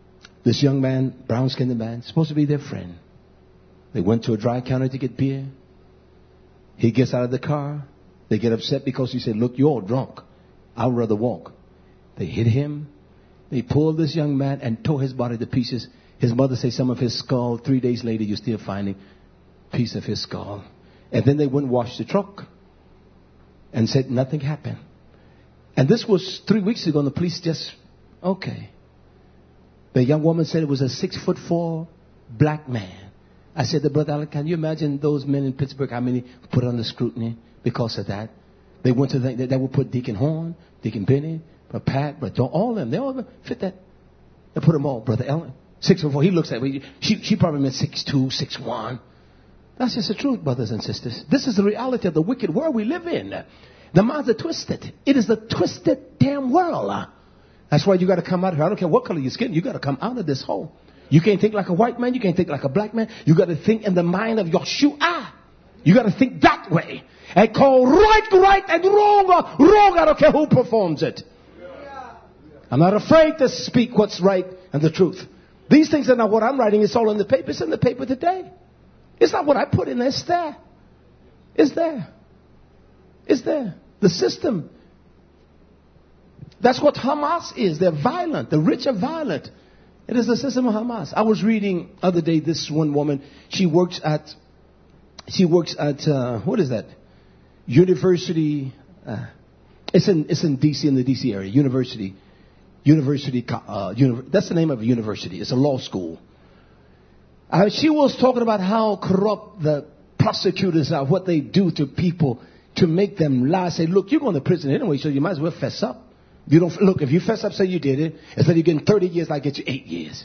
This young man, brown-skinned man, supposed to be their friend. They went to a dry counter to get beer. He gets out of the car. They get upset because he said, look, you're all drunk. I'd rather walk. They hit him. They pulled this young man and tore his body to pieces. His mother said some of his skull. Three days later, you're still finding a piece of his skull. And then they went and washed the truck and said nothing happened. And this was three weeks ago, and the police just, okay. The young woman said it was a six foot four black man. I said to Brother Allen, can you imagine those men in Pittsburgh, how many put under scrutiny because of that? They went to the, they, they would put Deacon Horn, Deacon Benny, Brother Pat, Brother John, all of them. They all fit that. They put them all. Brother Ellen, six foot four. He looks at me. She, she probably meant six two, six one. That's just the truth, brothers and sisters. This is the reality of the wicked world we live in. The minds are twisted. It is the twisted damn world. That's why you got to come out of here. I don't care what color your skin. You got to come out of this hole. You can't think like a white man. You can't think like a black man. You got to think in the mind of Yeshua. You got to think that way. And call right, right, and wrong, wrong. I don't care who performs it. I'm not afraid to speak what's right and the truth. These things are not what I'm writing. It's all in the paper. It's in the paper today. It's not what I put in there. It's there. It's there. It's there. The system. That's what Hamas is. They're violent. The rich are violent. It is the system of Hamas. I was reading other day this one woman. She works at, she works at, uh, what is that? University. Uh, it's in, it's in D C, in the D C area. University. University. Uh, uni- that's the name of a university. It's a law school. Uh, she was talking about how corrupt the prosecutors are, what they do to people to make them lie. Say, look, you're going to prison anyway, so you might as well fess up. You don't look. If you fess up, say you did it. Instead of getting thirty years, I get you eight years.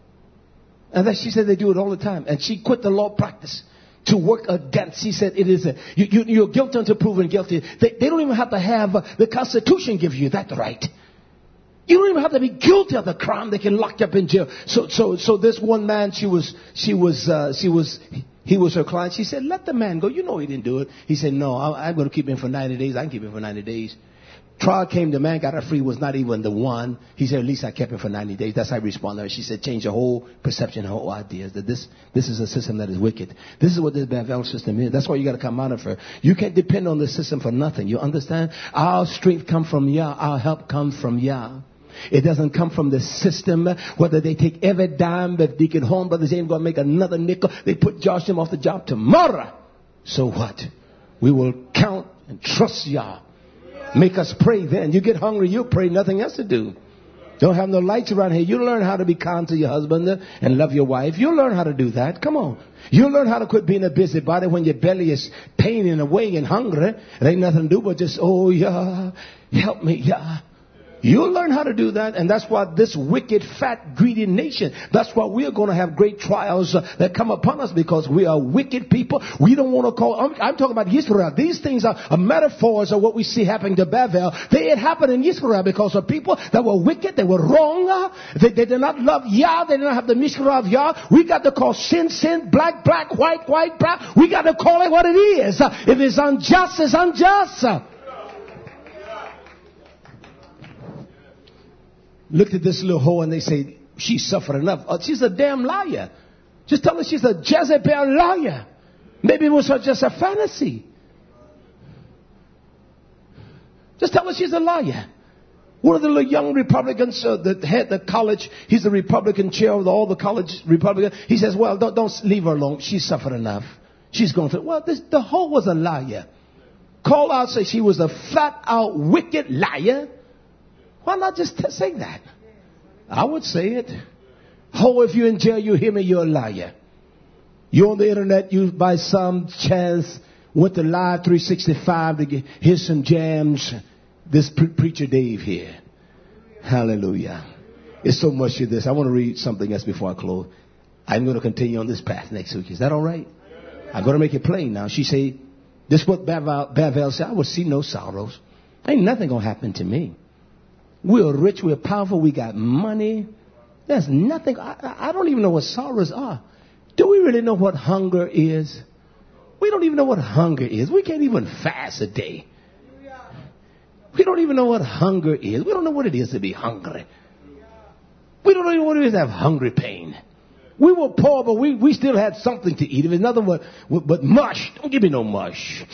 And then she said they do it all the time. And she quit the law practice to work against. She said it is a you, you, you're guilty until proven guilty. They, they don't even have to have uh, the Constitution gives you that right. You don't even have to be guilty of the crime. They can lock you up in jail. So so so this one man, she was she was uh, she was. He was her client. She said, let the man go. You know he didn't do it. He said, no, I, I'm going to keep him for ninety days. I can keep him for ninety days. Trial came, the man got her free, was not even the one. He said, at least I kept him for ninety days. That's how I responded. She said, change the whole perception, the whole ideas, that this, this is a system that is wicked. This is what this Bavel system is. That's why you got to come out of her. You can't depend on the system for nothing. You understand? Our strength comes from Yah. Our help comes from Yah. It doesn't come from the system. Whether they take every dime, if Deacon Horn Brothers ain't going to make another nickel, they put Josh him off the job tomorrow. So what? We will count and trust Yah. Make us pray then. You get hungry, you'll pray, nothing else to do. Don't have no lights around here. You learn how to be kind to your husband and love your wife. You'll learn how to do that. Come on. You'll learn how to quit being a busybody when your belly is paining away and hungry. There ain't nothing to do but just, oh, Yah, help me, Yah. You'll learn how to do that, and that's why this wicked, fat, greedy nation, that's why we're going to have great trials uh, that come upon us, because we are wicked people. We don't want to call, I'm, I'm talking about Yisrael. These things are, are metaphors of what we see happening to Bavel. They had happened in Yisrael because of people that were wicked, they were wrong, uh, they, they did not love Yah, they did not have the Mishra of Yah. We got to call sin, sin, black, black, white, white, brown. We got to call it what it is. Uh, if it's unjust, it's unjust. Uh, Looked at this little hoe and they say, she suffered enough. Oh, she's a damn liar. Just tell her she's a Jezebel liar. Maybe it was her just a fantasy. Just tell her she's a liar. One of the little young Republicans uh, that had the college, he's the Republican chair of the, all the college Republicans. He says, well, don't, don't leave her alone. She suffered enough. She's going through. Well, this, the hoe was a liar. Call out, say she was a flat out wicked liar. Why not just t- say that? I would say it. Oh, if you're in jail, you hear me, you're a liar. You're on the internet, you by some chance went to Live three sixty-five to get, hear some jams. This pre- preacher Dave here. Hallelujah. It's so much to this. I want to read something else before I close. I'm going to continue on this path next week. Is that all right? I'm going to make it plain now. She said, this is what Bavel, Bavel said, I will see no sorrows. Ain't nothing going to happen to me. We're rich, we're powerful, we got money. There's nothing. I, I don't even know what sorrows are. Do we really know what hunger is? We don't even know what hunger is. We can't even fast a day. We don't even know what hunger is. We don't know what it is to be hungry. We don't even want to have hungry pain. We were poor, but we, we still had something to eat. If it's nothing but, but mush, don't give me no mush.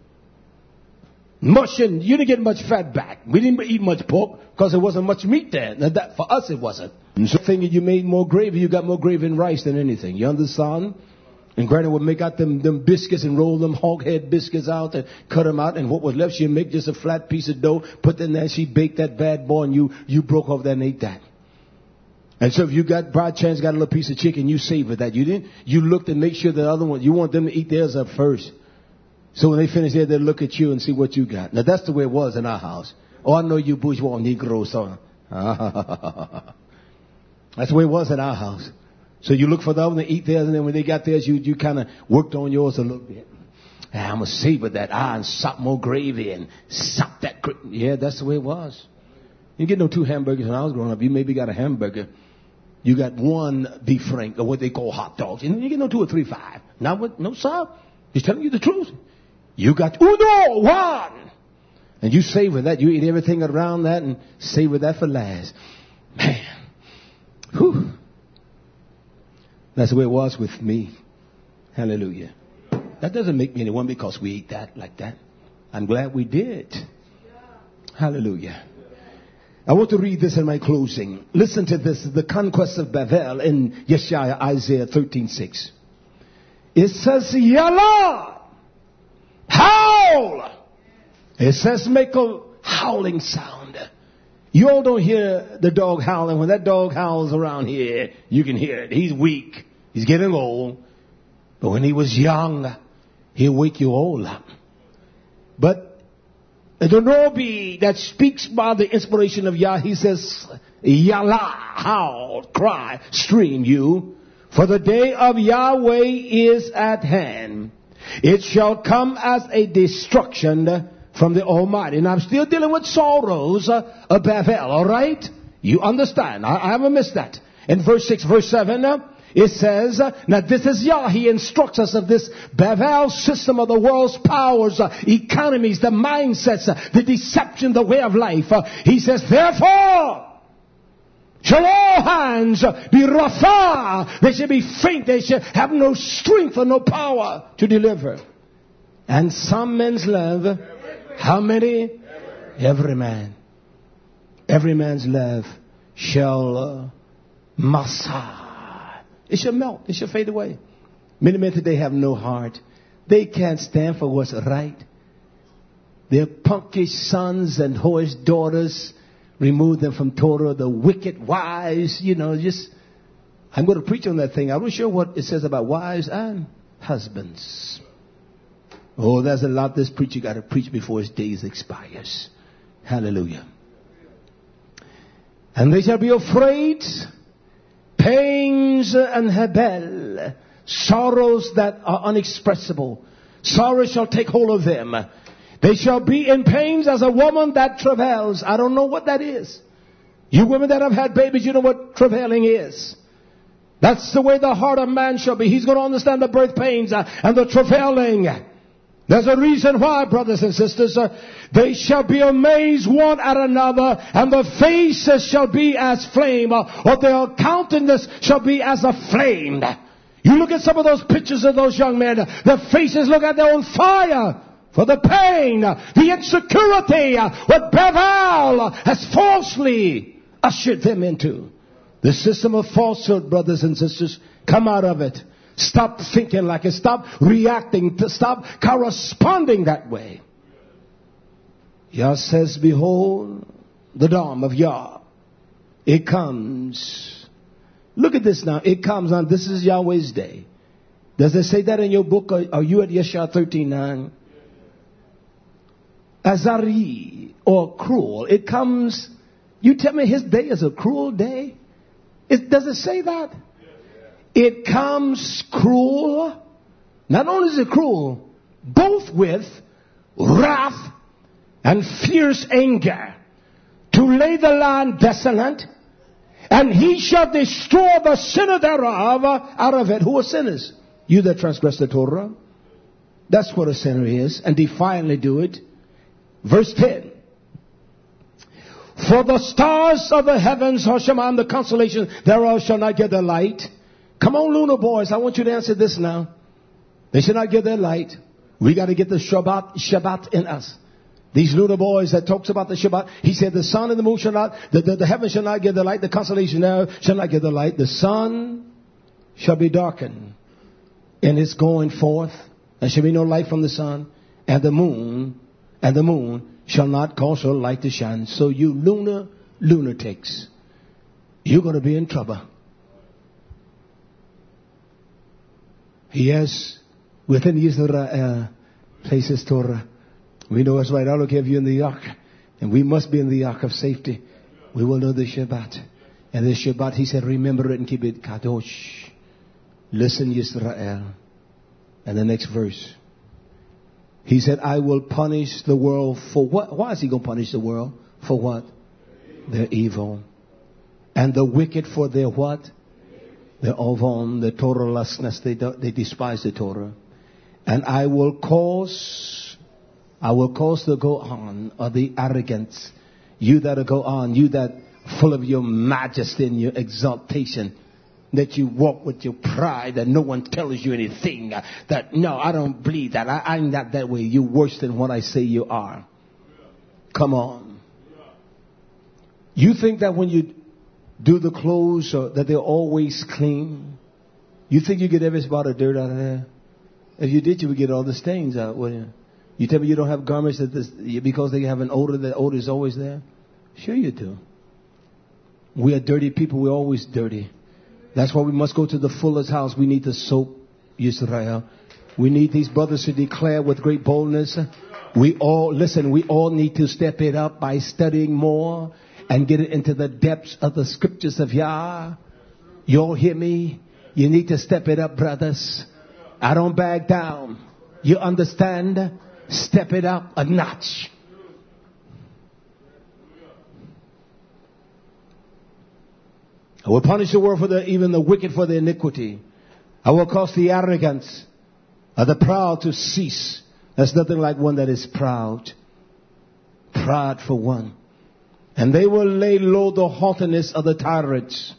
Mush, and you didn't get much fat back. We didn't eat much pork because there wasn't much meat there. Now that, for us, it wasn't. And so thinking you made more gravy, you got more gravy and rice than anything. You understand? And Granny would make out them, them biscuits and roll them hog head biscuits out and cut them out. And what was left, she'd make just a flat piece of dough, put in there, she baked that bad boy, and you, you broke off that and ate that. And so if you got, by chance, got a little piece of chicken, you savored that. You didn't, you looked and make sure the other one, you want them to eat theirs up first. So when they finish there, they'll look at you and see what you got. Now that's the way it was in our house. Oh, I know you bourgeois Negroes, son. That's the way it was in our house. So you look for the other one to eat theirs, and then when they got theirs, you, you kind of worked on yours a little bit. Ah, I'm going to savor that. Ah, and sop more gravy and sop that. Cra- yeah, that's the way it was. You didn't get no two hamburgers when I was growing up. You maybe got a hamburger. You got one beef frank, or what they call hot dogs. You didn't get no two or three, five. Not what, no, sir. He's telling you the truth. You got uno, one. And you savor that. You eat everything around that and savor that for last. Man. Whew. That's the way it was with me. Hallelujah. That doesn't make me anyone because we ate that like that. I'm glad we did. Hallelujah. I want to read this in my closing. Listen to this. The conquest of Babel in Yeshaya, Isaiah thirteen six. It says, Yalla, howl. It says, make a howling sound. You all don't hear the dog howling. When that dog howls around here, you can hear it. He's weak. He's getting old. But when he was young, he'll wake you all up. But the Nobi that speaks by the inspiration of Yah, he says, Yalla, howl, cry, scream you. For the day of Yahweh is at hand. It shall come as a destruction from the Almighty. And I'm still dealing with sorrows uh, of Babel, all right? You understand. I, I haven't missed that. In verse six, verse seven, uh, it says, uh, now this is Yah. He instructs us of this Babel system of the world's powers, uh, economies, the mindsets, uh, the deception, the way of life. Uh, he says, therefore, shall all hands be rafa. They shall be faint. They shall have no strength or no power to deliver. And some men's love, how many? Every man. Every man's love shall uh, masa. It shall melt. It shall fade away. Many men today have no heart. They can't stand for what's right. Their punkish sons and whorish daughters, remove them from Torah. The wicked wives, you know, just, I'm going to preach on that thing. I'm not sure what it says about wives and husbands. Oh, there's a lot this preacher got to preach before his days expires. Hallelujah. And they shall be afraid, pains and habel, sorrows that are unexpressible. Sorrow shall take hold of them. They shall be in pains as a woman that travails. I don't know what that is. You women that have had babies, you know what travailing is. That's the way the heart of man shall be. He's going to understand the birth pains uh, and the travailing. There's a reason why, brothers and sisters, uh, they shall be amazed one at another, and the faces shall be as flame, uh, or their countenance shall be as a flame. You look at some of those pictures of those young men, their faces look like they're on fire. For the pain, the insecurity, what Babel has falsely ushered them into. The system of falsehood, brothers and sisters, come out of it. Stop thinking like it. Stop reacting. Stop corresponding that way. Yah says, behold, the dawn of Yah. It comes. Look at this now. It comes on, this is Yahweh's day. Does it say that in your book? Are you at Yeshua thirteen nine? Azari, or cruel. It comes, you tell me his day is a cruel day? It, does it say that? It comes cruel. Not only is it cruel, both with wrath and fierce anger, to lay the land desolate, and he shall destroy the sinner thereof out of it. Who are sinners? You that transgress the Torah. That's what a sinner is, and defiantly do it. Verse ten. For the stars of the heavens, Hasheman, the constellation thereof shall not give their light. Come on, lunar boys, I want you to answer this now. They shall not give their light. We got to get the Shabbat, Shabbat in us. These lunar boys that talks about the Shabbat, he said the sun and the moon shall not, the, the, the heaven shall not give the light, the constellation thereof shall not give the light. The sun shall be darkened in its going forth. There shall be no light from the sun, and the moon, and the moon shall not cause her light to shine. So you lunar lunatics, you're going to be in trouble. Yes, within Israel, places Torah. We know it's right. I don't care if you're in the ark, and we must be in the ark of safety. We will know the Shabbat. And the Shabbat, he said, remember it and keep it kadosh. Listen, Israel. And the next verse. He said, I will punish the world for what? Why is he going to punish the world? For what? Their evil. And the wicked for their what? Their ovon, the Torah-lessness. They, they despise the Torah. And I will cause, I will cause to go on, or the arrogance. You that go on, you that full of your majesty and your exaltation, that you walk with your pride, that no one tells you anything, that no, I don't believe that, I, I'm not that way. You're worse than what I say you are. Come on. You think that when you do the clothes uh, that they're always clean? You think you get every spot of dirt out of there? If you did, you would get all the stains out, wouldn't you? You tell me you don't have garments that this, because they have an odor, that odor is always there? Sure you do. We are dirty people. We're always dirty. That's why we must go to the fuller's house. We need the soap, Yisrael. We need these brothers to declare with great boldness. We all, listen, we all need to step it up by studying more and get it into the depths of the scriptures of Yah. You all hear me? You need to step it up, brothers. I don't back down. You understand? Step it up a notch. I will punish the world for the, even the wicked for their iniquity. I will cause the arrogance of the proud to cease. There's nothing like one that is proud. Proud for one. And they will lay low the haughtiness of the tyrants.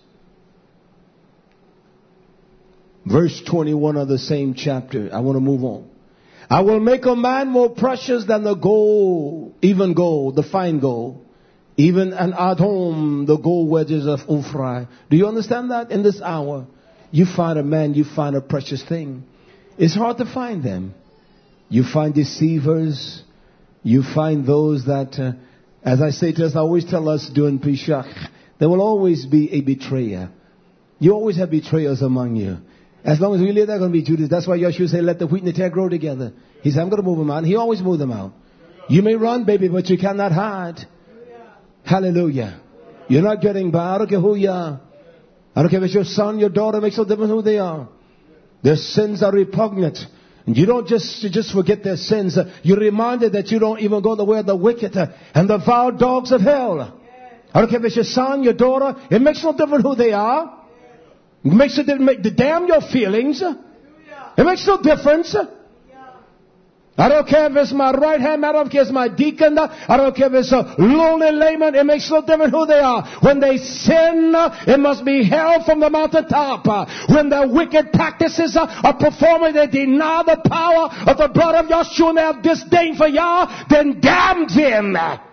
Verse twenty-one of the same chapter. I want to move on. I will make a man more precious than the gold, even gold, the fine gold. Even an Adom, the gold wedges of Uphri. Do you understand that? In this hour, you find a man, you find a precious thing. It's hard to find them. You find deceivers. You find those that, uh, as I say to us, I always tell us during Pesach, there will always be a betrayer. You always have betrayers among you. As long as we live, there are going to be Judas. That's why Yeshua said, let the wheat and the tare grow together. He said, I'm going to move them out. And he always moved them out. You may run, baby, but you cannot hide. Hallelujah. You're not getting by. I don't care who you are. I don't care if it's your son, your daughter. It makes no difference who they are. Their sins are repugnant. And you don't just, you just forget their sins. You're reminded that you don't even go the way of the wicked and the vile dogs of hell. I don't care if it's your son, your daughter. It makes no difference who they are. It makes it make the damn your feelings. It makes no difference. I don't care if it's my right hand. I don't care if it's my deacon. I don't care if it's a lonely layman. It makes no difference who they are. When they sin, it must be held from the mountaintop. When their wicked practices are performing, they deny the power of the blood of Yeshua and they have disdain for Yah, then damn them.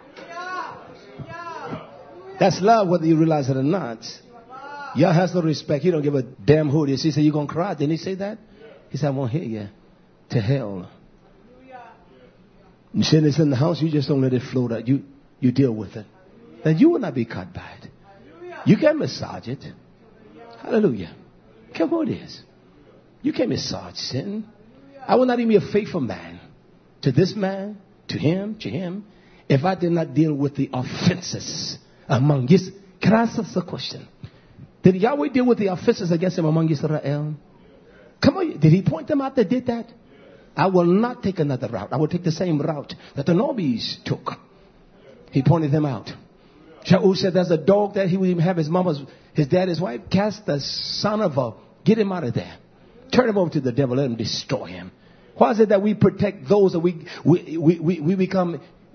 That's love, whether you realize it or not. Yah has no respect. He don't give a damn who it is. He said, you going to cry? Didn't he say that? He said, I won't hear you. To hell. And sin is in the house. You just don't let it float out. You, you deal with it. And you will not be caught by it. You can massage it. Hallelujah. Come on, it is. You can massage sin. I will not even be a faithful man to this man, to him, to him, if I did not deal with the offenses among you. Can I ask us a question? Did Yahweh deal with the offenses against him among Israel? Come on, did he point them out that did that? I will not take another route. I will take the same route that the Nobis took. He pointed them out. Shaul said there's a dog that he would even have his mama's, his daddy's wife cast the son of a, get him out of there. Turn him over to the devil, let him destroy him. Why is it that we protect those that we, we, we, we, we become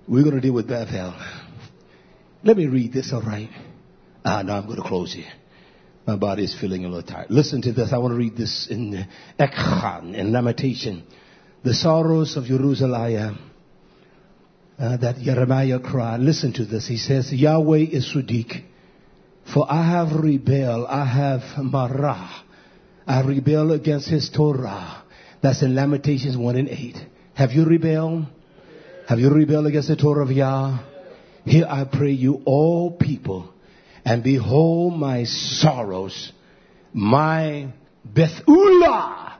We're going to deal with Bethel. Let me read this, all right? Ah, no, I'm going to close here. My body is feeling a little tired. Listen to this. I want to read this in Ekhan, in Lamentation. The sorrows of Jerusalem uh, that Jeremiah cried. Listen to this. He says, Yahweh is Sudik. For I have rebelled. I have marah. I rebel against his Torah. That's in Lamentations one and eight. Have you rebelled? Have you rebelled against the Torah of Yah? Here I pray you, all people, and behold my sorrows, my Bethulah,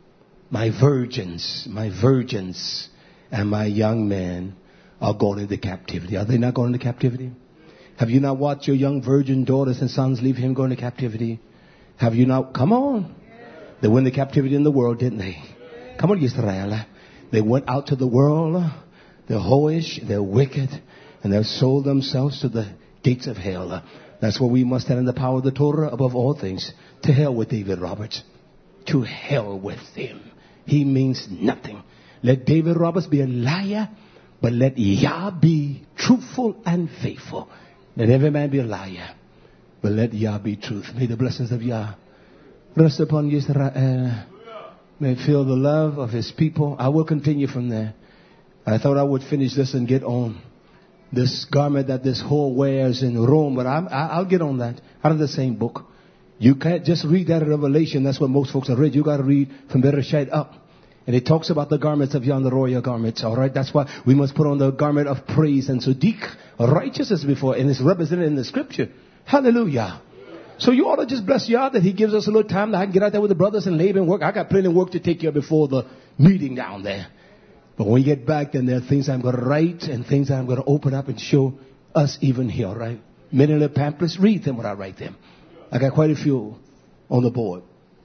my virgins, my virgins, and my young men are going into captivity. Are they not going into captivity? Have you not watched your young virgin daughters and sons leave him going to captivity? Have you not? Come on. They went into captivity in the world, didn't they? Come on, Israel. They went out to the world. They're hoish, they're wicked, and they've sold themselves to the gates of hell. That's where we must stand in the power of the Torah above all things. To hell with David Roberts. To hell with him. He means nothing. Let David Roberts be a liar, but let Yah be truthful and faithful. Let every man be a liar, but let Yah be truth. May the blessings of Yah rest upon Israel. May feel the love of his people. I will continue from there. I thought I would finish this and get on this garment that this whore wears in Rome, but I'm, I'll get on that out of the same book. You can't just read that in Revelation. That's what most folks have read. You got to read from Bereshit up. And it talks about the garments of Yah, the royal garments. All right. That's why we must put on the garment of praise and Sadiq, righteousness before. And it's represented in the scripture. Hallelujah. So you ought to just bless Yah that he gives us a little time that I can get out there with the brothers and labor and work. I got plenty of work to take care of before the meeting down there. But when we get back, then there are things I'm going to write and things I'm going to open up and show us even here, right? Many little pamphlets, read them when I write them. I got quite a few on the board.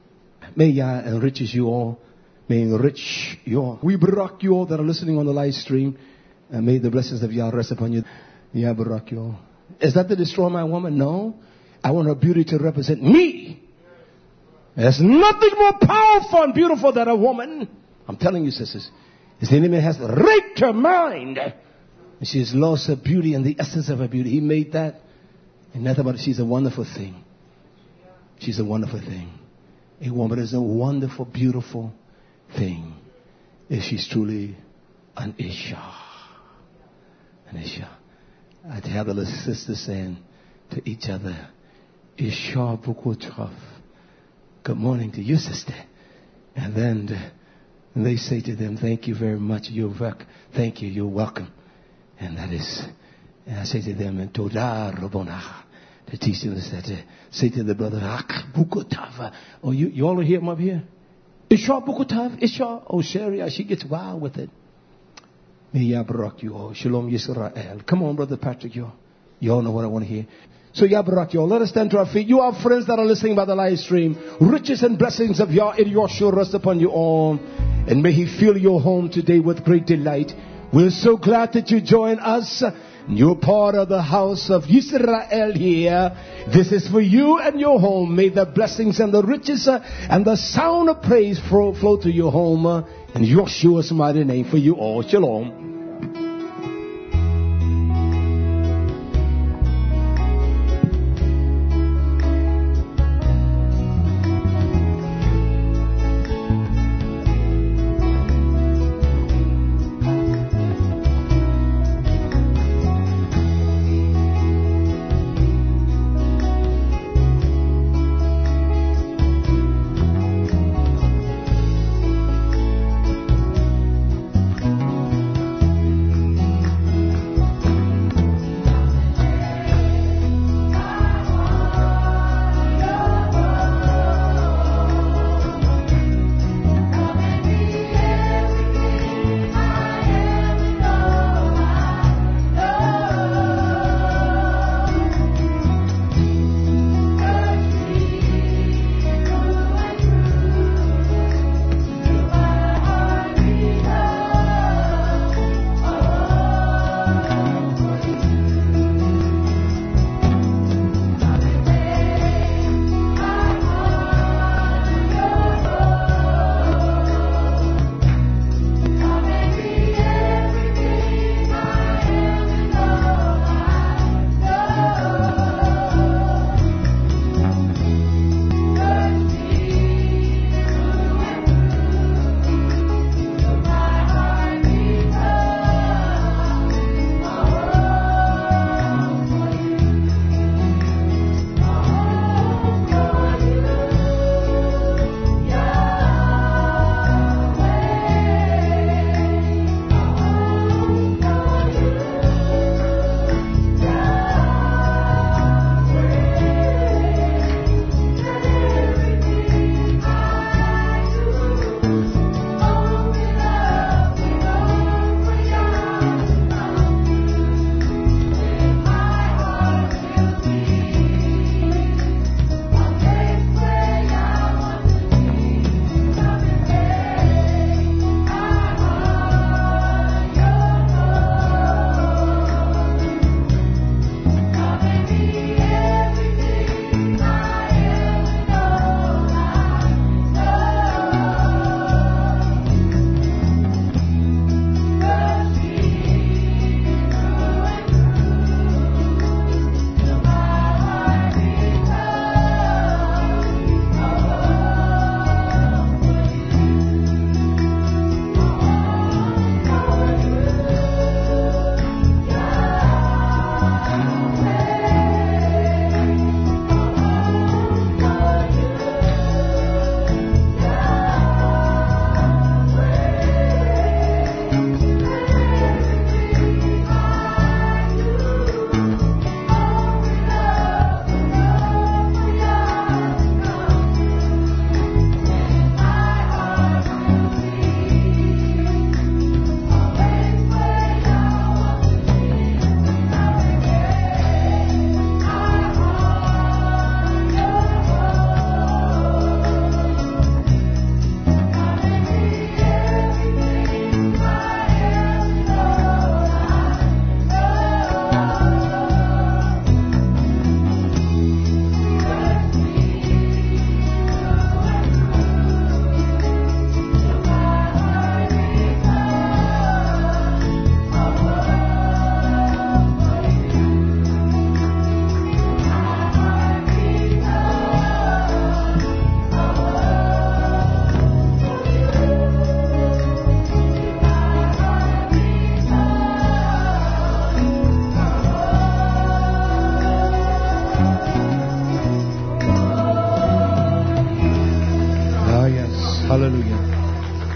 May Yah enriches you all. May enrich you all. We barak you all that are listening on the live stream. And may the blessings of Yah rest upon you. Yah barak you all. Is that to destroy my woman? No. I want her beauty to represent me. There's nothing more powerful and beautiful than a woman. I'm telling you, sisters. The enemy has raped her mind. And she has lost her beauty and the essence of her beauty. He made that. And nothing but it. She's a wonderful thing. She's a wonderful thing. A woman is a wonderful, beautiful thing. If she's truly an Isha. An Isha. I tell the little sisters saying to each other, Isha Bukutov. Good morning to you, sister. And then the, And they say to them, thank you very much. You're welcome. Thank you. You're welcome. And that is, and I say to them, and Todah Rabonah. The teacher is that uh, say to the brother, Ak Bukutav. Oh, you, you all hear him up here? Isha Bukutav? Isha? Oh, Sharia. She gets wild with it. May Yah barak you all. Shalom Yisrael. Come on, Brother Patrick. You, you all know what I want to hear. So Yah barak you all. Let us stand to our feet. You are friends that are listening by the live stream. Riches and blessings of Yah in your show rest upon you all. And may he fill your home today with great delight. We're so glad that you join us. You're part of the house of Israel here. This is for you and your home. May the blessings and the riches and the sound of praise flow, flow to your home. In Yeshua's mighty name for you all. Shalom.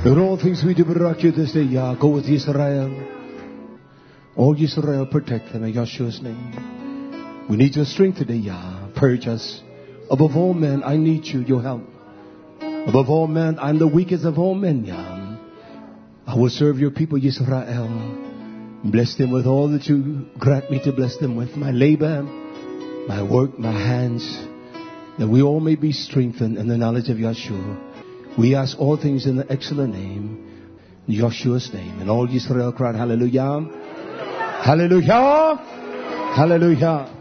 In all things we do barak you this day, Yah. Go with Israel. All Israel, protect them in Yahshua's name. We need your strength today, Yah. Purge us. Above all men, I need you, your help. Above all men, I'm the weakest of all men, Yah. I will serve your people, Israel. Bless them with all that you grant me to bless them with. My labor, my work, my hands. That we all may be strengthened in the knowledge of Yahshua. We ask all things in the excellent name, in Yahshua's name. And all Israel cried, hallelujah. Hallelujah. Hallelujah.